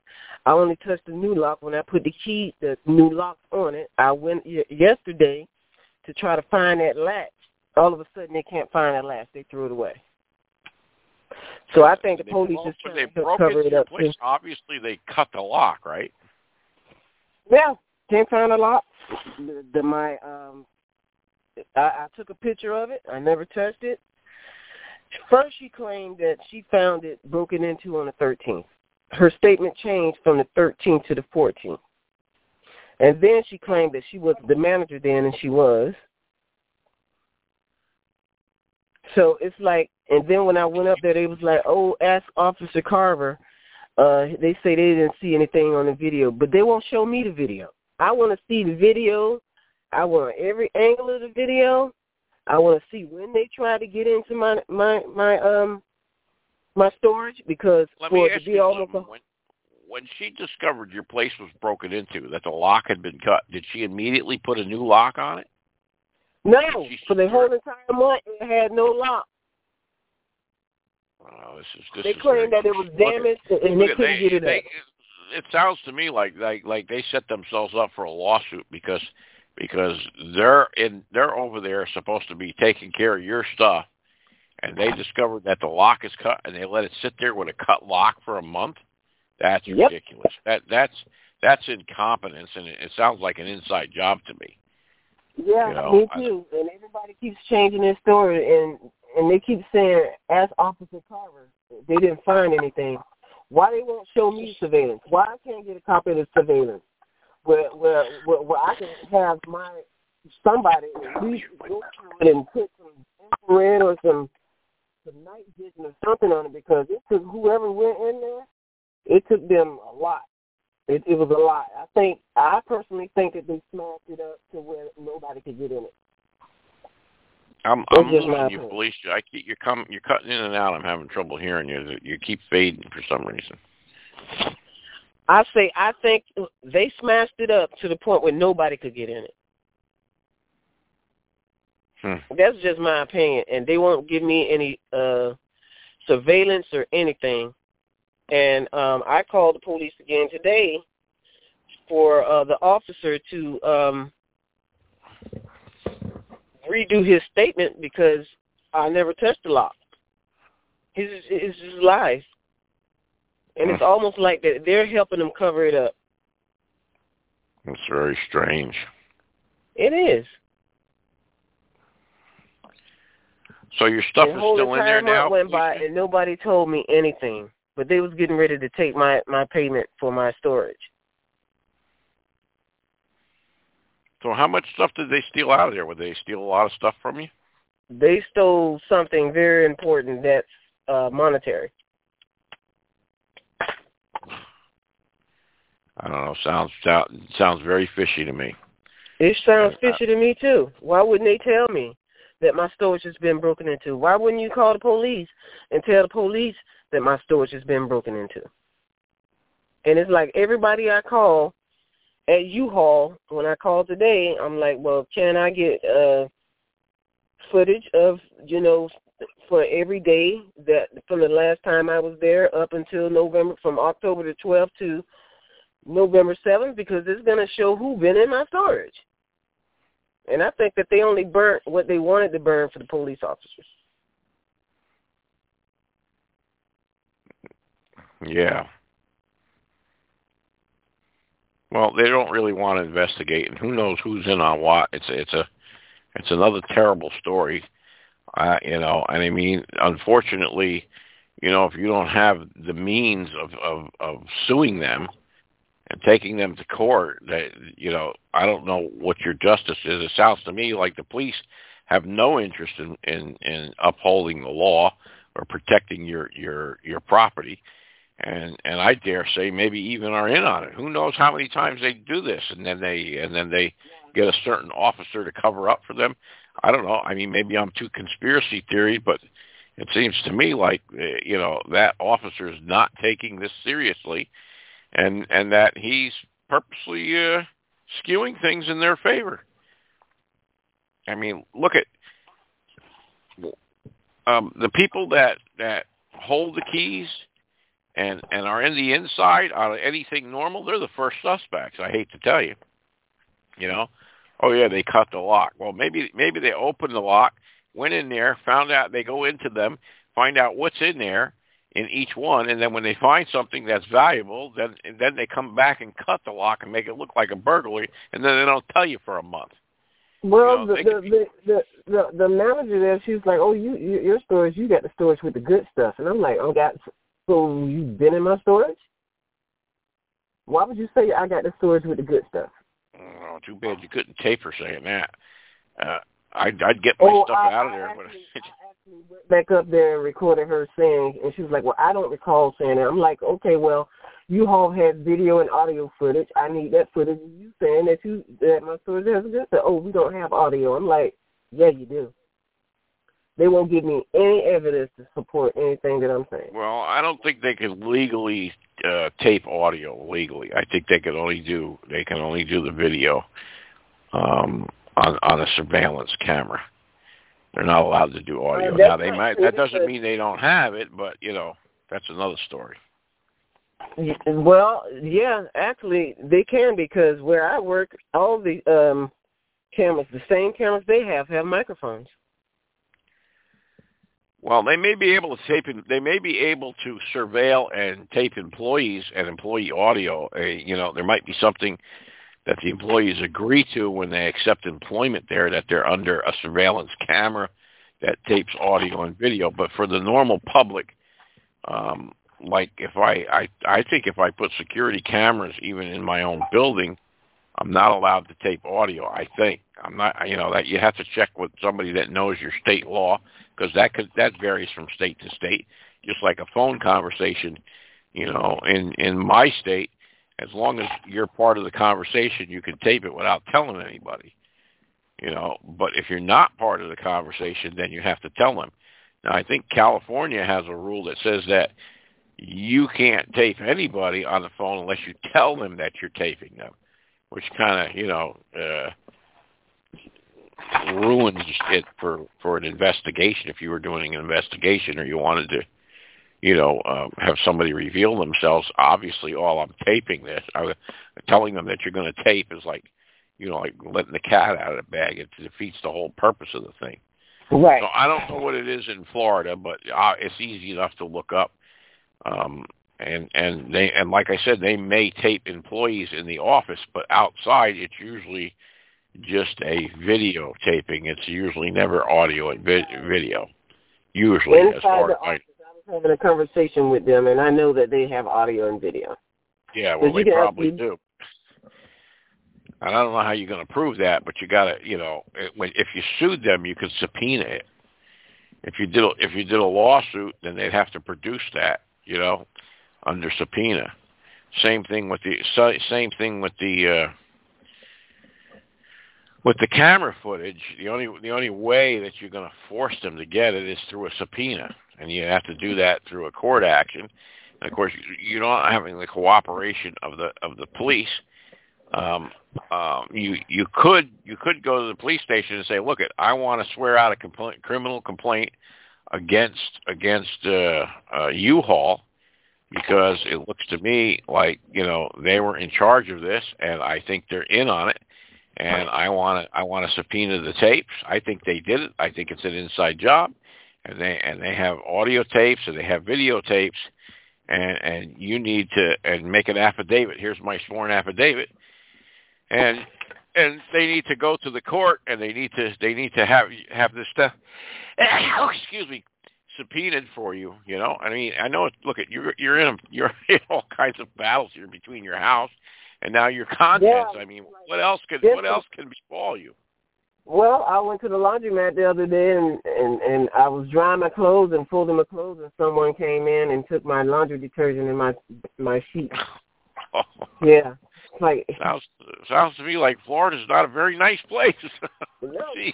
I only touched the new lock when I put the key, the new lock on it. I went y- yesterday to try to find that latch. All of a sudden, they can't find that latch. They threw it away. So I think the they police broke, is trying they to broke cover into it your up. place. Too. Obviously, they cut the lock, right? Yeah, can't find a lock. The, the my um, I, I took a picture of it. I never touched it. First, she claimed that she found it broken into on the thirteenth. Her statement changed from the thirteenth to the fourteenth. And then she claimed that she was the manager then, and she was. So it's like, and then when I went up there, they was like, oh, ask Officer Carver. Uh, they say they didn't see anything on the video, but they won't show me the video. I want to see the video. I want every angle of the video. I want to see when they try to get into my my my um my storage, because Let for me it ask to be you almost something. When, when she discovered your place was broken into, that the lock had been cut, did she immediately put a new lock on it? no She for the secure whole entire month it had no lock. Oh, this is this They is claimed that it was damaged and they Look, couldn't they, get it they, up. It sounds to me like like like they set themselves up for a lawsuit because because they're in they're over there supposed to be taking care of your stuff, and they discovered that the lock is cut and they let it sit there with a cut lock for a month. That's Yep. ridiculous. That that's that's incompetence, and it, it sounds like an inside job to me. Yeah, You know, me too. And everybody keeps changing their story, and and they keep saying, ask Officer Carver. They didn't find anything. Why they won't show me surveillance? Why I can't get a copy of the surveillance? Where where where, where I can have my somebody at least go through it and put some infrared or some some night vision or something on it, because it took whoever went in there, it took them a lot. It, it was a lot. I think I personally think that they smashed it up to where nobody could get in it. I'm, That's I'm just my losing you, opinion. Felicia. I keep you're coming, you're cutting in and out. I'm having trouble hearing you. You keep fading for some reason. I say I think they smashed it up to the point where nobody could get in it. Hmm. That's just my opinion, and they won't give me any uh, surveillance or anything. And um, I called the police again today for uh, the officer to um, redo his statement, because I never touched the lock. It's, it's just lies. And it's almost like that they're helping them cover it up. It's very strange. It is. So your stuff the is whole still in there entire now? month went by Felicia? and nobody told me anything. But they was getting ready to take my, my payment for my storage. So how much stuff did they steal out of there? Would they steal a lot of stuff from you? They stole something very important that's uh, monetary. I don't know. Sounds sounds very fishy to me. It sounds fishy to me, too. Why wouldn't they tell me that my storage has been broken into? Why wouldn't you call the police and tell the police that my storage has been broken into? And it's like everybody I call at U-Haul, when I called today, I'm like, well, can I get uh, footage of, you know, for every day that from the last time I was there up until November, from October the twelfth to November seventh, because it's going to show who been in my storage. And I think that they only burnt what they wanted to burn for the police officers. Yeah. Well, they don't really want to investigate, and who knows who's in on what. It's a, it's a it's another terrible story, uh, you know. And I mean, unfortunately, you know, if you don't have the means of, of, of suing them and taking them to court, that, you know, I don't know what your justice is. It sounds to me like the police have no interest in, in, in upholding the law or protecting your, your, your property. And and I dare say maybe even are in on it. Who knows how many times they do this, and then they and then they get a certain officer to cover up for them. I don't know. I mean, maybe I'm too conspiracy theory, but it seems to me like, you know, that officer is not taking this seriously, and and that he's purposely uh, skewing things in their favor. I mean, look at um, the people that that hold the keys and and are in the inside on anything normal, they're the first suspects. I hate to tell you, you know. Oh yeah, they cut the lock. Well, maybe maybe they opened the lock, went in there, found out. They go into them, find out what's in there in each one, and then when they find something that's valuable, then then they come back and cut the lock and make it look like a burglary, and then they don't tell you for a month. Well, you know, the, the, be... the the the the manager there, she was like, "Oh, you, you your storage, you got the storage with the good stuff," and I'm like, "Oh, got so you've been in my storage? Why would you say I got the storage with the good stuff?" Oh, too bad you couldn't tape her saying that. Uh, I'd, I'd get my oh, stuff I, out of I there. Actually, but I actually went back up there and recorded her saying, and she was like, "Well, I don't recall saying that." I'm like, "Okay, well, you all had video and audio footage. I need that footage. You saying that you that my storage has good stuff? Oh, we don't have audio." I'm like, "Yeah, you do." They won't give me any evidence to support anything that I'm saying. Well, I don't think they can legally uh, tape audio legally. I think they can only do they can only do the video um, on on a surveillance camera. They're not allowed to do audio. Uh, now they not might. true. That doesn't mean they don't have it, but you know that's another story. Well, yeah, actually they can, because where I work, all the um, cameras, the same cameras they have, have microphones. Well, they may be able to tape. They may be able to surveil and tape employees and employee audio. Uh, you know, there might be something that the employees agree to when they accept employment there, that they're under a surveillance camera that tapes audio and video. But for the normal public, um, like if I, I, I think if I put security cameras even in my own building, I'm not allowed to tape audio. I think I'm not. You know that you have to check with somebody that knows your state law, because that could that varies from state to state. Just like a phone conversation, you know, in in my state, as long as you're part of the conversation, you can tape it without telling anybody. You know, but if you're not part of the conversation, then you have to tell them. Now, I think California has a rule that says that you can't tape anybody on the phone unless you tell them that you're taping them, which kind of, you know, uh, ruins it for, for an investigation. If you were doing an investigation or you wanted to, you know, um, have somebody reveal themselves, obviously, all I'm taping this, I, telling them that you're going to tape is like, you know, like letting the cat out of the bag. It defeats the whole purpose of the thing. Right. So I don't know what it is in Florida, but uh, it's easy enough to look up. Um, and and they and like I said, they may tape employees in the office, but outside it's usually just a video taping. It's usually never audio and vi- video. Usually, Inside as far the as I, office, I was having a conversation with them, and I know that they have audio and video. yeah, well, they you probably actually, do. And I don't know how you're going to prove that, but you got to, you know, if you sued them, you could subpoena it. If you did, if you did a lawsuit, then they'd have to produce that, you know, under subpoena. Same thing with the same thing with the uh, with the camera footage. The only the only way that you're going to force them to get it is through a subpoena, and you have to do that through a court action. And of course, you're not having the cooperation of the of the police. Um, um, you you could you could go to the police station and say, look, it, I want to swear out a compl- criminal complaint against against uh, uh, U-Haul, because it looks to me like, you know, they were in charge of this, and I think they're in on it, and I want to I want to subpoena the tapes. I think they did it. I think it's an inside job, and they and they have audio tapes and they have videotapes, and and you need to and make an affidavit. Here's my sworn affidavit. And and they need to go to the court, and they need to they need to have have this stuff, oh, excuse me, subpoenaed for you. You know, I mean, I know. Look, at you're you're in a, you're in all kinds of battles here between your house and now your contents. Yeah. I mean, what else could what else can befall you? Well, I went to the laundromat the other day, and, and, and I was drying my clothes and folding my clothes, and someone came in and took my laundry detergent and my my sheets. Oh. Yeah. Like, sounds sounds to me like Florida's not a very nice place. No. Jeez.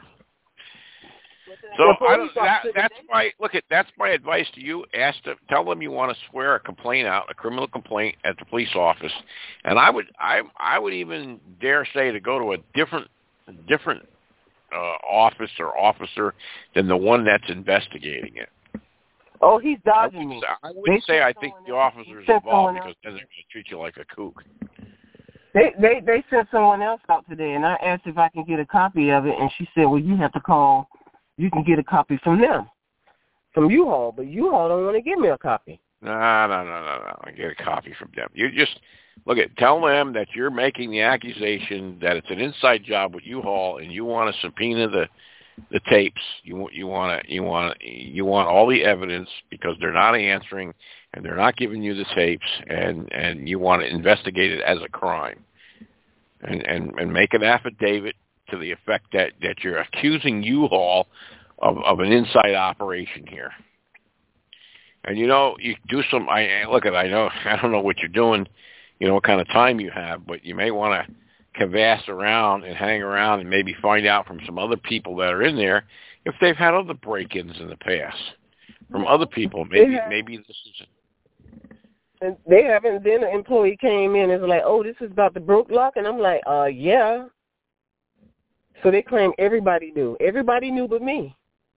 So I don't. That, that's my look at. That's my advice to you. Ask them. Tell them you want to swear a complaint out, a criminal complaint at the police office, and I would. I I would even dare say to go to a different different uh, office or officer than the one that's investigating it. Oh, he's dodging I me. I wouldn't They say I sent think someone the else. officers They sent involved someone because else. then they're going to treat you like a kook. They, they they sent someone else out today, and I asked if I can get a copy of it, and she said, well, you have to call. You can get a copy from them, from U-Haul, but U-Haul don't want to give me a copy. No, no, no, no, no. I get a copy from them. You just look at tell them that you're making the accusation that it's an inside job with U-Haul, and you want to subpoena the the tapes. You you want to you want you want all the evidence because they're not answering and they're not giving you the tapes, and and you want to investigate it as a crime, and and and make an affidavit to the effect that that you're accusing U-Haul of of an inside operation here. And you know, you do some. I look at. I know. I don't know what you're doing. You know what kind of time you have, but you may want to cavass around and hang around and maybe find out from some other people that are in there if they've had other break-ins in the past from other people. Maybe have, maybe this is. And they haven't. Then an employee came in and was like, "Oh, this is about the broke lock," and I'm like, "Uh, yeah." So they claim everybody knew. Everybody knew but me.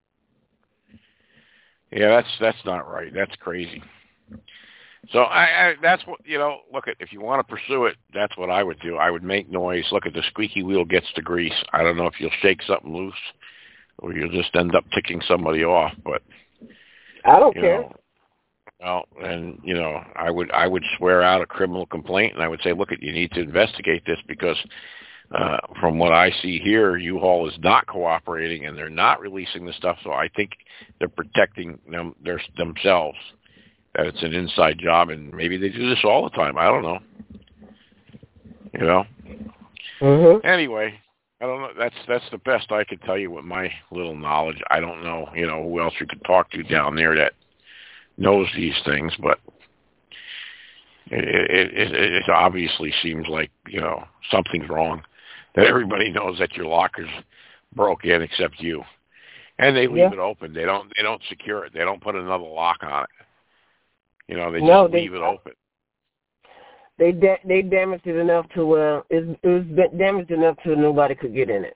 Yeah, that's that's not right. That's crazy. So I, I that's what you know. Look at if you want to pursue it, that's what I would do. I would make noise. Look at the squeaky wheel gets the grease. I don't know if you'll shake something loose or you'll just end up ticking somebody off. But I don't you care. Know, well, and you know, I would I would swear out a criminal complaint and I would say, look, at you need to investigate this because uh, from what I see here, U-Haul is not cooperating and they're not releasing the stuff. So I think they're protecting them their, themselves. That it's an inside job, and maybe they do this all the time. I don't know. You know. Mm-hmm. Anyway, I don't know. That's that's the best I could tell you with my little knowledge. I don't know. You know who else you could talk to down there that knows these things, but it it, it, it obviously seems like you know something's wrong. That everybody knows that your locker's broke in except you, and they leave yeah. it open. They don't they don't secure it. They don't put another lock on it. You know, they just no, they, leave it open. They da- they damaged it enough to uh, it, it was damaged enough to nobody could get in it.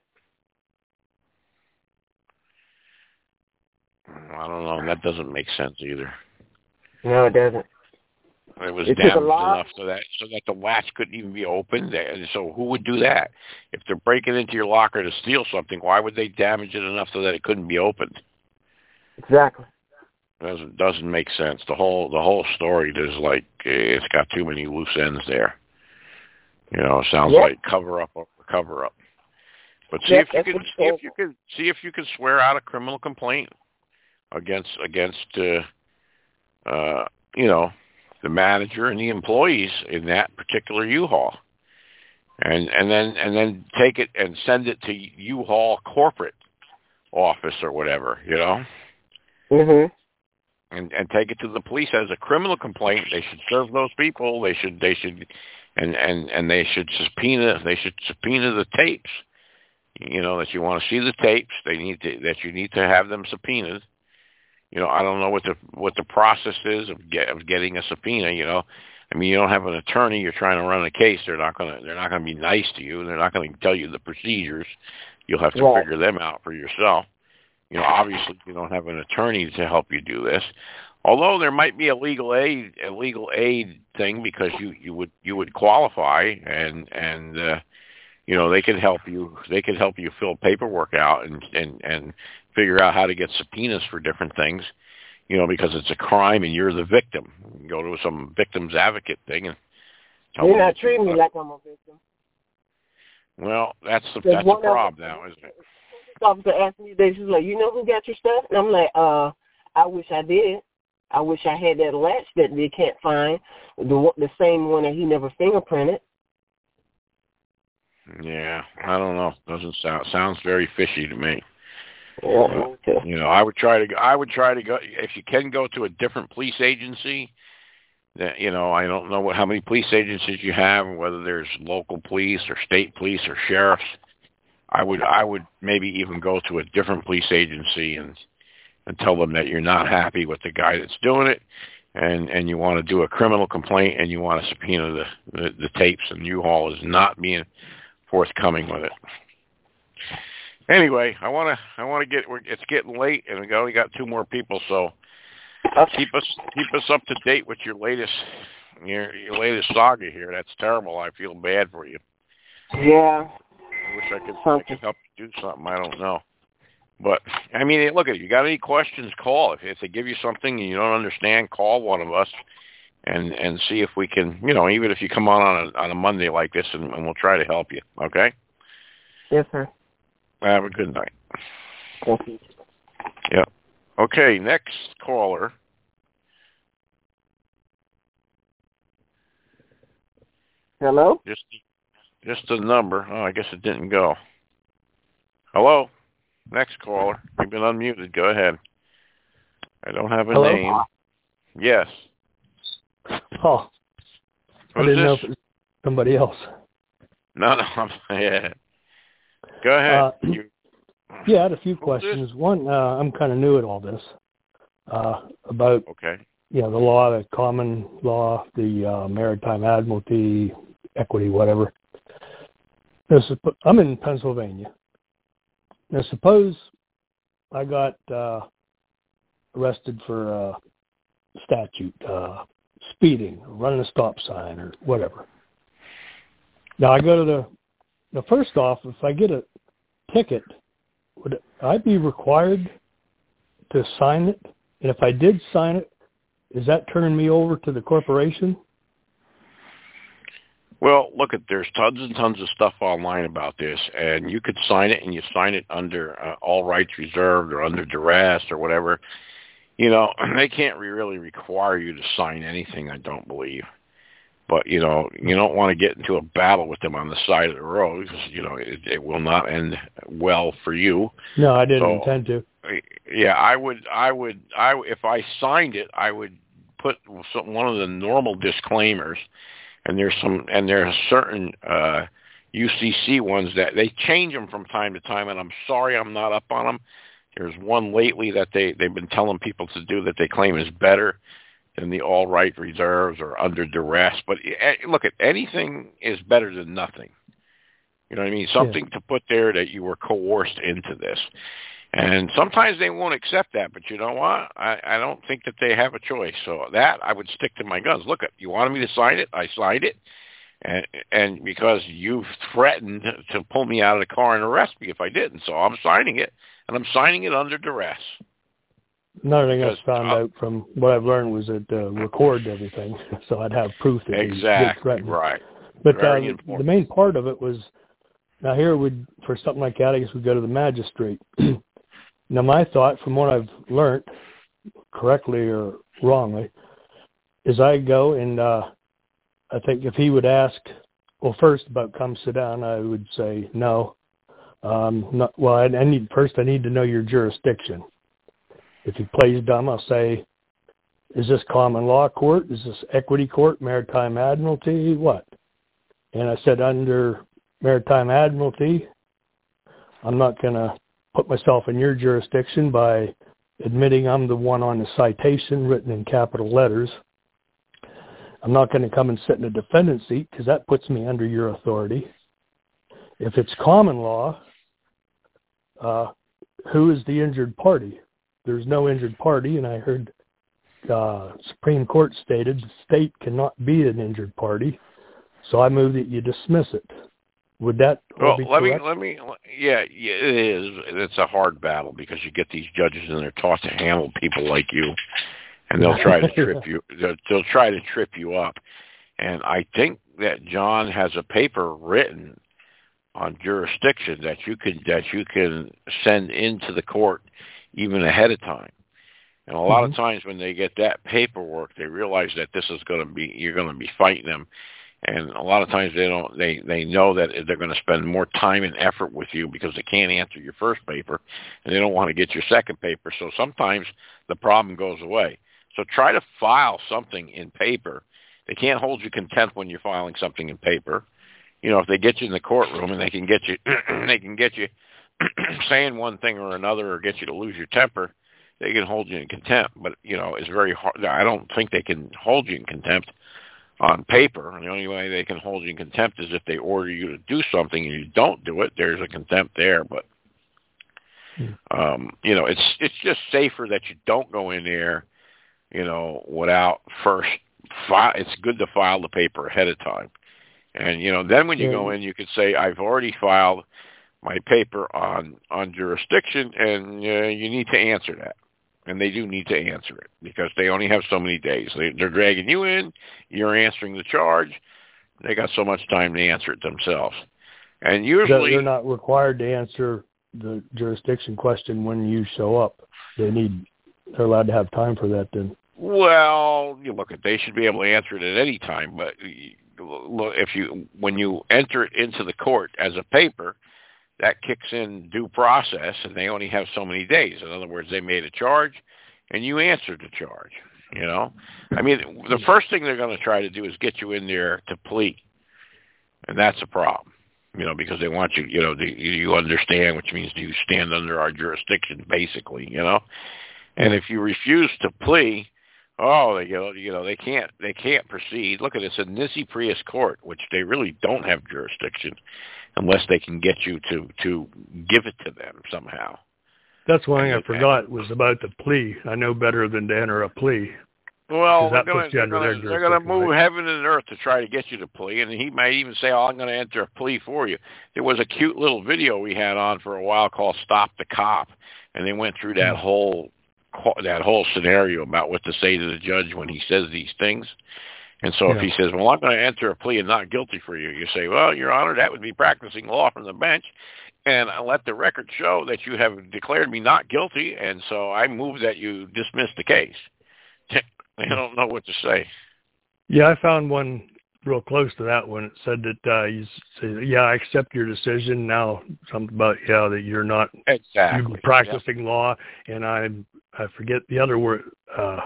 I don't know. That doesn't make sense either. No, it doesn't. It was it damaged enough so that so that the latch couldn't even be opened. And so who would do that? If they're breaking into your locker to steal something, why would they damage it enough so that it couldn't be opened? Exactly. Doesn't doesn't make sense. The whole the whole story is like it's got too many loose ends there. You know, it sounds yep. like cover up over cover up. But see yep, if you can see if you can see if you can swear out a criminal complaint against against uh, uh, you know the manager and the employees in that particular U-Haul, and and then and then take it and send it to U-Haul corporate office or whatever. You know. Mhm. And, and take it to the police as a criminal complaint. They should serve those people. They should, they should, and, and, and they should subpoena. They should subpoena the tapes. You know that you want to see the tapes. They need to that you need to have them subpoenaed. You know, I don't know what the what the process is of, get, of getting a subpoena. You know, I mean, you don't have an attorney. You're trying to run a case. They're not gonna they're not gonna be nice to you. They're not going to tell you the procedures. You'll have to right. figure them out for yourself. You know, obviously you don't have an attorney to help you do this. Although there might be a legal aid, a legal aid thing because you, you would you would qualify and and uh, you know they could help you. They could help you fill paperwork out and, and and figure out how to get subpoenas for different things. You know, because it's a crime and you're the victim. You can go to some victim's advocate thing and tell You're them not treating you, me like I'm a victim. Well, that's the that's the problem now, isn't it? The officer asked me today, she's like, you know who got your stuff? And I'm like, uh, I wish I did. I wish I had that latch that they can't find, the the same one that he never fingerprinted. Yeah, I don't know. Doesn't sound sounds very fishy to me. Yeah, uh, you know, I would try to I would try to go if you can go to a different police agency. That you know, I don't know what how many police agencies you have, whether there's local police or state police or sheriffs. I would I would maybe even go to a different police agency and and tell them that you're not happy with the guy that's doing it, and and you want to do a criminal complaint and you want to subpoena the the, the tapes, and U-Haul is not being forthcoming with it. Anyway, I want to I want to get it's getting late and we only got two more people, so keep us keep us up to date with your latest your your latest saga here. That's terrible. I feel bad for you. Yeah. I wish I could I could help you do something. I don't know. But, I mean, look at it. You got any questions, call. If, if they give you something and you don't understand, call one of us and and see if we can, you know, even if you come on on a, on a Monday like this, and, and we'll try to help you, okay? Yes, sir. Have a good night. Thank you. Yep. Okay, next caller. Hello? Just, just a number. Oh, I guess it didn't go. Hello? Next caller. You've been unmuted. Go ahead. I don't have a Hello? name. Yes. Oh, I Who's didn't know this? if it was somebody else. No, no. I'm, yeah. Go ahead. Uh, you, yeah, I had a few Who's questions. this? One, uh, I'm kind of new at all this uh, about Okay. you know the law, the common law, the uh, maritime admiralty, equity, whatever. Now, supp- I'm in Pennsylvania. Now, suppose I got uh, arrested for uh, statute, uh, speeding, running a stop sign, or whatever. Now, I go to the, the first off, if I get a ticket, would I be required to sign it? And if I did sign it, is that turning me over to the corporation? Well, look, at there's tons and tons of stuff online about this, and you could sign it, and you sign it under uh, all rights reserved or under duress or whatever. You know, they can't really require you to sign anything, I don't believe. But, you know, you don't want to get into a battle with them on the side of the road because, you know, it, it will not end well for you. No, I didn't so, intend to. Yeah, I would, I would, I if I signed it, I would put some, one of the normal disclaimers. And there's some, and there are certain uh, U C C ones that they change them from time to time. And I'm sorry, I'm not up on them. There's one lately that they they've been telling people to do that they claim is better than the all right reserves or under duress. But look, at anything is better than nothing. You know what I mean? Something yeah. to put there that you were coerced into this. And sometimes they won't accept that, but you know what? I, I don't think that they have a choice. So that, I would stick to my guns. Look, you wanted me to sign it? I signed it. And and because you threatened to pull me out of the car and arrest me if I didn't. So I'm signing it, and I'm signing it under duress. Another thing because, I found uh, out from what I've learned was it uh, record everything, so I'd have proof that exactly, he did threaten. Right. But uh, the main part of it was, now here would for something like that, I guess we'd go to the magistrate. Now, my thought, from what I've learned, correctly or wrongly, is I go and uh, I think if he would ask, well, first about come sit down, I would say no. Um, not, well, I, I need first I need to know your jurisdiction. If he plays dumb, I'll say, is this common law court? Is this equity court, maritime admiralty? What? And I said, under maritime admiralty, I'm not going to put myself in your jurisdiction by admitting I'm the one on the citation written in capital letters. I'm not going to come and sit in a defendant's seat because that puts me under your authority. If it's common law, uh, who is the injured party? There's no injured party, and I heard uh, Supreme Court stated the state cannot be an injured party, so I move that you dismiss it. Would that well, be let correct? me, let me, yeah, yeah, it is. It's a hard battle because you get these judges and they're taught to handle people like you, and they'll try to trip you. They'll, they'll try to trip you up. And I think that John has a paper written on jurisdiction that you can that you can send into the court even ahead of time. And a lot mm-hmm. of times when they get that paperwork, they realize that this is going to be you're going to be fighting them. And a lot of times they don't, they, they know that they're going to spend more time and effort with you because they can't answer your first paper and they don't want to get your second paper. So sometimes the problem goes away. So try to file something in paper. They can't hold you contempt when you're filing something in paper. You know, if they get you in the courtroom and they can get you, they can get you saying one thing or another or get you to lose your temper, they can hold you in contempt. But, you know, it's very hard. I don't think they can hold you in contempt on paper. And the only way they can hold you in contempt is if they order you to do something and you don't do it. There's a contempt there. But, um, you know, it's it's just safer that you don't go in there you know, without first file. It's good to file the paper ahead of time. And, you know, then when you go in, you could say, I've already filed my paper on, on jurisdiction, and uh, you need to answer that. And they do need to answer it because they only have so many days. They, they're dragging you in. You're answering the charge. They got so much time to answer it themselves. And usually... They're not required to answer the jurisdiction question when you show up. They need... They're allowed to have time for that then. Well, you look at, they should be able to answer it at any time, but if you, when you enter it into the court as a paper, that kicks in due process, and they only have so many days. In other words, they made a charge, and you answered the charge, you know? I mean, the first thing they're going to try to do is get you in there to plea, and that's a problem, you know, because they want you, you know, do you understand, which means do you stand under our jurisdiction, basically, you know? And if you refuse to plea, oh, you know, you know, they can't, they can't proceed. Look at this, a Nisi Prius court, which they really don't have jurisdiction unless they can get you to, to give it to them somehow. That's one thing I forgot was about the plea. I know better than to enter a plea. Well, that gonna, they're going to move right? heaven and earth to try to get you to plea, and he might even say, oh, I'm going to enter a plea for you. There was a cute little video we had on for a while called Stop the Cop, and they went through that whole that whole scenario about what to say to the judge when he says these things. And so yeah. if he says, well, I'm going to enter a plea and not guilty for you, you say, well, Your Honor, that would be practicing law from the bench, and I'll let the record show that you have declared me not guilty, and so I move that you dismiss the case. I don't know what to say. Yeah, I found one real close to that one. It said that uh, you say, yeah, I accept your decision. Now something about, yeah, that you're not exactly. you're practicing yep. law, and I I forget the other word uh,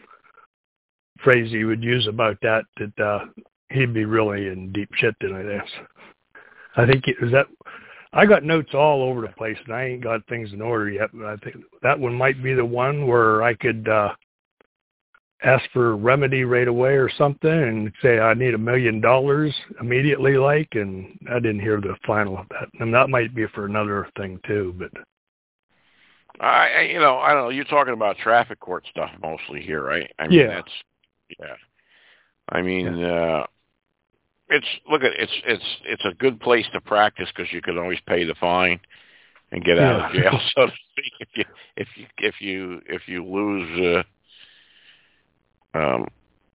phrase he would use about that, that uh, he'd be really in deep shit then, I guess. I think it was that, I got notes all over the place, and I ain't got things in order yet, but I think that one might be the one where I could uh, ask for a remedy right away or something and say I need a million dollars immediately, like, and I didn't hear the final of that. And that might be for another thing too, but... I, you know, I don't know. You're talking about traffic court stuff mostly here, right? I mean, yeah. that's, yeah. I mean, yeah. uh, it's, look at, it's, it's, it's a good place to practice because you can always pay the fine and get out yeah. of jail, so to speak. If you, if you, if you, if you lose, uh, um,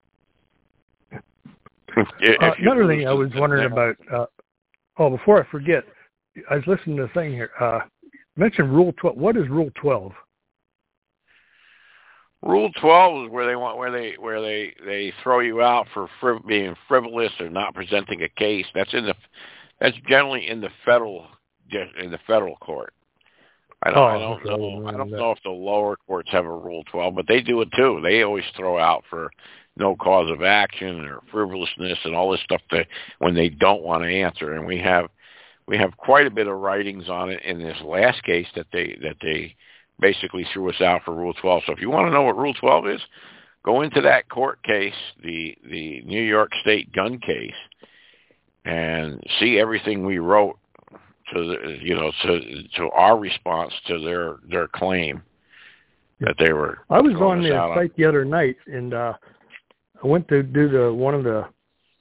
if uh, you another lose thing I was wondering about, uh, oh, before I forget, I was listening to the thing here, uh, mentioned Rule twelve. What is Rule twelve? Rule twelve is where they want where they where they, they throw you out for friv- being frivolous or not presenting a case. That's in the that's generally in the federal in the federal court. I don't oh, I don't know I don't know if the lower courts have a Rule twelve, but they do it too. They always throw out for no cause of action or frivolousness and all this stuff that when they don't want to answer. And we have we have quite a bit of writings on it in this last case that they that they basically threw us out for Rule twelve. So if you want to know what Rule twelve is, go into that court case, the the New York State gun case, and see everything we wrote to the, you know to to our response to their their claim that they were. I was on the on. site the other night, and uh, I went to do the one of the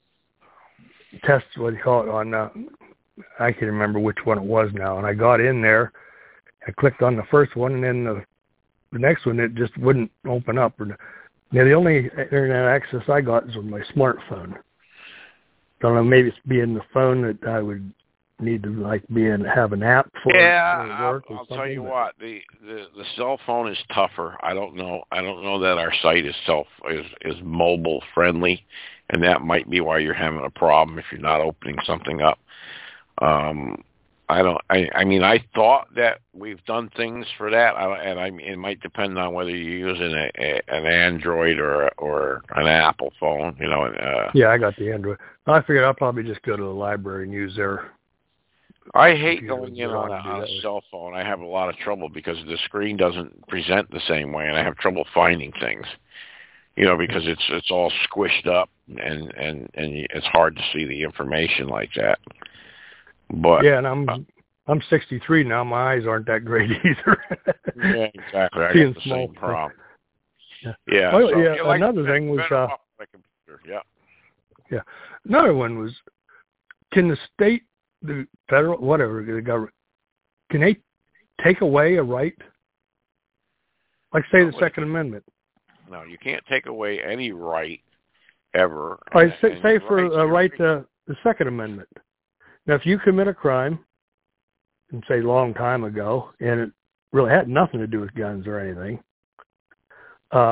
tests. What do you call it on? Uh, I can't remember which one it was now. And I got in there, I clicked on the first one, and then the, the next one, it just wouldn't open up. Now, the only internet access I got is on my smartphone. Don't know, maybe it's being the phone that I would need to like be in, have an app for. Yeah, work I'll, or I'll tell you but... what, the, the the cell phone is tougher. I don't know. I don't know that our site is self is is mobile friendly, and that might be why you're having a problem if you're not opening something up. Um, I don't. I, I mean, I thought that we've done things for that, I, and I it might depend on whether you're using a, a, an Android or or an Apple phone. You know. Uh, yeah, I got the Android. I figured I'll probably just go to the library and use their. I hate going in on a, on a cell phone. I have a lot of trouble because the screen doesn't present the same way, and I have trouble finding things. You know, because it's it's all squished up, and and and it's hard to see the information like that. But yeah, and I'm uh, I'm sixty-three now. My eyes aren't that great either. Yeah, exactly. I Seeing got the small same problem. Yeah. Yeah. Well, so, yeah. yeah, like Another said, thing was. better Uh, off with a computer. Yeah. Yeah. Another one was, can the state, the federal, whatever, the government, can they take away a right? Like, say, No, the Second Amendment. No, you can't take away any right ever. All right, and, say, and say for rights a are- right to the Second Amendment. Now, if you commit a crime, and say a long time ago, and it really had nothing to do with guns or anything, uh,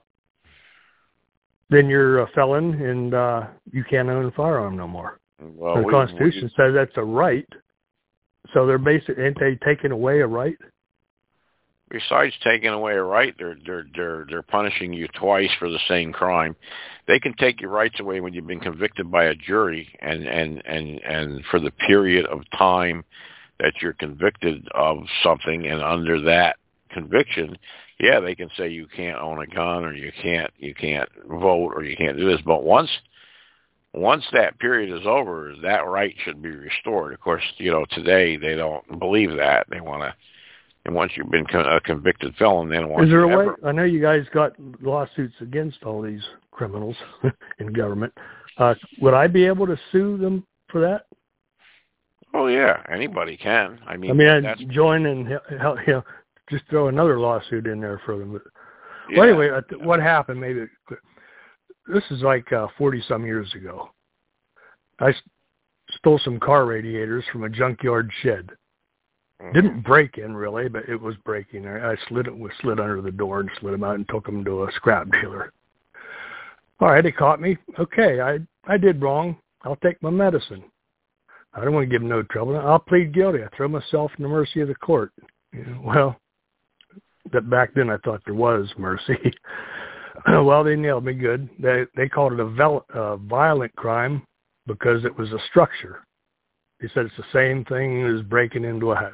then you're a felon and uh, you can't own a firearm no more. Well, the we, Constitution we, says that's a right. So they're basically, ain't they taking away a right? Besides taking away a right, they're they're they're they're punishing you twice for the same crime. They can take your rights away when you've been convicted by a jury, and and and and for the period of time that you're convicted of something, and under that conviction, yeah, they can say you can't own a gun, or you can't you can't vote, or you can't do this. But once once that period is over, that right should be restored. Of course, you know, today they don't believe that. They want to. And once you've been con- a convicted felon, they don't want Is there you a way? ever. I know you guys got lawsuits against all these criminals in government. Uh, would I be able to sue them for that? Oh yeah, anybody can. I mean, I mean, I'd that's, join and help, you know, just throw another lawsuit in there for them. But, yeah. well, anyway, uh, what happened? Maybe this is like uh, forty some years ago. I s- stole some car radiators from a junkyard shed. Didn't break in really, but it was breaking. I slid it, was slid under the door and slid them out and took them to a scrap dealer. All right, they caught me. Okay, I I did wrong. I'll take my medicine. I don't want to give them no trouble. I'll plead guilty. I throw myself in the mercy of the court. You know, well, that back then I thought there was mercy. Well, they nailed me good. They they called it a vel- uh, violent crime because it was a structure. He said it's the same thing as breaking into a house.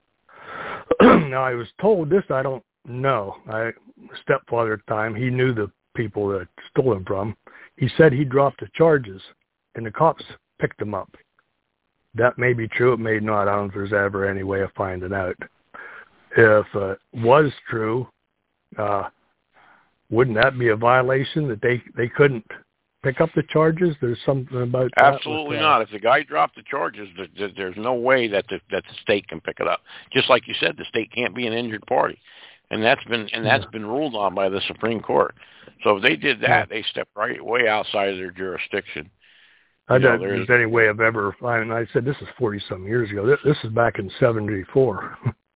Now, I was told this, I don't know. My stepfather at the time, he knew the people that stole them from. He said he dropped the charges, and the cops picked them up. That may be true. It may not. I don't know if there's ever any way of finding out. If uh, it was true, uh, wouldn't that be a violation that they, they couldn't pick up the charges? There's something about that. Absolutely with, uh, not. If the guy dropped the charges, th- th- there's no way that the, that the state can pick it up. Just like you said, the state can't be an injured party, and that's been and that's yeah. been ruled on by the Supreme Court. So if they did that, yeah. they stepped right way outside of their jurisdiction. I don't think there's any way of ever. I, mean, I said this is forty some years ago. This, this is back in seventy-four.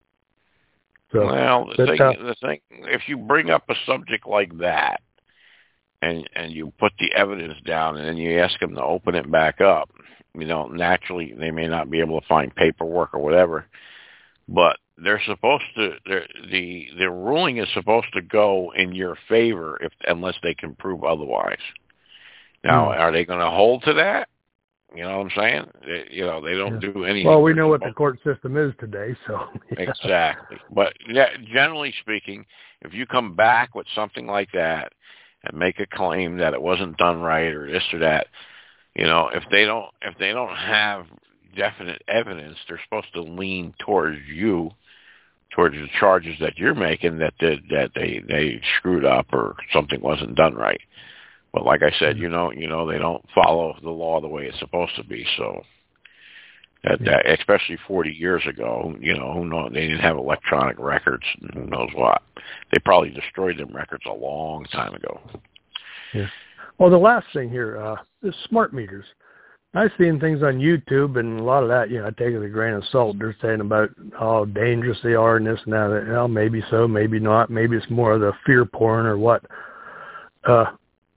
So, well, the but, thing, uh, the thing, if you bring up a subject like that, and and you put the evidence down, and then you ask them to open it back up, you know, naturally they may not be able to find paperwork or whatever, but they're supposed to. The the ruling is supposed to go in your favor if unless they can prove otherwise. Now, hmm. are they going to hold to that? You know what I'm saying? They, you know, they don't yeah. do anything. Well, we know what the court system is today, so. Yeah. Exactly. But yeah, generally speaking, if you come back with something like that and make a claim that it wasn't done right or this or that, you know, if they don't, if they don't have definite evidence, they're supposed to lean towards you, towards the charges that you're making that did, that they, they screwed up or something wasn't done right. But like I said, you know, you know, they don't follow the law the way it's supposed to be. So, that, yeah. that, especially forty years ago, you know, who knows? They didn't have electronic records, and who knows what? They probably destroyed them records a long time ago. Yeah. Well, the last thing here uh, is smart meters. I've seen things on YouTube, and a lot of that, you know, I take it with a grain of salt. They're saying about how dangerous they are and this and that. Well, maybe so, maybe not. Maybe it's more of the fear porn or what. Uh,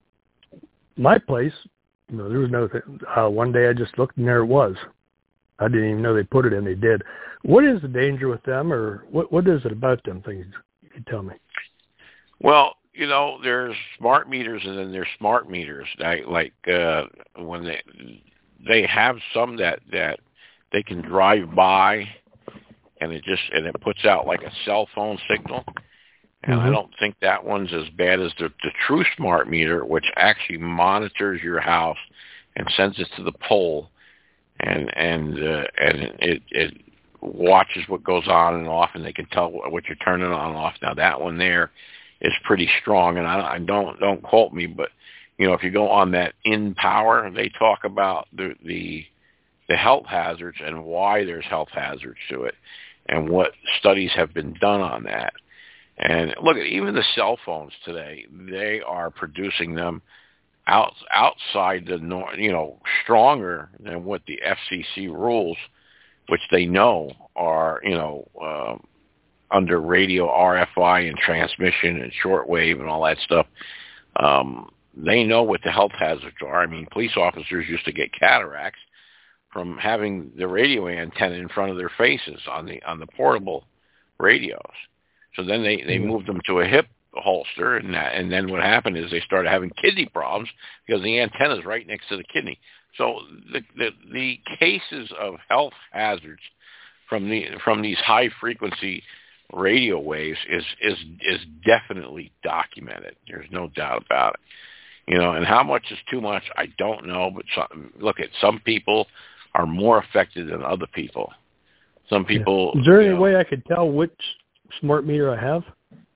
My place, you know, there was no thing. Uh, one day I just looked and there it was. I didn't even know they put it in. They did. What is the danger with them, or what? What is it about them things? You can tell me. Well, you know, there's smart meters and then there's smart meters. Like, like uh, when they they have some that that they can drive by, and it just and it puts out like a cell phone signal. And mm-hmm. I don't think that one's as bad as the, the true smart meter, which actually monitors your house and sends it to the pole, and and uh, and it it watches what goes on and off, and they can tell what you're turning on and off. Now that one there, is pretty strong. And I, I don't don't quote me, but you know, if you go on that In Power, they talk about the the the health hazards and why there's health hazards to it, and what studies have been done on that. And look, even the cell phones today, they are producing them out, outside the, you know, stronger than what the F C C rules, which they know are, you know, um, under radio R F I and transmission and shortwave and all that stuff. Um, they know what the health hazards are. I mean, police officers used to get cataracts from having the radio antenna in front of their faces on the on the portable radios. So then they, they moved them to a hip holster, and that, and then what happened is they started having kidney problems because the antenna is right next to the kidney. So the, the the cases of health hazards from the from these high frequency radio waves is is is definitely documented. There's no doubt about it. You know, and how much is too much, I don't know. But some, look, at some people are more affected than other people. Some people. Yeah. Is there any know, way I could tell which smart meter I have?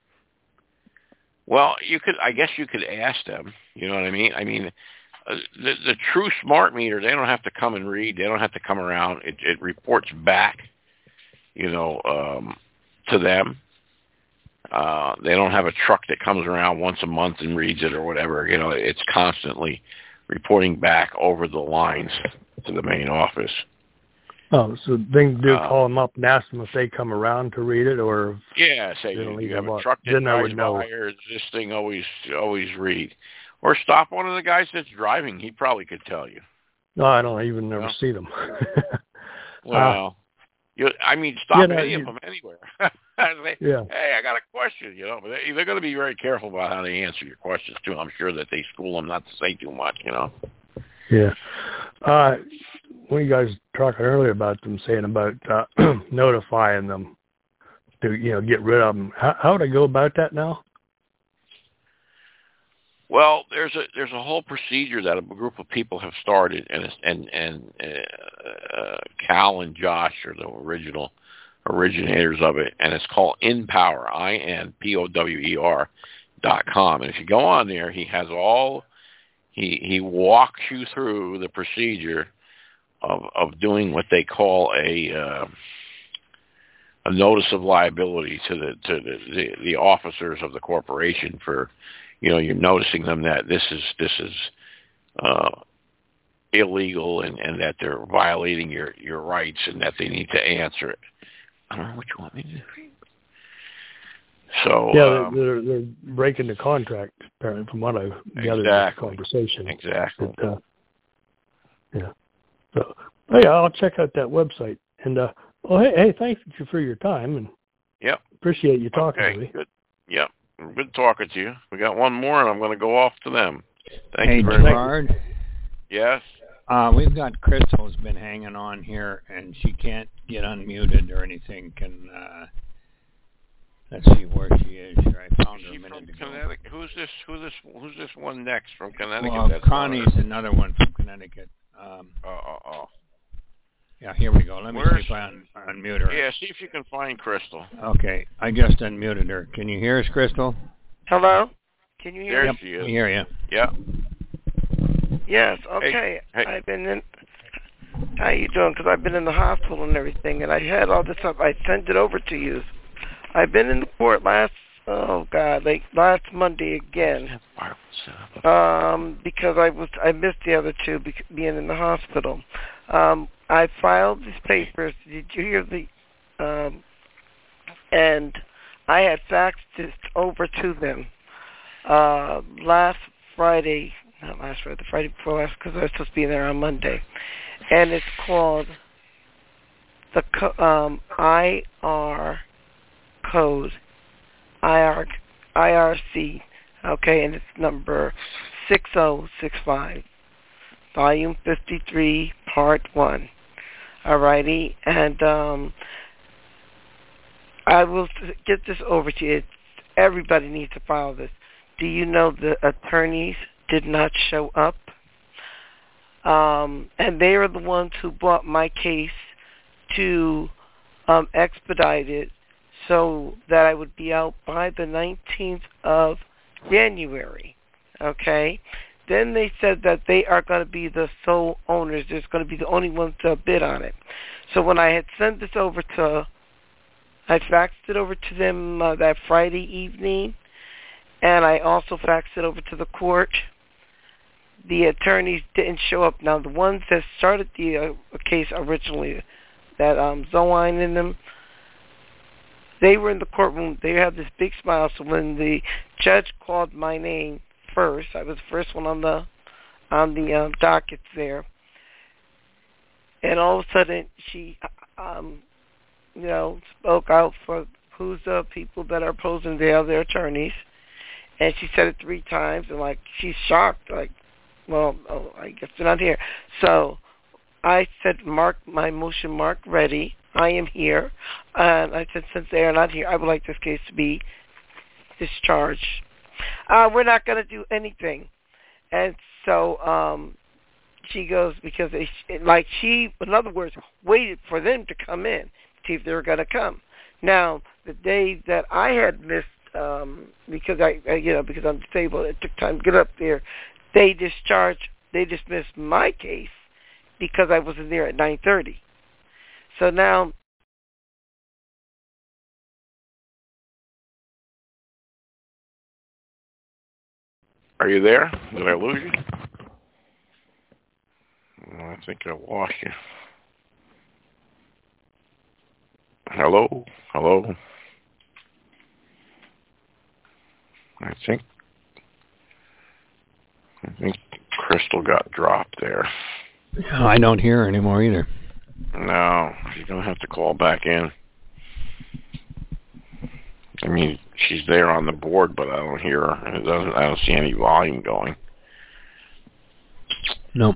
Well, you could. I guess you could ask them. You know what I mean? I mean, uh, the the true smart meter, they don't have to come and read. They don't have to come around. It, it reports back, you know, um, to them. Uh, they don't have a truck that comes around once a month and reads it or whatever. You know, it's constantly reporting back over the lines to the main office. Oh, so they can do uh, call them up and ask them if they come around to read it, or yeah, say you, you have a up. truck that then drives by, or does this thing always always read, or stop one of the guys that's driving. He probably could tell you. No, I don't even never no? see them. Well, uh, you, I mean, stop you know, any you, of them anywhere. Say, yeah. Hey, I got a question, you know. But they, they're going to be very careful about how they answer your questions too. I'm sure that they school them not to say too much, you know. Yeah. Uh, when you guys were talking earlier about them saying about uh, notifying them to, you know, get rid of them, how, how would I go about that now? Well, there's a there's a whole procedure that a group of people have started, and and and uh, uh, Cal and Josh are the original originators of it, and it's called In Power, I N P O W E R dot com. And if you go on there, he has all he he walks you through the procedure of of doing what they call a uh, a notice of liability to the to the, the the officers of the corporation for. You know, you're noticing them that this is this is uh, illegal and, and that they're violating your, your rights and that they need to answer it. I don't know what you want me to do. So yeah, um, they're they're breaking the contract apparently from what I've gathered exactly, in the conversation. Exactly. But, uh, yeah. So oh yeah, I'll check out that website. And uh, well, hey, hey, thank you for your time and yep. appreciate you talking okay, to me. Good. Yep. Good talking to you. We got one more, and I'm going to go off to them. Thank hey, you very Gerard. much. Yes? Uh, we've got Crystal's been hanging on here, and she can't get unmuted or anything. Can uh, let's see where she is here. I found is her she a minute from ago. Connecticut? Who's this? Who this? Who's this one next from Connecticut? Well, That's Connie's another one from Connecticut. Um, oh, oh, oh. Yeah, here we go. Let me Where's, see if I un- unmute her. Yeah, see if you can find Crystal. Okay, I just unmuted her. Can you hear us, Crystal? Hello? Can you hear there me? Yep, she is. we hear you. Yeah. Yes, okay. Hey, hey. I've been in... How you doing? Because I've been in the hospital and everything, and I had all this up. I sent it over to you. I've been in the court last... Oh, God, like last Monday again. Um, because I was I missed the other two because, being in the hospital. Um, I filed these papers. Did you hear the... Um, and I had faxed this over to them uh, last Friday, not last Friday, the Friday before last, because I was supposed to be there on Monday. And it's called the co- um, I R code, I R, I R C, okay, and it's number six oh six five, volume fifty-three, part one. Alrighty, and um, I will get this over to you. It's, everybody needs to file this. Do you know the attorneys did not show up? Um, and they are the ones who brought my case to um, expedite it so that I would be out by the nineteenth of January. Okay? Then they said that they are going to be the sole owners. There's going to be the only ones to bid on it. So when I had sent this over to, I faxed it over to them uh, that Friday evening, and I also faxed it over to the court. The attorneys didn't show up. Now, the ones that started the uh, case originally, that um, Zoine and them, they were in the courtroom. They had this big smile. So when the judge called my name first, I was the first one on the on the um, docket there, and all of a sudden she, um, you know, spoke out for who's the people that are opposing the other attorneys, and she said it three times, and like she's shocked, like, well, oh, I guess they're not here. So I said, mark my motion, mark ready. I am here. And I said, since they are not here, I would like this case to be discharged. Uh, we're not going to do anything. And so um, she goes, because they, like she, in other words, waited for them to come in, to see if they were going to come. Now, the day that I had missed, um, because I, I, you know, because I'm disabled, it took time to get up there, they discharged, they dismissed my case because I wasn't there at nine thirty. So now, are you there? Did I lose you? I think I lost you. Hello? Hello? I think I think Crystal got dropped there. I don't hear her anymore either. No, she's gonna have to call back in. I mean, she's there on the board, but I don't hear her, and it doesn't. I don't see any volume going. Nope.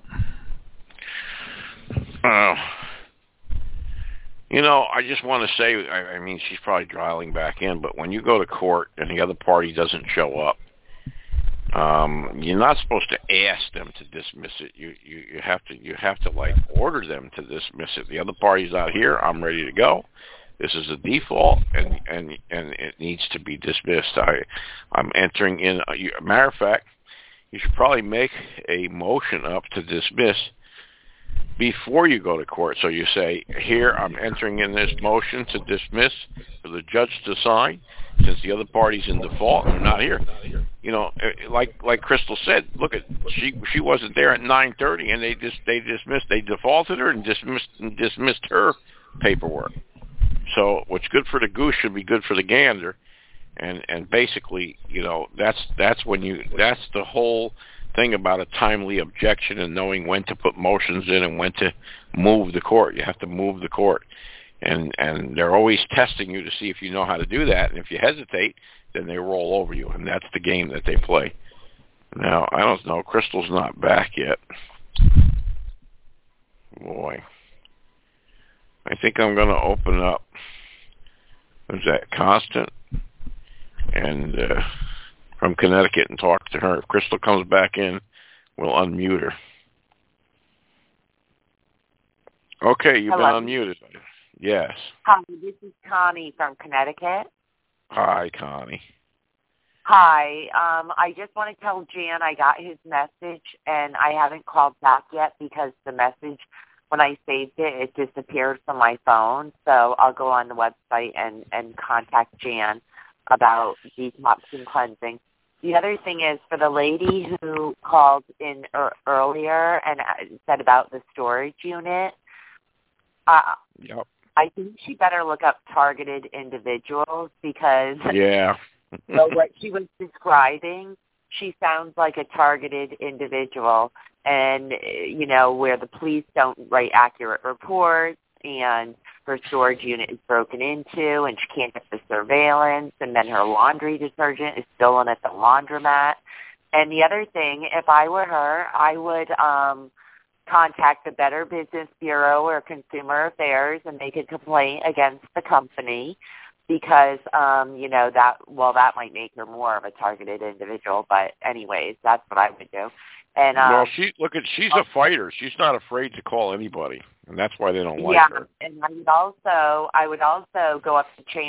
Uh, you know, I just want to say, I, I mean, she's probably dialing back in, but when you go to court and the other party doesn't show up, um, you're not supposed to ask them to dismiss it. You, you you have to you have to like order them to dismiss it. The other party's not here. I'm ready to go. This is a default, and and and it needs to be dismissed. I I'm entering in. A, matter of fact, you should probably make a motion up to dismiss before you go to court. So you say, here, I'm entering in this motion to dismiss for the judge to sign, since the other party's in default and they're not here. You know, like like Crystal said, look at she she wasn't there at nine thirty, and they just they dismissed they defaulted her and dismissed and dismissed her paperwork. So what's good for the goose should be good for the gander, and and basically, you know, that's that's when you that's the whole thing about a timely objection and knowing when to put motions in and when to move the court. You have to move the court, and and they're always testing you to see if you know how to do that. And if you hesitate, then they roll over you, and that's the game that they play. Now, I don't know. Crystal's not back yet. Boy. I think I'm going to open up, who's that, Constant, and uh, from Connecticut, and talk to her. If Crystal comes back in, we'll unmute her. Okay, you've Hello. been unmuted. Yes. Hi, this is Connie from Connecticut. Hi, Connie. Hi. Um, I just want to tell Jan I got his message, and I haven't called back yet because the message, when I saved it, it disappeared from my phone. So I'll go on the website and, and contact Jan about detox and cleansing. The other thing is, for the lady who called in er- earlier and said about the storage unit, uh, yep. I think she better look up targeted individuals, because yeah. so what she was describing, she sounds like a targeted individual, and, you know, where the police don't write accurate reports, and her storage unit is broken into, and she can't get the surveillance, and then her laundry detergent is stolen at the laundromat. And the other thing, if I were her, I would um, contact the Better Business Bureau or Consumer Affairs and make a complaint against the company, because, um, you know, that, well, that might make her more of a targeted individual. But anyways, that's what I would do. And um, well, she look at she's a fighter. She's not afraid to call anybody, and that's why they don't like yeah, her. and I would also I would also go up the chain of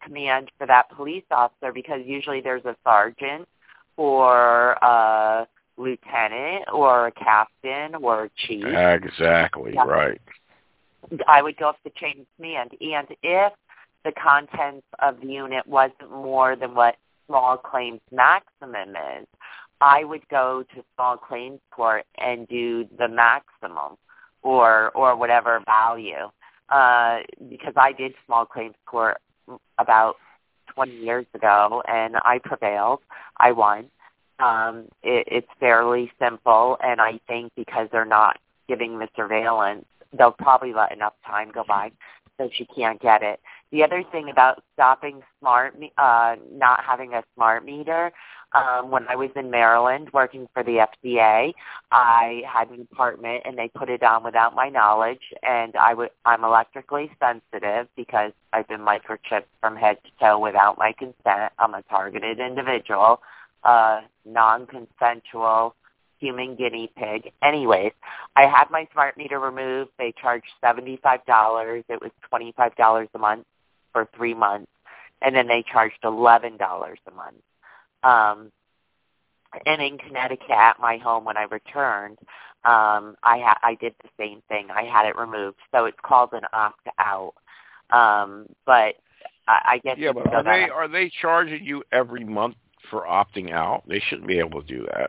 command for that police officer, because usually there's a sergeant or a lieutenant or a captain or a chief. Exactly, yeah. right. I would go up the chain of command. And if the contents of the unit wasn't more than what small claims maximum is, I would go to small claims court and do the maximum or or whatever value. Uh, because I did small claims court about twenty years ago, and I prevailed. I won. Um, it, it's fairly simple, and I think because they're not giving the surveillance, they'll probably let enough time go by so she can't get it. The other thing about stopping smart, uh, not having a smart meter, um, when I was in Maryland working for the F D A, I had an apartment and they put it on without my knowledge, and I w- I'm electrically sensitive because I've been microchipped from head to toe without my consent. I'm a targeted individual, uh, non-consensual human guinea pig. Anyways, I had my smart meter removed. They charged seventy-five dollars. It was twenty-five dollars a month for three months. And then they charged eleven dollars a month. Um, and in Connecticut, at my home, when I returned, um, I, ha- I did the same thing. I had it removed. So it's called an opt-out. Um, but I, I guess... Yeah, but are they, are they charging you every month for opting out? They shouldn't be able to do that.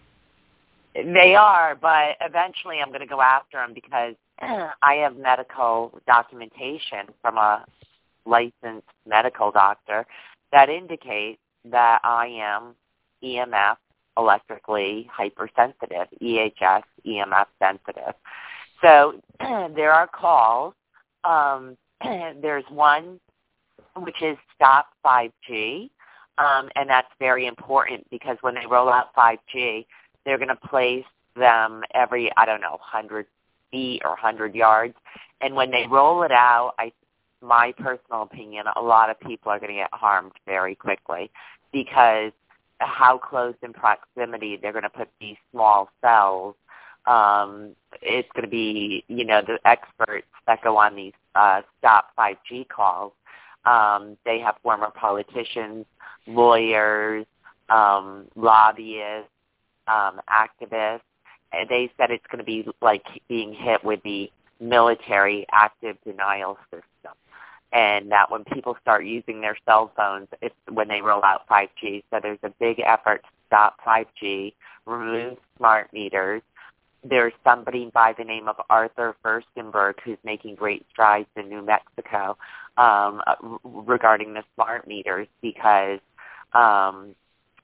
They are, but eventually I'm going to go after them because I have medical documentation from a licensed medical doctor that indicates that I am E M F electrically hypersensitive, E H S, E M F sensitive. So there are calls. Um, there's one which is Stop five G, um, and that's very important because when they roll out five G, they're going to place them every, I don't know, one hundred feet or one hundred yards. And when they roll it out, I, my personal opinion, a lot of people are going to get harmed very quickly because how close in proximity they're going to put these small cells. Um, it's going to be, you know, the experts that go on these uh, Stop five G calls. Um, they have former politicians, lawyers, um, lobbyists, Um, activists. They said it's going to be like being hit with the military active denial system, and that when people start using their cell phones, it's when they roll out five G. So there's a big effort to stop five G, remove smart meters. There's somebody by the name of Arthur Furstenberg who's making great strides in New Mexico um, regarding the smart meters because um,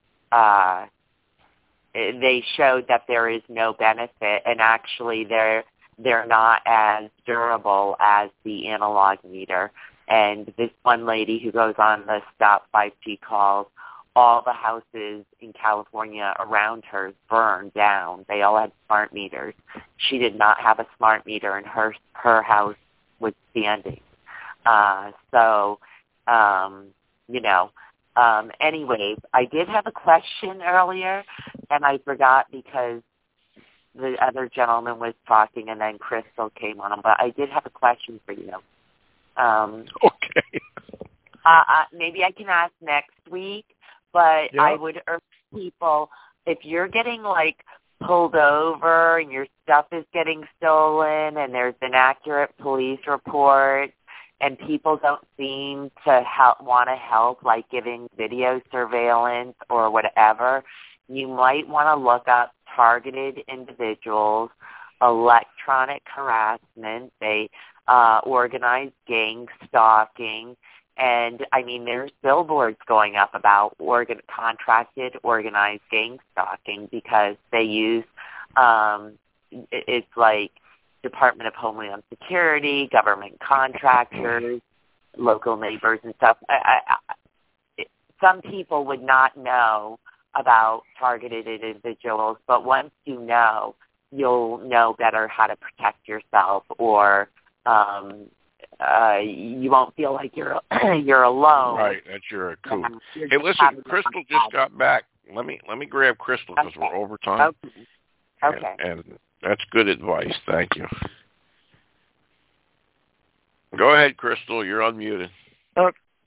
uh, they showed that there is no benefit, and actually they're they're not as durable as the analog meter. And this one lady who goes on the Stop five G calls, all the houses in California around her burned down. They all had smart meters. She did not have a smart meter, and her her house was standing. Uh, so, um, you know. Um, anyways, I did have a question earlier, and I forgot because the other gentleman was talking, and then Crystal came on. But I did have a question for you. Um, okay. uh, uh, maybe I can ask next week, but Yep. I would urge people, if you're getting, like, pulled over and your stuff is getting stolen and there's inaccurate police report, and people don't seem to help, want to help, like giving video surveillance or whatever, you might want to look up targeted individuals, electronic harassment, they uh, organized gang stalking, and, I mean, there's billboards going up about organ- contracted organized gang stalking because they use, um, it's like, Department of Homeland Security, government contractors, local neighbors and stuff. I, I, I, some people would not know about targeted individuals, but once you know, you'll know better how to protect yourself, or um, uh, you won't feel like you're you're alone. Right, that you're a kook. Yeah, hey, listen, Crystal just got back. Let me let me grab Crystal because okay. we're over time. Okay. Okay. And, and that's good advice. Thank you. Go ahead, Crystal. You're unmuted.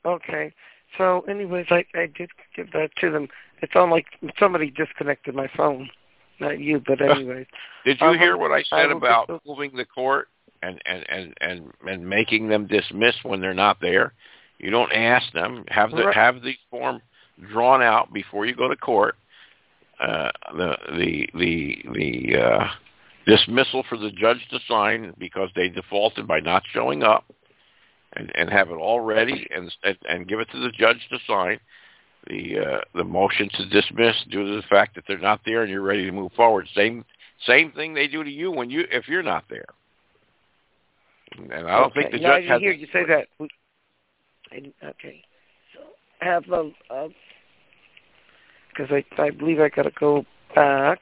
Okay. So, anyways, I, I did give that to them. It's on like somebody disconnected my phone. Not you, but anyways. Did you um, hear what I said I about just, moving the court and, and, and, and, and making them dismiss when they're not there? You don't ask them. Have the right. have the form drawn out before you go to court. Uh, the the the the uh, dismissal for the judge to sign because they defaulted by not showing up, and, and have it all ready and, and and give it to the judge to sign. The uh, the motion to dismiss due to the fact that they're not there and you're ready to move forward. Same same thing they do to you when you if you're not there. And I don't okay. think the no, judge I didn't has hear you say that. I didn't, okay. So have a because I I believe I gotta go back.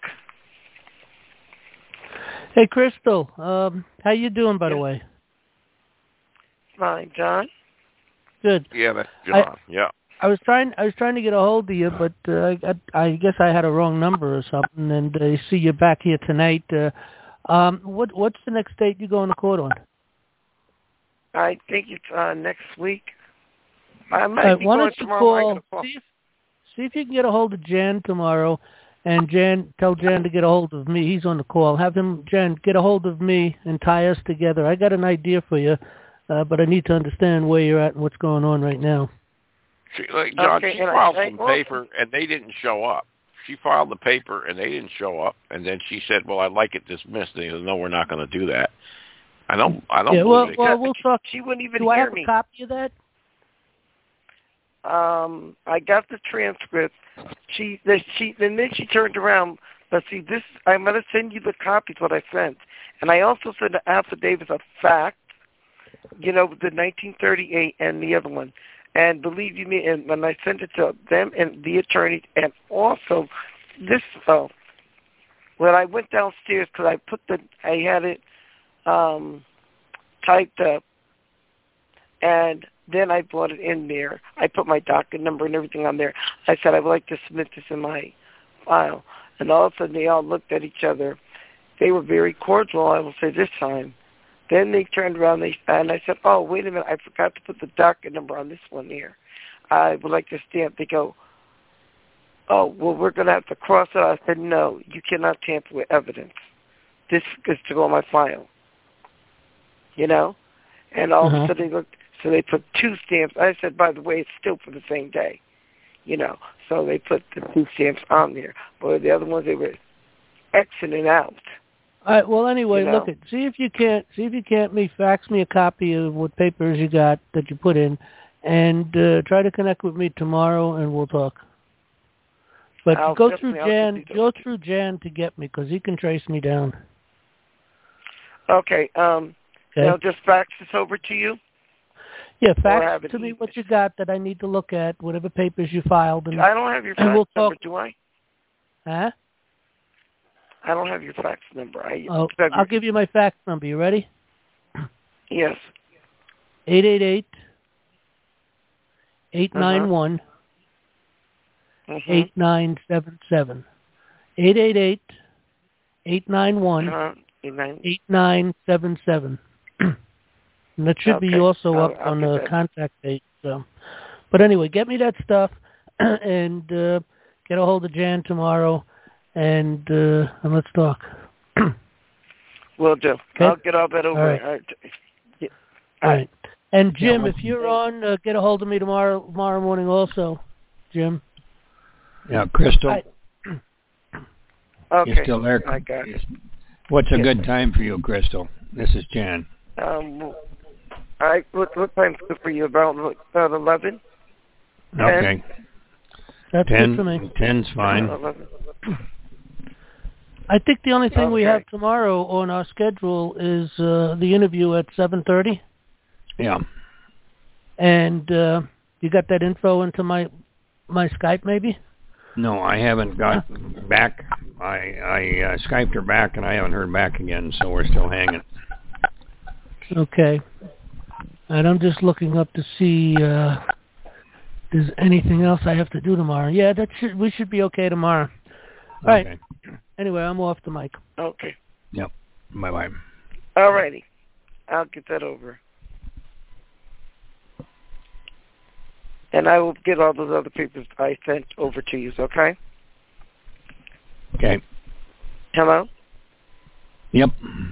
Hey, Crystal. Um, how you doing, by yeah. the way? Fine, John. Good. Yeah, that's John. I, yeah. I was trying. I was trying to get a hold of you, but uh, I, I guess I had a wrong number or something. And uh, I see you back here tonight. Uh, um, what What's the next date you going to court on? I think it's uh, next week. I might right, be why going don't you tomorrow. call? See if, see if you can get a hold of Jan tomorrow, and Jan tell Jan to get a hold of me. He's on the call. Have him, Jan, get a hold of me and tie us together. I got an idea for you, uh, but I need to understand where you're at and what's going on right now. She, like John, okay, she and filed I, some I, paper and they didn't show up. She filed the paper and they didn't show up, and then she said, "Well, I'd like it dismissed." They said, "No, we're not going to do that." I don't. I don't. Yeah, believe well, it. well, we'll talk. She wouldn't even Do I hear have me. a copy of that? Um, I got the transcript. She, the, she, and then she turned around. But see, this I'm going to send you the copies what I sent, and I also sent an affidavit of fact. You know, the nineteen thirty-eight and the other one. And believe you me, and when I sent it to them and the attorney, and also this, oh, when I went downstairs because I put the, I had it um, typed up, and then I brought it in there. I put my docket number and everything on there. I said I would like to submit this in my file, and all of a sudden they all looked at each other. They were very cordial, I will say this time. Then they turned around they, and I said, oh, wait a minute, I forgot to put the docket number on this one here. I would like to stamp. They go, oh, well, we're going to have to cross it out. I said, no, you cannot tamper with evidence. This is to go on my file. You know? And all uh-huh. of a sudden they looked, so they put two stamps. I said, by the way, it's still for the same day. You know? So they put the two stamps on there. But the other ones, they were Xing it out. All right. Well, anyway, you know? look at see if you can't see if you can't me fax me a copy of what papers you got that you put in, and uh, try to connect with me tomorrow, and we'll talk. But I'll go through Jan. I'll Go through Jan to get me because he can trace me down. Okay. Um. Okay. I'll just fax this over to you. Yeah, fax have it to me emailed. what you got that I need to look at, whatever papers you filed, and I don't have your and fax we'll number, talk. do I? Huh? I don't have your fax number. I, Oh, I'll give you my fax number. You ready? Yes. Eight eight eight eight nine one eight nine seven seven. Eight eight eight eight nine one eight nine seven seven. And that should Okay. be also I'll, up I'll on the that. contact page. So, but anyway, get me that stuff and uh, get a hold of Jan tomorrow, and uh, and let's talk. Will do. Okay? I'll get all that over. All right. All right. Yeah. All right. And Jim, Yeah, if you're on, uh, get a hold of me tomorrow tomorrow morning also, Jim. Yeah, Crystal. I, Okay. You're still there. I got it. What's a Yes. good time for you, Crystal? This is Jan. Um, I what what time's good for you? About about eleven. Okay. that's Ten. good for me. Ten's fine. eleven. I think the only thing we Okay. have tomorrow on our schedule is uh, the interview at seven thirty. Yeah. And uh, you got that info into my my Skype, maybe? No, I haven't got back. I I uh, Skyped her back, and I haven't heard back again, so we're still hanging. Okay. And I'm just looking up to see uh, if there's anything else I have to do tomorrow. Yeah, that should we should be okay tomorrow. All Okay. right. Anyway, I'm off the mic. Okay. Yep. Bye-bye. All righty. I'll get that over. And I will get all those other papers I sent over to you, okay? Okay. Hello? Yep.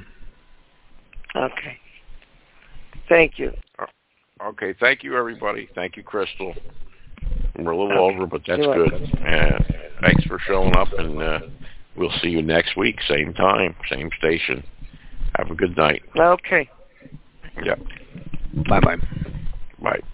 Okay. Thank you. Okay, thank you, everybody. Thank you, Crystal. We're a little Okay. over, but that's You're good. Uh, thanks for showing up, and uh, we'll see you next week, same time, same station. Have a good night. Okay. Yep. Bye-bye. Bye.